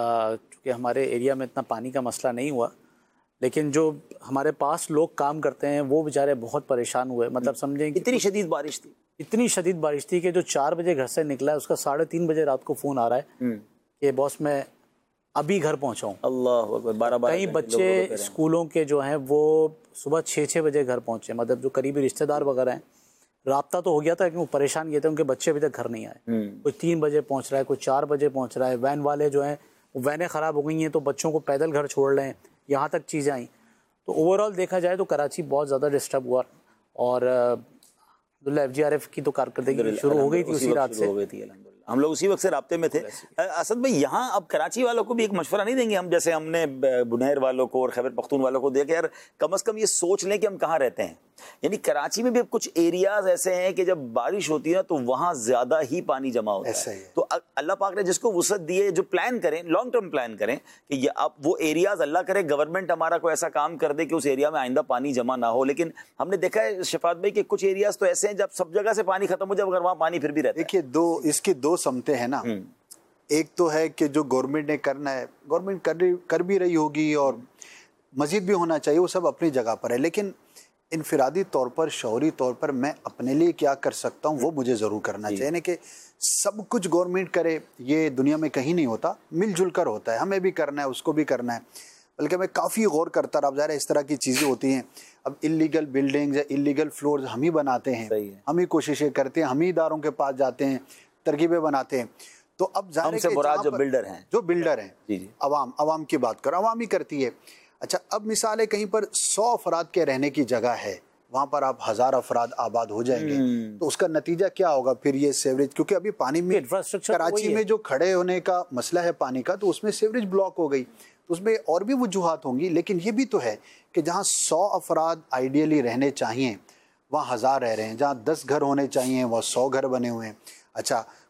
چونکہ ہمارے ایریا میں اتنا پانی کا مسئلہ نہیں ہوا، لیکن جو ہمارے پاس لوگ کام کرتے ہیں وہ بیچارے بہت پریشان ہوئے۔ مطلب سمجھیں کہ اتنی شدید بارش تھی، اتنی شدید بارش تھی کہ جو چار بجے گھر سے نکلا ہے اس کا ساڑھے تین بجے رات کو فون آ رہا ہے کہ باس میں ابھی گھر پہنچا ہوں۔ اللہ اکبر۔ بارہ بارہ کئی بچے اسکولوں کے جو ہیں وہ صبح چھ چھ بجے گھر پہنچے، مطلب جو قریبی رشتہ دار وغیرہ ہیں، رابطہ تو ہو گیا تھا لیکن وہ پریشان یہ تھے، ان کے بچے ابھی تک گھر نہیں آئے۔ کوئی تین بجے پہنچ رہا ہے، کوئی چار بجے پہنچ رہا ہے۔ وین والے جو ہیں وہ وینیں خراب ہو گئی ہیں تو بچوں کو پیدل گھر چھوڑ رہے ہیں، یہاں تک چیزیں آئیں۔ تو اوور آل دیکھا جائے تو کراچی بہت زیادہ ڈسٹرب ہوا، اور الحمدللہ ایف جی آر ایف کی تو کارکردگی شروع ہو گئی تھی اسی رات سے۔ ہم لوگ اسی وقت سے رابطے میں تھے۔ اسد بھائی، یہاں اب کراچی والوں کو بھی ایک مشورہ نہیں دیں گے ہم، جیسے ہم نے بنیر والوں کو اور خیبر پختون والوں کو دیا کہ یار کم از کم یہ سوچ لیں کہ ہم کہاں رہتے ہیں؟ یعنی کراچی میں بھی اب کچھ ایریاز ایسے ہیں کہ جب بارش ہوتی ہے نا تو وہاں زیادہ ہی پانی جمع ہوتا ہے، تو اللہ پاک نے جس کو وسعت دی ہے، جو پلان کریں، لانگ ٹرم پلان کریں کہ یہ اب وہ ایریاز اللہ کرے گورنمنٹ ہمارا کوئی ایسا کام کر دے کہ اس ایریا میں آئندہ پانی جمع نہ ہو۔ لیکن ہم نے دیکھا ہے شفاعت بھائی کہ کچھ ایریاز تو ایسے ہیں جب سب جگہ سے پانی ختم ہو جائے مگر وہاں پانی پھر بھی رہتا ہے۔ دیکھیے، دو اس کی دو سمتیں ہیں نا، ایک تو ہے کہ جو گورنمنٹ نے کرنا ہے گورنمنٹ کر بھی رہی ہوگی اور مزید بھی ہونا چاہیے، وہ سب اپنی جگہ پر ہے، لیکن انفرادی طور پر شعوری طور پر میں اپنے لیے کیا کر سکتا ہوں وہ مجھے ضرور کرنا چاہیے۔ یعنی کہ سب کچھ گورنمنٹ کرے یہ دنیا میں کہیں نہیں ہوتا، مل جل کر ہوتا ہے، ہمیں بھی کرنا ہے، اس کو بھی کرنا ہے۔ بلکہ میں کافی غور کرتا رہا، ظاہر ہے اس طرح کی چیزیں ہوتی ہیں، اب انلیگل بلڈنگز یا انلیگل فلورز ہم ہی بناتے ہیں، ہم ہی کوششیں کرتے ہیں، ہم ہی اداروں کے پاس جاتے ہیں، ترغیبیں بناتے ہیں۔ تو اب ظاہر ہے کہ جو بلڈر ہیں جو بلڈر ہیں عوام عوام کی بات کرو، عوام ہی کرتی ہے۔ اچھا، اب مثال ہے کہیں پر سو افراد کے رہنے کی جگہ ہے، وہاں پر آپ ہزار افراد آباد ہو جائیں گے، تو اس کا نتیجہ کیا ہوگا پھر؟ یہ سیوریج، کیونکہ ابھی پانی میں کراچی میں جو کھڑے ہونے کا مسئلہ ہے پانی کا، تو اس میں سیوریج بلاک ہو گئی، تو اس میں اور بھی وجوہات ہوں گی، لیکن یہ بھی تو ہے کہ جہاں سو افراد آئیڈیلی رہنے چاہیے وہاں ہزار رہ رہے ہیں، جہاں دس گھر ہونے چاہیے وہاں سو گھر بنے ہوئے ہیں۔ اچھا،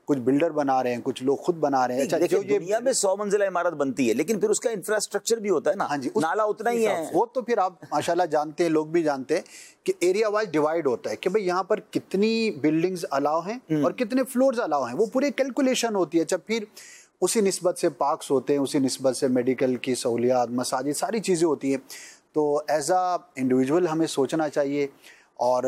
کچھ بلڈر بنا رہے ہیں, کچھ لوگ خود بنا رہے ہیں. اچھا جو یہ دنیا میں سو منزلہ عمارت بنتی ہے لیکن پھر اس کا انفراسٹرکچر بھی ہوتا ہے نا. ہاں جی, نالا اتنا ہی ہے. وہ تو پھر آپ ماشاءاللہ جانتے ہیں, لوگ بھی جانتے ہیں کہ ایریا وائز ڈیوائیڈ ہوتا ہے کہ بھئی یہاں پر کتنی بلڈنگز الاؤ ہیں اور کتنے فلورز الاؤ ہیں, وہ پوری کیلکولیشن ہوتی ہے. اچھا پھر اسی نسبت سے پارکس ہوتے ہیں, اسی نسبت سے میڈیکل کی سہولیات, مساجد, ساری چیزیں ہوتی ہیں. تو ایز اے انڈیویجول ہمیں سوچنا چاہیے. اور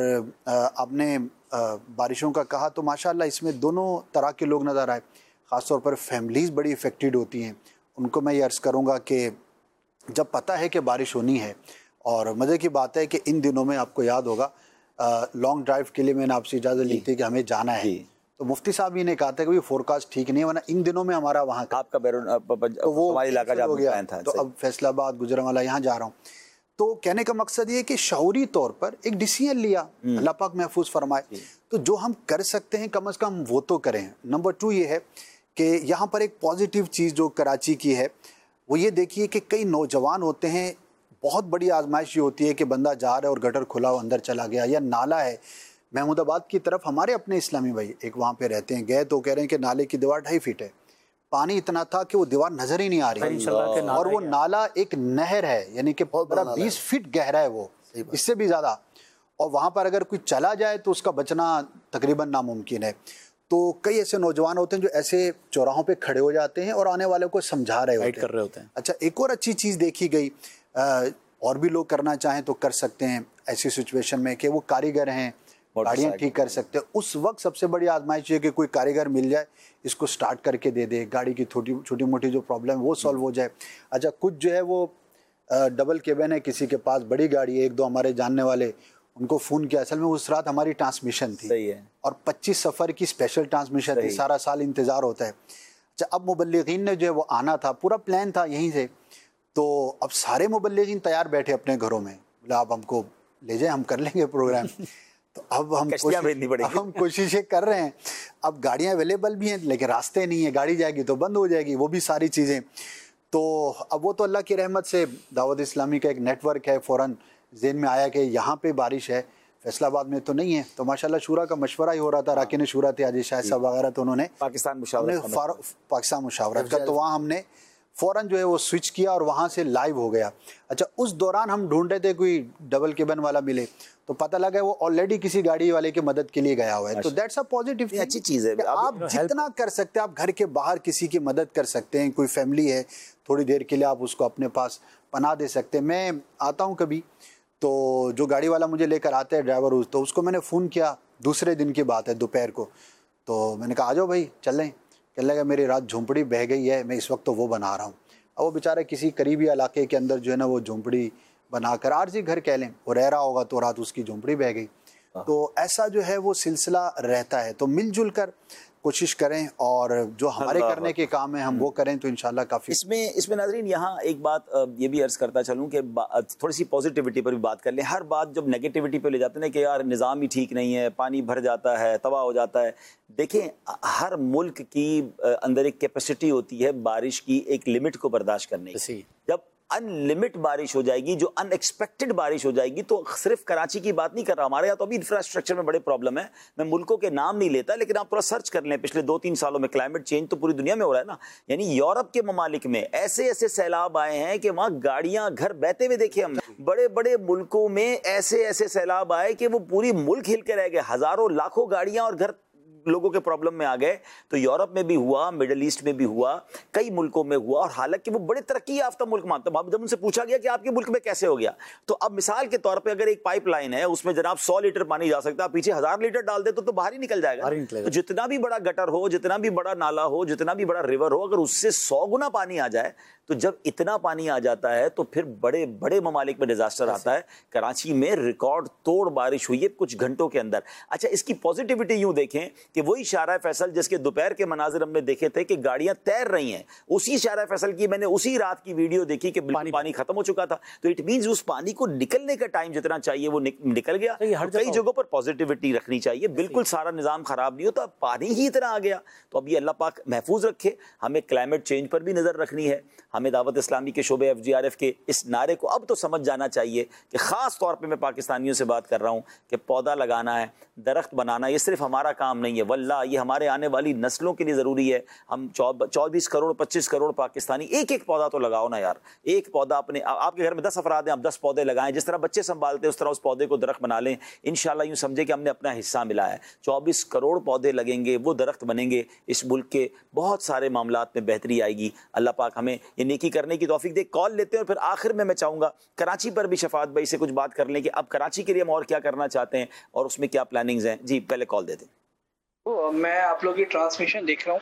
آپ نے بارشوں کا کہا تو ماشاءاللہ اس میں دونوں طرح کے لوگ نظر آئے, خاص طور پر فیملیز بڑی افیکٹڈ ہوتی ہیں. ان کو میں یہ عرض کروں گا کہ جب پتہ ہے کہ بارش ہونی ہے, اور مزے کی بات ہے کہ ان دنوں میں آپ کو یاد ہوگا لانگ ڈرائیو کے لیے میں نے آپ سے اجازت لی تھی کہ ہمیں جانا ہے, تو مفتی صاحب ہی نے کہا تھا کہ فور کاسٹ ٹھیک نہیں ہے, ورنہ ان دنوں میں ہمارا وہاں آپ کا بیرون ہمارا علاقہ ہو گیا تھا, تو اب فیصل آباد, گجرانوالہ یہاں جا رہا ہوں. تو کہنے کا مقصد یہ کہ شعوری طور پر ایک ڈیسیژن لیا, اللہ پاک محفوظ فرمائے. تو جو ہم کر سکتے ہیں کم از کم وہ تو کریں. نمبر ٹو یہ ہے کہ یہاں پر ایک پازیٹیو چیز جو کراچی کی ہے وہ یہ دیکھیے کہ کئی نوجوان ہوتے ہیں, بہت بڑی آزمائش یہ ہوتی ہے کہ بندہ جا رہا ہے اور گٹر کھلا ہو اندر چلا گیا, یا نالا ہے. محمود آباد کی طرف ہمارے اپنے اسلامی بھائی ایک وہاں پہ رہتے ہیں, گئے تو کہہ رہے ہیں کہ نالے کی دیوار ڈھائی فٹ ہے, پانی اتنا تھا کہ وہ دیوار نظر ہی نہیں آ رہی, اور وہ نالا ایک نہر ہے, یعنی کہ بیس فٹ گہرا ہے وہ, اس سے بھی زیادہ. اور وہاں پر اگر کوئی چلا جائے تو اس کا بچنا تقریباً ناممکن ہے. تو کئی ایسے نوجوان ہوتے ہیں جو ایسے چوراہوں پہ کھڑے ہو جاتے ہیں اور آنے والوں کو سمجھا رہے ہوتے کر رہے ہوتے ہیں. اچھا ایک اور اچھی چیز دیکھی گئی, اور بھی لوگ کرنا چاہیں تو کر سکتے ہیں ایسی سچویشن میں, کہ وہ کاریگر ہیں, گاڑیاں ٹھیک کر سکتے ہیں. اس وقت سب سے بڑی آزمائش یہ کہ کوئی کاریگر مل جائے, اس کو سٹارٹ کر کے دے دے, گاڑی کی چھوٹی چھوٹی موٹی جو پرابلم ہے وہ سالو ہو جائے. اچھا کچھ جو ہے وہ ڈبل کیبن ہے, کسی کے پاس بڑی گاڑی ہے, ایک دو ہمارے جاننے والے, ان کو فون کیا, اصل میں اس رات ہماری ٹرانسمیشن تھی, صحیح ہے, اور پچیس سفر کی اسپیشل ٹرانسمیشن تھی, سارا سال انتظار ہوتا ہے. اچھا اب مبلغین نے جو ہے وہ آنا تھا, پورا پلان تھا یہیں سے, تو اب سارے مبلغین تیار بیٹھے اپنے گھروں میں, بولے آپ ہم کو لے جائیں, ہم کر لیں گے پروگرام. تو اب ہم ہم کوششیں کر رہے ہیں, اب گاڑیاں اویلیبل بھی ہیں لیکن راستے نہیں ہیں, گاڑی جائے گی تو بند ہو جائے گی, وہ بھی ساری چیزیں. تو اب وہ تو اللہ کی رحمت سے دعوت اسلامی کا ایک نیٹ ورک ہے, فوراً ذہن میں آیا کہ یہاں پہ بارش ہے, فیصل آباد میں تو نہیں ہے. تو ماشاءاللہ شورا کا مشورہ ہی ہو رہا تھا, راکن شورا تھے عزیز شاہ صاحب وغیرہ, تو انہوں نے پاکستان مشاورت پاکستان مشاورت کا, تو وہاں ہم نے فوراً جو ہے وہ سوئچ کیا اور وہاں سے لائیو ہو گیا. اچھا اس دوران ہم ڈھونڈ رہے تھے کوئی ڈبل کیبن والا ملے, تو پتہ لگا وہ آلریڈی کسی گاڑی والے کی مدد کے لیے گیا ہوا ہے. تو دیٹس اے پازیٹیو تھنگ, اچھی چیز ہے. آپ جتنا کر سکتے ہیں, آپ گھر کے باہر کسی کی مدد کر سکتے ہیں, کوئی فیملی ہے تھوڑی دیر کے لیے آپ اس کو اپنے پاس پناہ دے سکتے ہیں. میں آتا ہوں کبھی تو جو گاڑی والا مجھے لے کر آتا ہے ڈرائیور, تو اس کو میں نے فون کیا, دوسرے دن کی بات ہے دوپہر کو, تو میں نے کہا آ جاؤ بھائی چلیں. کہنے لگا میری رات جھونپڑی بہہ گئی ہے, میں اس وقت تو وہ بنا رہا ہوں. اب وہ بیچارہ کسی قریبی علاقے کے اندر جو ہے نا وہ جھونپڑی بنا کر, عارضی گھر کہہ لیں, وہ رہ رہا ہوگا, تو رات اس کی جھونپڑی بہہ گئی. تو ایسا جو ہے وہ سلسلہ رہتا ہے. تو مل جل کر کوشش کریں, اور جو ہمارے کرنے کے کام ہیں ہم وہ کریں, تو انشاءاللہ کافی. اس میں اس میں ناظرین یہاں ایک بات یہ بھی عرض کرتا چلوں کہ تھوڑی سی پازیٹیوٹی پر بھی بات کر لیں. ہر بات جب نیگیٹیوٹی پہ لے جاتے ہیں کہ یار نظام ہی ٹھیک نہیں ہے, پانی بھر جاتا ہے, تباہ ہو جاتا ہے. دیکھیں ہر ملک کی اندر ایک کیپیسٹی ہوتی ہے بارش کی, ایک لمٹ کو برداشت کرنے کی. جب ان لمٹ بارش ہو جائے گی, جو ان ایکسپیکٹڈ بارش ہو جائے گی, تو صرف کراچی کی بات نہیں کر رہا, ہمارے یہاں تو ابھی انفراسٹرکچر میں بڑے پرابلم ہے. میں ملکوں کے نام نہیں لیتا, لیکن آپ پورا سرچ کر لیں پچھلے دو تین سالوں میں کلائمیٹ چینج تو پوری دنیا میں ہو رہا ہے نا. یعنی یورپ کے ممالک میں ایسے ایسے سیلاب آئے ہیں کہ وہاں گاڑیاں گھر بہتے ہوئے دیکھے ہم نے. بڑے بڑے ملکوں میں ایسے ایسے سیلاب آئے کہ وہ پوری ملک ہل کے رہ گئے, ہزاروں لاکھوں گاڑیاں اور گھر لوگوں کے پرابلم میں آ گئے. تو یورپ میں بھی ہوا, مڈل ایسٹ میں بھی ہوا, کئی ملکوں میں ہوا, اور حالانکہ وہ بڑے ترقی یافتہ ملک مانتے ہیں. جب ان سے پوچھا گیا کہ آپ کے ملک میں کیسے ہو گیا, تو اب مثال کے طور پہ اگر ایک پائپ لائن ہے اس میں جناب سو لیٹر پانی جا سکتا ہے, پیچھے ہزار لیٹر ڈال دے تو تو باہر ہی نکل جائے گا. تو جتنا بھی بڑا گٹر ہو, جتنا بھی بڑا نالا ہو, جتنا بھی بڑا ریور ہو, اگر اس سے سو گنا پانی آ جائے, تو جب اتنا پانی آ جاتا ہے تو پھر بڑے بڑے ممالک میں ڈیزاسٹر آتا ہے. کراچی میں ریکارڈ توڑ بارش ہوئی ہے کچھ گھنٹوں کے اندر. اچھا اس کی پازیٹیوٹی یوں دیکھیں کہ وہی شارع فیصل جس کے دوپہر کے مناظر ہم نے دیکھے تھے کہ گاڑیاں تیر رہی ہیں, اسی شارع فیصل کی میں نے اسی رات کی ویڈیو دیکھی کہ بالکل پانی ختم ہو چکا تھا. تو اٹ مینز اس پانی کو نکلنے کا ٹائم جتنا چاہیے وہ نکل گیا. کئی جگہوں پر پازیٹیوٹی رکھنی چاہیے, بالکل سارا نظام خراب نہیں ہوتا, پانی ہی اتنا آ گیا. تو اب یہ اللہ پاک محفوظ رکھے. ہمیں کلائمیٹ چینج پر بھی نظر رکھنی ہے. ہمیں دعوت اسلامی کے شعبے ایف جی آر ایف کے اس نعرے کو اب تو سمجھ جانا چاہیے کہ خاص طور پہ میں پاکستانیوں سے بات کر رہا ہوں کہ پودا لگانا ہے, درخت بنانا, یہ صرف ہمارا کام نہیں ہے. ہے. واللہ یہ ہمارے آنے والی نسلوں کے لیے ضروری ہے. ہم چوبیس کروڑ پچیس کروڑ پاکستانی ایک ایک پودا تو لگاؤ نا یار. ایک پودا اپنے آپ کے گھر میں دس افراد ہیں, آپ دس پودے لگائیں. جس طرح بچے سنبھالتے ہیں اس طرح اس پودے کو درخت بنا لیں. انشاءاللہ یوں سمجھے کہ ہم نے اپنا حصہ ملا ہے. چوبیس کروڑ پودے لگیں گے, وہ درخت بنیں گے, اس ملک کے بہت سارے معاملات میں بہتری آئے گی. اللہ پاک ہمیں یہ نیکی کرنے کی توفیق دے. کال لیتے ہیں اور پھر آخر میں میں چاہوں گا کراچی پر بھی شفاعت بھائی سے کچھ بات کر لیں کہ اب کراچی کے لیے ہم اور کیا کرنا چاہتے ہیں اور اس میں کیا پلاننگز ہیں. جی پہلے کال دیتے ہیں. میں آپ لوگ کی ٹرانسمیشن دیکھ رہا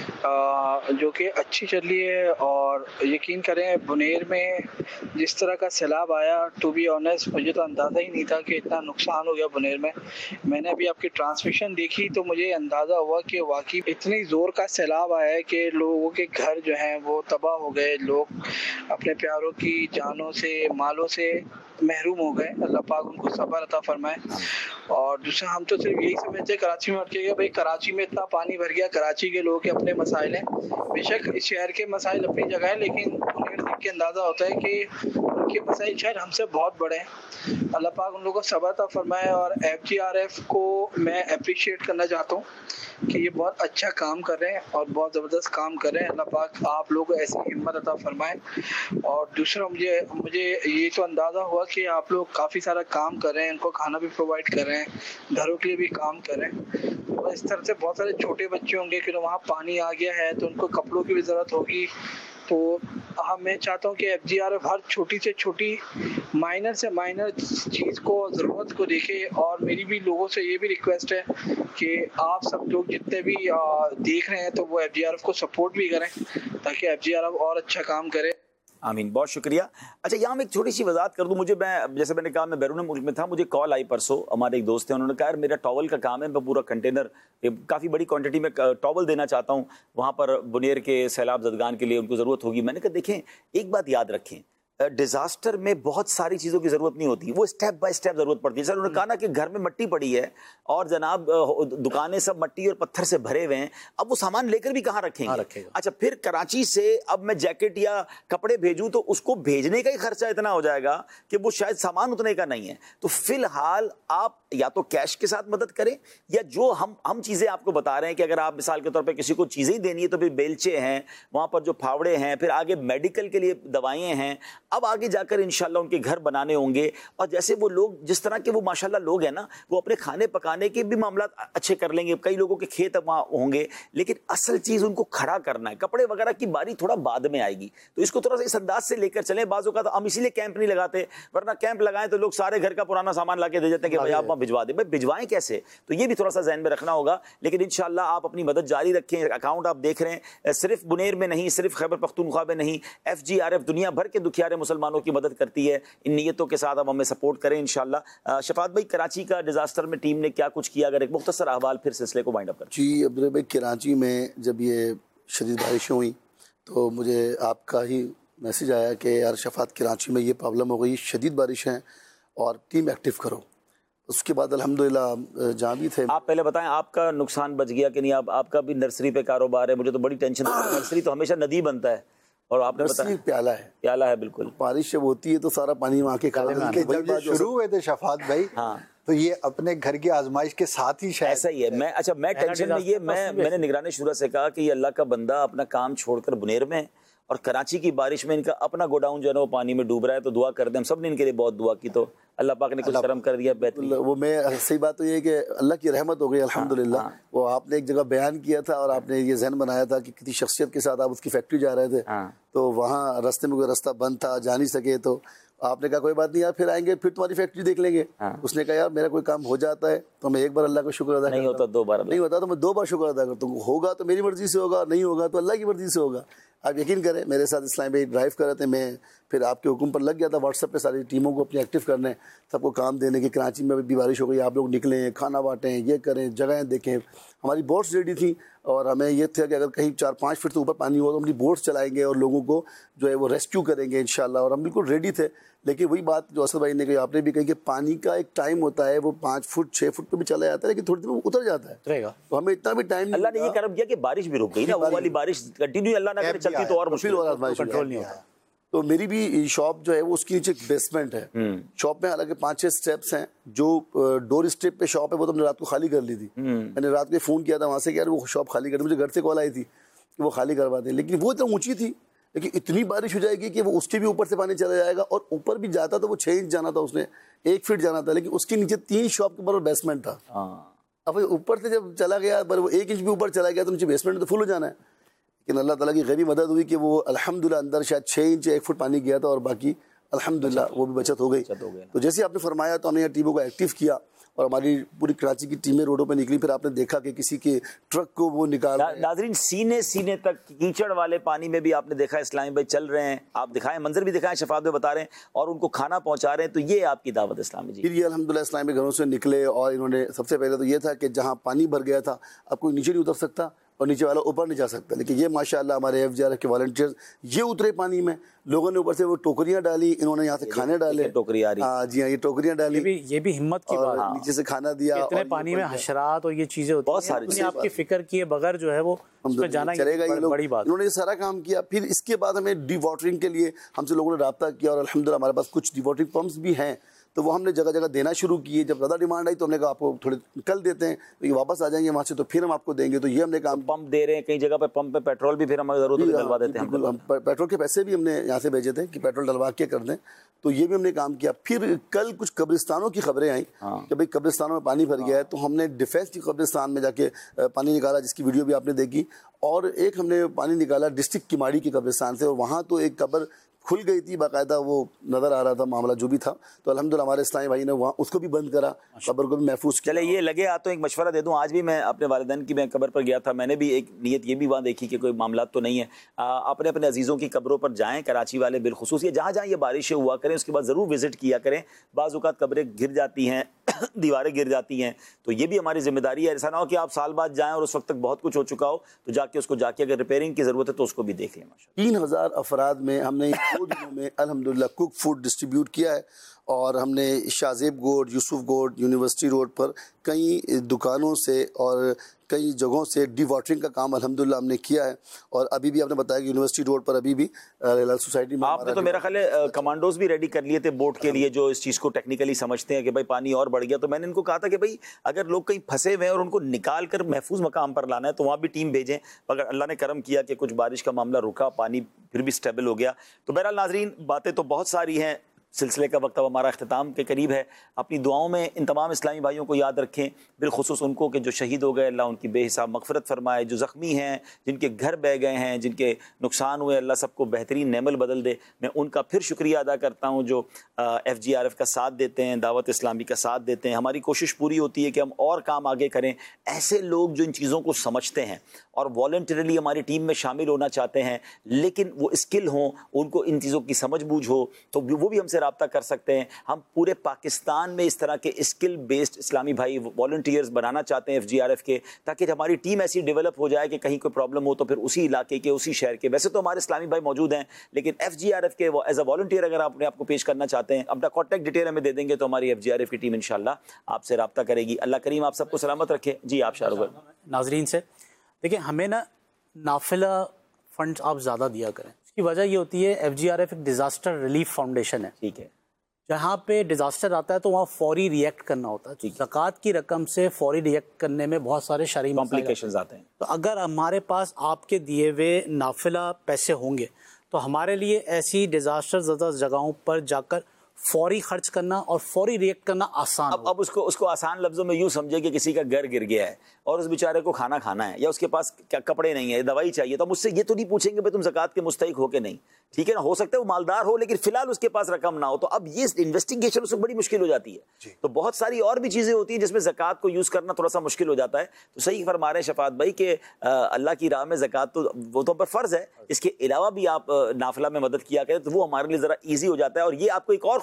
ہوں جو کہ اچھی چل رہی ہے, اور یقین کریں بنیر میں جس طرح کا سیلاب آیا, ٹو بی آنیسٹ مجھے تو اندازہ ہی نہیں تھا کہ اتنا نقصان ہو گیا بنیر میں. میں نے ابھی آپ کی ٹرانسمیشن دیکھی تو مجھے اندازہ ہوا کہ واقعی اتنی زور کا سیلاب آیا ہے کہ لوگوں کے گھر جو ہیں وہ تباہ ہو گئے, لوگ اپنے پیاروں کی جانوں سے مالوں سے محروم ہو گئے. اللہ پاک ان کو صبر عطا فرمائے. اور دوسرا ہم تو صرف یہی سمجھتے ہیں کراچی میں اٹھ کے بھائی کراچی میں اتنا پانی بھر گیا, کراچی کے لوگوں کے اپنے مسائل ہیں. بے شک اس شہر کے مسائل اپنی جگہ ہیں, لیکن انہیں دیکھ کے اندازہ ہوتا ہے کہ ان کے مسائل شاید ہم سے بہت بڑے ہیں. اللہ پاک ان لوگوں کو صبر عطا فرمائے. اور ایف جی آر ایف کو میں اپریشیٹ کرنا چاہتا ہوں کہ یہ بہت اچھا کام کر رہے ہیں اور بہت زبردست کام کر رہے ہیں. اللہ پاک آپ لوگوں کو ایسی ہمت عطا فرمائے. اور دوسرا مجھے مجھے یہ تو اندازہ ہوا کہ آپ لوگ کافی سارا کام کر رہے ہیں, ان کو کھانا بھی پرووائڈ کر رہے ہیں, گھروں کے لیے بھی کام کر رہے ہیں. اور اس طرح سے بہت سارے چھوٹے بچے ہوں گے کہ وہاں پانی آ گیا ہے تو ان کو کپڑوں کی بھی ضرورت ہوگی. تو ہم میں چاہتا ہوں کہ ایف جی آر ایف ہر چھوٹی سے چھوٹی مائنر سے مائنر چیز کو ضرورت کو دیکھے. اور میری بھی لوگوں سے یہ بھی ریکویسٹ ہے کہ آپ سب لوگ جتنے بھی دیکھ رہے ہیں تو وہ ایف جی آر ایف کو سپورٹ بھی کریں تاکہ ایف جی آر ایف اور اچھا کام کرے. آمین, بہت شکریہ. اچھا یہاں میں ایک چھوٹی سی وضاحت کر دوں. مجھے میں جیسے میں نے کہا میں بیرون ملک میں تھا, مجھے کال آئی پرسوں, ہمارے ایک دوست ہیں, انہوں نے کہا یار میرا ٹاول کا کام ہے, میں پورا کنٹینر کافی بڑی کوانٹٹی میں ٹاول دینا چاہتا ہوں وہاں پر بنیر کے سیلاب زدگان کے لیے, ان کو ضرورت ہوگی. میں نے کہا دیکھیں ایک بات یاد رکھیں, ڈیزاسٹر میں بہت ساری چیزوں کی ضرورت نہیں ہوتی, وہ اسٹیپ بائی اسٹیپ ضرورت پڑتی ہے. سر انہوں نے کہا نا کہ گھر میں مٹی پڑی ہے اور جناب دکانیں سب مٹی اور پتھر سے بھرے ہوئے ہیں, اب وہ سامان لے کر بھی کہاں رکھیں گے؟ اچھا پھر کراچی سے اب میں جیکٹ یا کپڑے بھیجوں تو اس کو بھیجنے کا ہی خرچہ اتنا ہو جائے گا کہ وہ شاید سامان اتنے کا نہیں ہے. تو فی الحال آپ یا تو کیش کے ساتھ مدد کریں, یا جو ہم ہم چیزیں آپ کو بتا رہے ہیں کہ اگر آپ مثال کے طور پہ کسی کو چیزیں ہی دینی ہے تو پھر بیلچے ہیں وہاں پر, جو پھاوڑے ہیں, پھر آگے میڈیکل کے لیے دوائیں ہیں, اب آگے جا کر انشاءاللہ ان کے گھر بنانے ہوں گے. اور جیسے وہ لوگ جس طرح کے وہ ماشاءاللہ لوگ ہیں نا, وہ اپنے کھانے پکانے کے بھی معاملات اچھے کر لیں گے. کئی لوگوں کے کھیت وہاں ہوں گے, لیکن اصل چیز ان کو کھڑا کرنا ہے. کپڑے وغیرہ کی باری تھوڑا بعد میں آئے گی, تو اس کو تھوڑا سا اس انداز سے لے کر چلیں. بعض اوقات ہم اسی لیے کیمپ نہیں لگاتے, ورنہ کیمپ لگائیں تو لوگ سارے گھر کا پرانا سامان لا کے دے دیتے ہیں کہ بھائی آپ وہاں بھجوا دیں. بھائی بھجوائیں کیسے؟ تو یہ بھی تھوڑا سا ذہن میں رکھنا ہوگا. لیکن انشاءاللہ آپ اپنی مدد جاری رکھیں. اکاؤنٹ آپ دیکھ رہے ہیں, صرف بنیر میں نہیں, صرف خیبر پختونخوا میں نہیں, ایف جی آر ایف دنیا بھر کے دکھیارے مسلمانوں کی مدد کرتی ہے. ان نیتوں کے ساتھ اب ہمیں سپورٹ کریں انشاءاللہ. شفاعت بھائی کراچی کا ڈیزاسٹر میں ٹیم نے کیا کچھ کیا, اگر ایک مختصر احوال پھر سلسلے کو وائنڈ اپ کریں. جی عبدالرحیم بھائی, کراچی میں جب یہ شدید بارشیں ہوئیں تو مجھے آپ کا ہی میسیج آیا کہ یار شفاعت کراچی میں یہ پرابلم ہو گئی, شدید بارش ہیں اور ٹیم ایکٹیو کرو. اس کے بعد الحمدللہ جہاں بھی تھے. آپ پہلے بتائیں آپ کا نقصان بچ گیا کہ نہیں؟ آپ آپ کا بھی نرسری پہ کاروبار ہے, مجھے تو بڑی ٹینشن ہے. نرسری تو ہمیشہ ندی بنتا ہے, اور آپ نے نرسری پیالہ ہے, پیالہ ہے بالکل. بارش جب ہوتی ہے تو سارا پانی وہاں کے کھانے کے جب یہ شروع ہوئے تھے شفاعت بھائی, ہاں تو یہ اپنے گھر کی آزمائش کے ساتھ ہی شاید ایسا ہی ہے. میں اچھا میں ٹینشن میں یہ میں میں نے نگران شورا سے کہا کہ یہ اللہ کا بندہ اپنا کام چھوڑ کر بنیر میں, اور کراچی کی بارش میں ان کا اپنا گوڈاؤن جو ہے نا وہ پانی میں ڈوب رہا ہے, تو دعا کر دیں. ہم سب نے ان کے لیے بہت دعا کی, تو اللہ پاک نے کچھ کرم کر دیا بہترین. وہ میں صحیح بات تو یہ ہے کہ اللہ کی رحمت ہو گئی الحمدللہ. وہ آپ نے ایک جگہ بیان کیا تھا اور آپ نے یہ ذہن بنایا تھا کہ کسی شخصیت کے ساتھ آپ اس کی فیکٹری جا رہے تھے, تو وہاں راستے میں کوئی راستہ بند تھا, جا نہیں سکے, تو آپ نے کہا کوئی بات نہیں یار, پھر آئیں گے, پھر تمہاری فیکٹری دیکھ لیں گے. اس نے کہا یار میرا کوئی کام ہو جاتا ہے تو میں ایک بار اللہ کا شکر ادا کرتا ہوں, نہیں ہوتا دو بار نہیں ہوتا تو میں دو بار شکر ادا کرتا ہوں. ہوگا تو میری مرضی سے ہوگا, نہیں ہوگا تو اللہ کی مرضی سے ہوگا. آپ یقین کریں میرے ساتھ اسلام بھائی ڈرائیو کر رہے تھے, میں پھر آپ کے حکم پر لگ گیا تھا واٹس ایپ پہ ساری ٹیموں کو اپنی ایکٹیو کرنے, سب کو کام دینے. کہ کراچی میں بھی بارش ہو گئی, آپ لوگ نکلیں, کھانا بانٹیں, یہ کریں, جگہیں دیکھیں. ہماری بوٹس ریڈی تھیں اور ہمیں یہ تھا کہ اگر کہیں چار پانچ فٹ سے اوپر پانی ہو تو ہم اپنی بوٹس چلائیں گے اور لوگوں کو جو ہے وہ ریسکیو کریں گے انشاءاللہ. اور ہم بالکل ریڈی تھے. لیکن وہی بات جو اسد بھائی نے کہی, آپ نے بھی کہی کہ پانی کا ایک ٹائم ہوتا ہے, وہ پانچ فٹ چھ فٹ پہ بھی چلا جاتا ہے لیکن تھوڑی دیر میں اتر جاتا ہے. تو ہمیں اتنا بھی ٹائم, اللہ نے یہ کرم کیا کہ بارش بھی رک گئی نا, وہ والی بارش کنٹینیو اللہ نہ کرے چلتی تو اور مشکل, کنٹرول نہیں ہوتا. تو میری بھی شاپ جو ہے وہ اس کے نیچے ایک بیسمنٹ ہے. شاپ میں حالانکہ پانچ چھ سٹیپس ہیں. جو ڈور اسٹیپ پہ شاپ ہے وہ تو ہم نے رات کو خالی کر لی تھی. میں نے رات کو فون کیا تھا وہاں سے کہ یار وہ شاپ خالی کر, مجھے گھر سے کال آئی تھی کہ وہ خالی کروا دیں, لیکن وہ اتنا اونچی تھی لیکن اتنی بارش ہو جائے گی کہ وہ اس کے بھی اوپر سے پانی چلا جائے گا, اور اوپر بھی جاتا تو وہ چھ انچ جانا تھا, اس نے ایک فٹ جانا تھا, لیکن اس کے نیچے تین شاپ کے اوپر بیسمنٹ تھا. اب اوپر سے جب چلا گیا پر وہ ایک انچ بھی اوپر چلا گیا تو نیچے بیسمنٹ تو فل ہو جانا ہے. لیکن اللہ تعالیٰ کی غیبی مدد ہوئی کہ وہ الحمدللہ اندر شاید چھ انچ ایک فٹ پانی گیا تھا, اور باقی الحمدللہ وہ بھی بچت ہو گئی. تو جیسے آپ نے فرمایا تو ہم نے یہاں ٹیموں کو ایکٹیو کیا, اور ہماری پوری کراچی کی ٹیمیں روڈوں پہ نکلی. پھر آپ نے دیکھا کہ کسی کے ٹرک کو وہ نکال, ناظرین سینے سینے تک کیچڑ والے پانی میں بھی آپ نے دیکھا اسلامی بھائی چل رہے ہیں, آپ دکھائیں منظر بھی دکھائیں, شفاعت میں بتا رہے ہیں, اور ان کو کھانا پہنچا رہے ہیں. تو یہ آپ کی دعوت اسلامی جی. پھر یہ الحمدللہ اسلامی گھروں سے نکلے, اور انہوں نے سب سے پہلے تو یہ تھا کہ جہاں پانی بھر گیا تھا اب کوئی نیچے نہیں اتر سکتا اور نیچے والا اوپر نہیں جا سکتا, لیکن یہ ماشاءاللہ ہمارے ایف جی آر ایف کے والنٹیئرز یہ اترے پانی میں, لوگوں نے اوپر سے وہ ٹوکریاں ڈالی, انہوں نے یہاں سے کھانے ڈالے, ٹوکری آ رہی, ہاں جی ہاں یہ ٹوکریاں ڈالی, یہ بھی ہمت کی بات ہے, نیچے سے کھانا دیا. اتنے پانی میں حشرات اور یہ چیزیں ہوتی ہیں, بہت ساری آپ کی فکر کیے بغیر جو ہے وہ اس پہ جانا چلے گا, یہ لوگ بڑی بات. انہوں نے یہ سارا کام کیا. پھر اس کے بعد ہمیں ڈی واٹرنگ کے لیے ہم سے لوگوں نے رابطہ کیا, اور الحمدللہ ہمارے پاس کچھ ڈی واٹرنگ پمپس بھی ہیں, تو وہ ہم نے جگہ جگہ دینا شروع کیے. جب زیادہ ڈیمانڈ آئی تو ہم نے کہا آپ کو تھوڑے کل دیتے ہیں, تو یہ واپس آ جائیں گے وہاں سے, تو پھر ہم آپ کو دیں گے. تو یہ ہم نے کام, پمپ دے رہے ہیں کئی جگہ پہ, پمپ پہ پیٹرول بھی پھر ہمیں ضرورت ہے ڈلوا دیتے ہیں. ہم پیٹرول کے پیسے بھی ہم نے یہاں سے بھیجے تھے کہ پیٹرول ڈلوا کے کر دیں, تو یہ بھی ہم نے کام کیا. پھر کل کچھ قبرستانوں کی خبریں آئیں کہ بھئی قبرستانوں میں پانی بھر گیا ہے, تو ہم نے ڈیفینس کی قبرستان میں جا کے پانی نکالا, جس کی ویڈیو بھی آپ نے دیکھی. اور ایک ہم نے پانی نکالا ڈسٹرکٹ کیماڑی کی قبرستان سے, اور وہاں تو ایک قبر کھل گئی تھی باقاعدہ, وہ نظر آ رہا تھا معاملہ جو بھی تھا. تو الحمدللہ ہمارے اسلامی بھائی نے وہاں اس کو بھی بند کرا, قبر کو بھی محفوظ کیا. چلے یہ لگے آ تو ایک مشورہ دے دوں, آج بھی میں اپنے والدین کی میں قبر پر گیا تھا, میں نے بھی ایک نیت یہ بھی وہاں دیکھی کہ کوئی معاملات تو نہیں ہے. اپنے اپنے عزیزوں کی قبروں پر جائیں, کراچی والے بالخصوص, یہ جہاں جہاں یہ بارشیں ہوا کریں اس کے بعد ضرور وزٹ کیا کریں. بعض اوقات قبریں گر جاتی ہیں, دیواریں گر جاتی ہیں, تو یہ بھی ہماری ذمہ داری ہے. ایسا نہ ہو کہ آپ سال بعد جائیں اور اس وقت تک بہت کچھ ہو چکا ہو, تو جا کے اس کو جا کے اگر ریپیئرنگ کی ضرورت ہے تو اس کو بھی دیکھ لیں. تین ہزار افراد میں ہم نے دو دنوں میں الحمدللہ کوک فوڈ ڈسٹریبیوٹ کیا ہے, اور ہم نے شاہ زیب گوڈ, یوسف گوڈ, یونیورسٹی روڈ پر کئی دکانوں سے اور کئی جگہوں سے ڈی واٹرنگ کا کام الحمدللہ ہم نے کیا ہے. اور ابھی بھی آپ نے بتایا کہ یونیورسٹی روڈ پر ابھی بھی ہلال سوسائٹی میں آپ نے تو میرا خیال ہے کمانڈوز بھی ریڈی کر لیے تھے بوٹ کے لیے, جو اس چیز کو ٹیکنیکلی سمجھتے ہیں کہ بھائی پانی اور بڑھ گیا. تو میں نے ان کو کہا تھا کہ بھائی اگر لوگ کہیں پھنسے ہوئے ہیں اور ان کو نکال کر محفوظ مقام پر لانا ہے تو وہاں بھی ٹیم بھیجیں. مگر اللہ نے کرم کیا کہ کچھ بارش کا معاملہ رکا, پانی پھر بھی سٹیبل ہو گیا. تو بہرحال ناظرین باتیں تو بہت ساری ہیں, سلسلے کا وقت اب ہمارا اختتام کے قریب ہے. اپنی دعاؤں میں ان تمام اسلامی بھائیوں کو یاد رکھیں, بالخصوص ان کو کہ جو شہید ہو گئے, اللہ ان کی بے حساب مغفرت فرمائے. جو زخمی ہیں, جن کے گھر بہ گئے ہیں, جن کے نقصان ہوئے, اللہ سب کو بہترین نعمل بدل دے. میں ان کا پھر شکریہ ادا کرتا ہوں جو ایف جی آر ایف کا ساتھ دیتے ہیں, دعوت اسلامی کا ساتھ دیتے ہیں. ہماری کوشش پوری ہوتی ہے کہ ہم اور کام آگے کریں. ایسے لوگ جو ان چیزوں کو سمجھتے ہیں اور والنٹریلی ہماری ٹیم میں شامل ہونا چاہتے ہیں, لیکن وہ اسکل ہوں, ان کو ان چیزوں کی سمجھ بوجھ ہو, تو وہ بھی ہم سے رابطہ کر سکتے ہیں. ہم پورے پاکستان میں اس طرح کے اسکل بیسڈ اسلامی بھائی والنٹیئرز بنانا چاہتے ہیں ایف جی آر ایف کے, تاکہ ہماری ٹیم ایسی ڈیولپ ہو جائے کہ کہیں کوئی پرابلم ہو تو پھر اسی علاقے کے, اسی شہر کے. ویسے تو ہمارے اسلامی بھائی موجود ہیں, لیکن ایف جی آر ایف کے ایز اے والنٹیئر اگر آپ نے آپ کو پیش کرنا چاہتے ہیں, اپنا کانٹیکٹ ڈیٹیل ہمیں دے دیں گے تو ہماری ایف جی آر ایف کی ٹیم انشاءاللہ آپ سے رابطہ کرے گی. اللہ کریم آپ سب کو سلامت رکھے. جی آپ شاہ رخ. ناظرین سے دیکھیں, ہمیں نا نافلہ فنڈز آپ زیادہ دیا کریں. اس کی وجہ یہ ہوتی ہے ایف جی آر ایف ایک ڈیزاسٹر ریلیف فاؤنڈیشن ہے, ٹھیک ہے. جہاں پہ ڈیزاسٹر آتا ہے تو وہاں فوری ریئیکٹ کرنا ہوتا ہے. زکوٰۃ کی رقم سے فوری ریئیکٹ کرنے میں بہت سارے شرعی کمپلیکیشنز آتے ہیں. تو اگر ہمارے پاس آپ کے دیے ہوئے نافلہ پیسے ہوں گے تو ہمارے لیے ایسی ڈیزاسٹر زدہ جگہوں پر جا کر فوری خرچ کرنا اور فوری ریئیکٹ کرنا آسان. اب اب اس کو اس کو آسان لفظوں میں یوں سمجھے کہ کسی کا گھر گر گیا ہے اور اس بیچارے کو کھانا کھانا ہے, یا اس کے پاس کیا کپڑے نہیں ہیں, دوائی چاہیے, تو ہم اس سے یہ تو نہیں پوچھیں گے بھائی تم زکوٰۃ کے مستحق ہو کہ نہیں, ٹھیک ہے نا. ہو سکتا ہے وہ مالدار ہو لیکن فی الحال اس کے پاس رقم نہ ہو, تو اب یہ انویسٹیگیشن اس میں بڑی مشکل ہو جاتی ہے. تو بہت ساری اور بھی چیزیں ہوتی ہیں جس میں زکوٰۃ کو یوز کرنا تھوڑا سا مشکل ہو جاتا ہے. تو صحیح فرما رہے ہیں شفاعت بھائی کہ اللہ کی راہ میں زکوٰۃ تو وہ تو پر فرض ہے, اس کے علاوہ بھی آپ نافلہ میں مدد کیا کریں تو وہ ہمارے لیے ذرا ایزی ہو جاتا ہے. اور یہ آپ کو ایک اور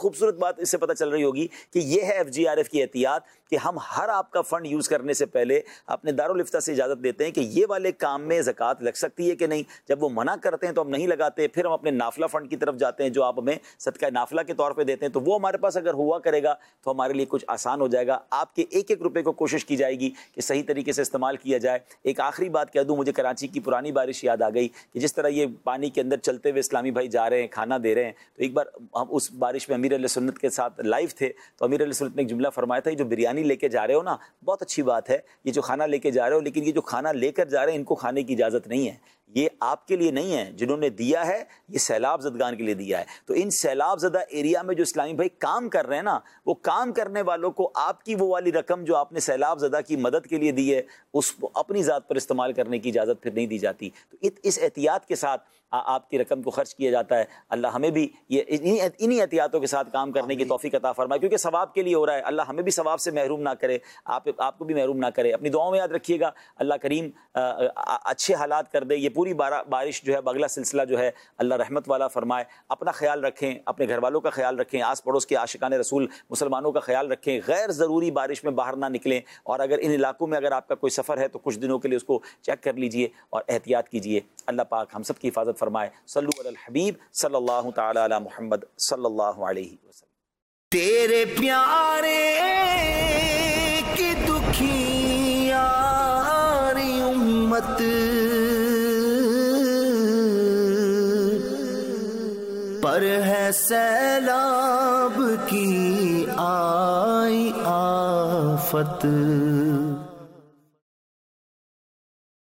خوبصورت بات اس سے پتہ چل رہی ہوگی کہ یہ ہے ایف جی آر ایف کی احتیاط کہ ہم ہر آپ کا فنڈ یوز کرنے سے پہلے اپنے دارالفتہ سے اجازت دیتے ہیں کہ یہ والے کام میں زکوٰۃ لگ سکتی ہے کہ نہیں. جب وہ منع کرتے ہیں تو ہم نہیں لگاتے. پھر ہم اپنے نافلہ فنڈ کی طرف جاتے ہیں جو آپ ہمیں صدقہ نافلہ کے طور پہ دیتے ہیں, تو وہ ہمارے پاس اگر ہوا کرے گا تو ہمارے لیے کچھ آسان ہو جائے گا. آپ کے ایک ایک روپے کو کوشش کی جائے گی کہ صحیح طریقے سے استعمال کیا جائے. ایک آخری بات کہہ دوں, مجھے کراچی کی پرانی بارش یاد آ گئی کہ جس طرح یہ پانی کے اندر چلتے ہوئے اسلامی بھائی جا رہے ہیں, کھانا دے رہے ہیں, تو ایک بار ہم اس بارش میں امیر علیہ سنت کے ساتھ لائیو تھے, تو امیر علیہ سنت نے ایک جملہ فرمایا تھا, یہ جو بریانی لے کے جا رہے ہو نا بہت اچھی بات ہے, یہ جو کھانا لے کے جا رہے ہو, لیکن یہ جو کھانا لے کر جا رہے ہیں ان کو کھانے کی اجازت نہیں ہے, یہ آپ کے لیے نہیں ہے, جنہوں نے دیا ہے یہ سیلاب زدگان کے لیے دیا ہے. تو ان سیلاب زدہ ایریا میں جو اسلامی بھائی کام کر رہے ہیں نا, وہ کام کرنے والوں کو آپ کی وہ والی رقم جو آپ نے سیلاب زدہ کی مدد کے لیے دی ہے اس کو اپنی ذات پر استعمال کرنے کی اجازت پھر نہیں دی جاتی. تو اس احتیاط کے ساتھ آپ کی رقم کو خرچ کیا جاتا ہے. اللہ ہمیں بھی یہ انہی احتیاطوں کے ساتھ کام کرنے کی توفیق عطا فرمائے, کیونکہ ثواب کے لیے ہو رہا ہے. اللہ ہمیں بھی ثواب سے محروم نہ کرے, آپ آپ کو بھی محروم نہ کرے. اپنی دعاؤں میں یاد رکھیے گا, اللہ کریم اچھے حالات کر دے. یہ پوری بارش جو ہے اگلا سلسلہ جو ہے اللہ رحمت والا فرمائے. اپنا خیال رکھیں, اپنے گھر والوں کا خیال رکھیں, آس پڑوس کے عاشقان رسول مسلمانوں کا خیال رکھیں. غیر ضروری بارش میں باہر نہ نکلیں, اور اگر ان علاقوں میں اگر آپ کا کوئی سفر ہے تو کچھ دنوں کے لیے اس کو چیک کر لیجئے اور احتیاط کیجئے. اللہ پاک ہم سب کی حفاظت فرمائے. صلو علی الحبیب صلی اللہ تعالی علی محمد صلی اللہ علیہ وسلم. تیرے پیارے کی دکھیاری امت پر ہے سیلاب کی آئی آفت.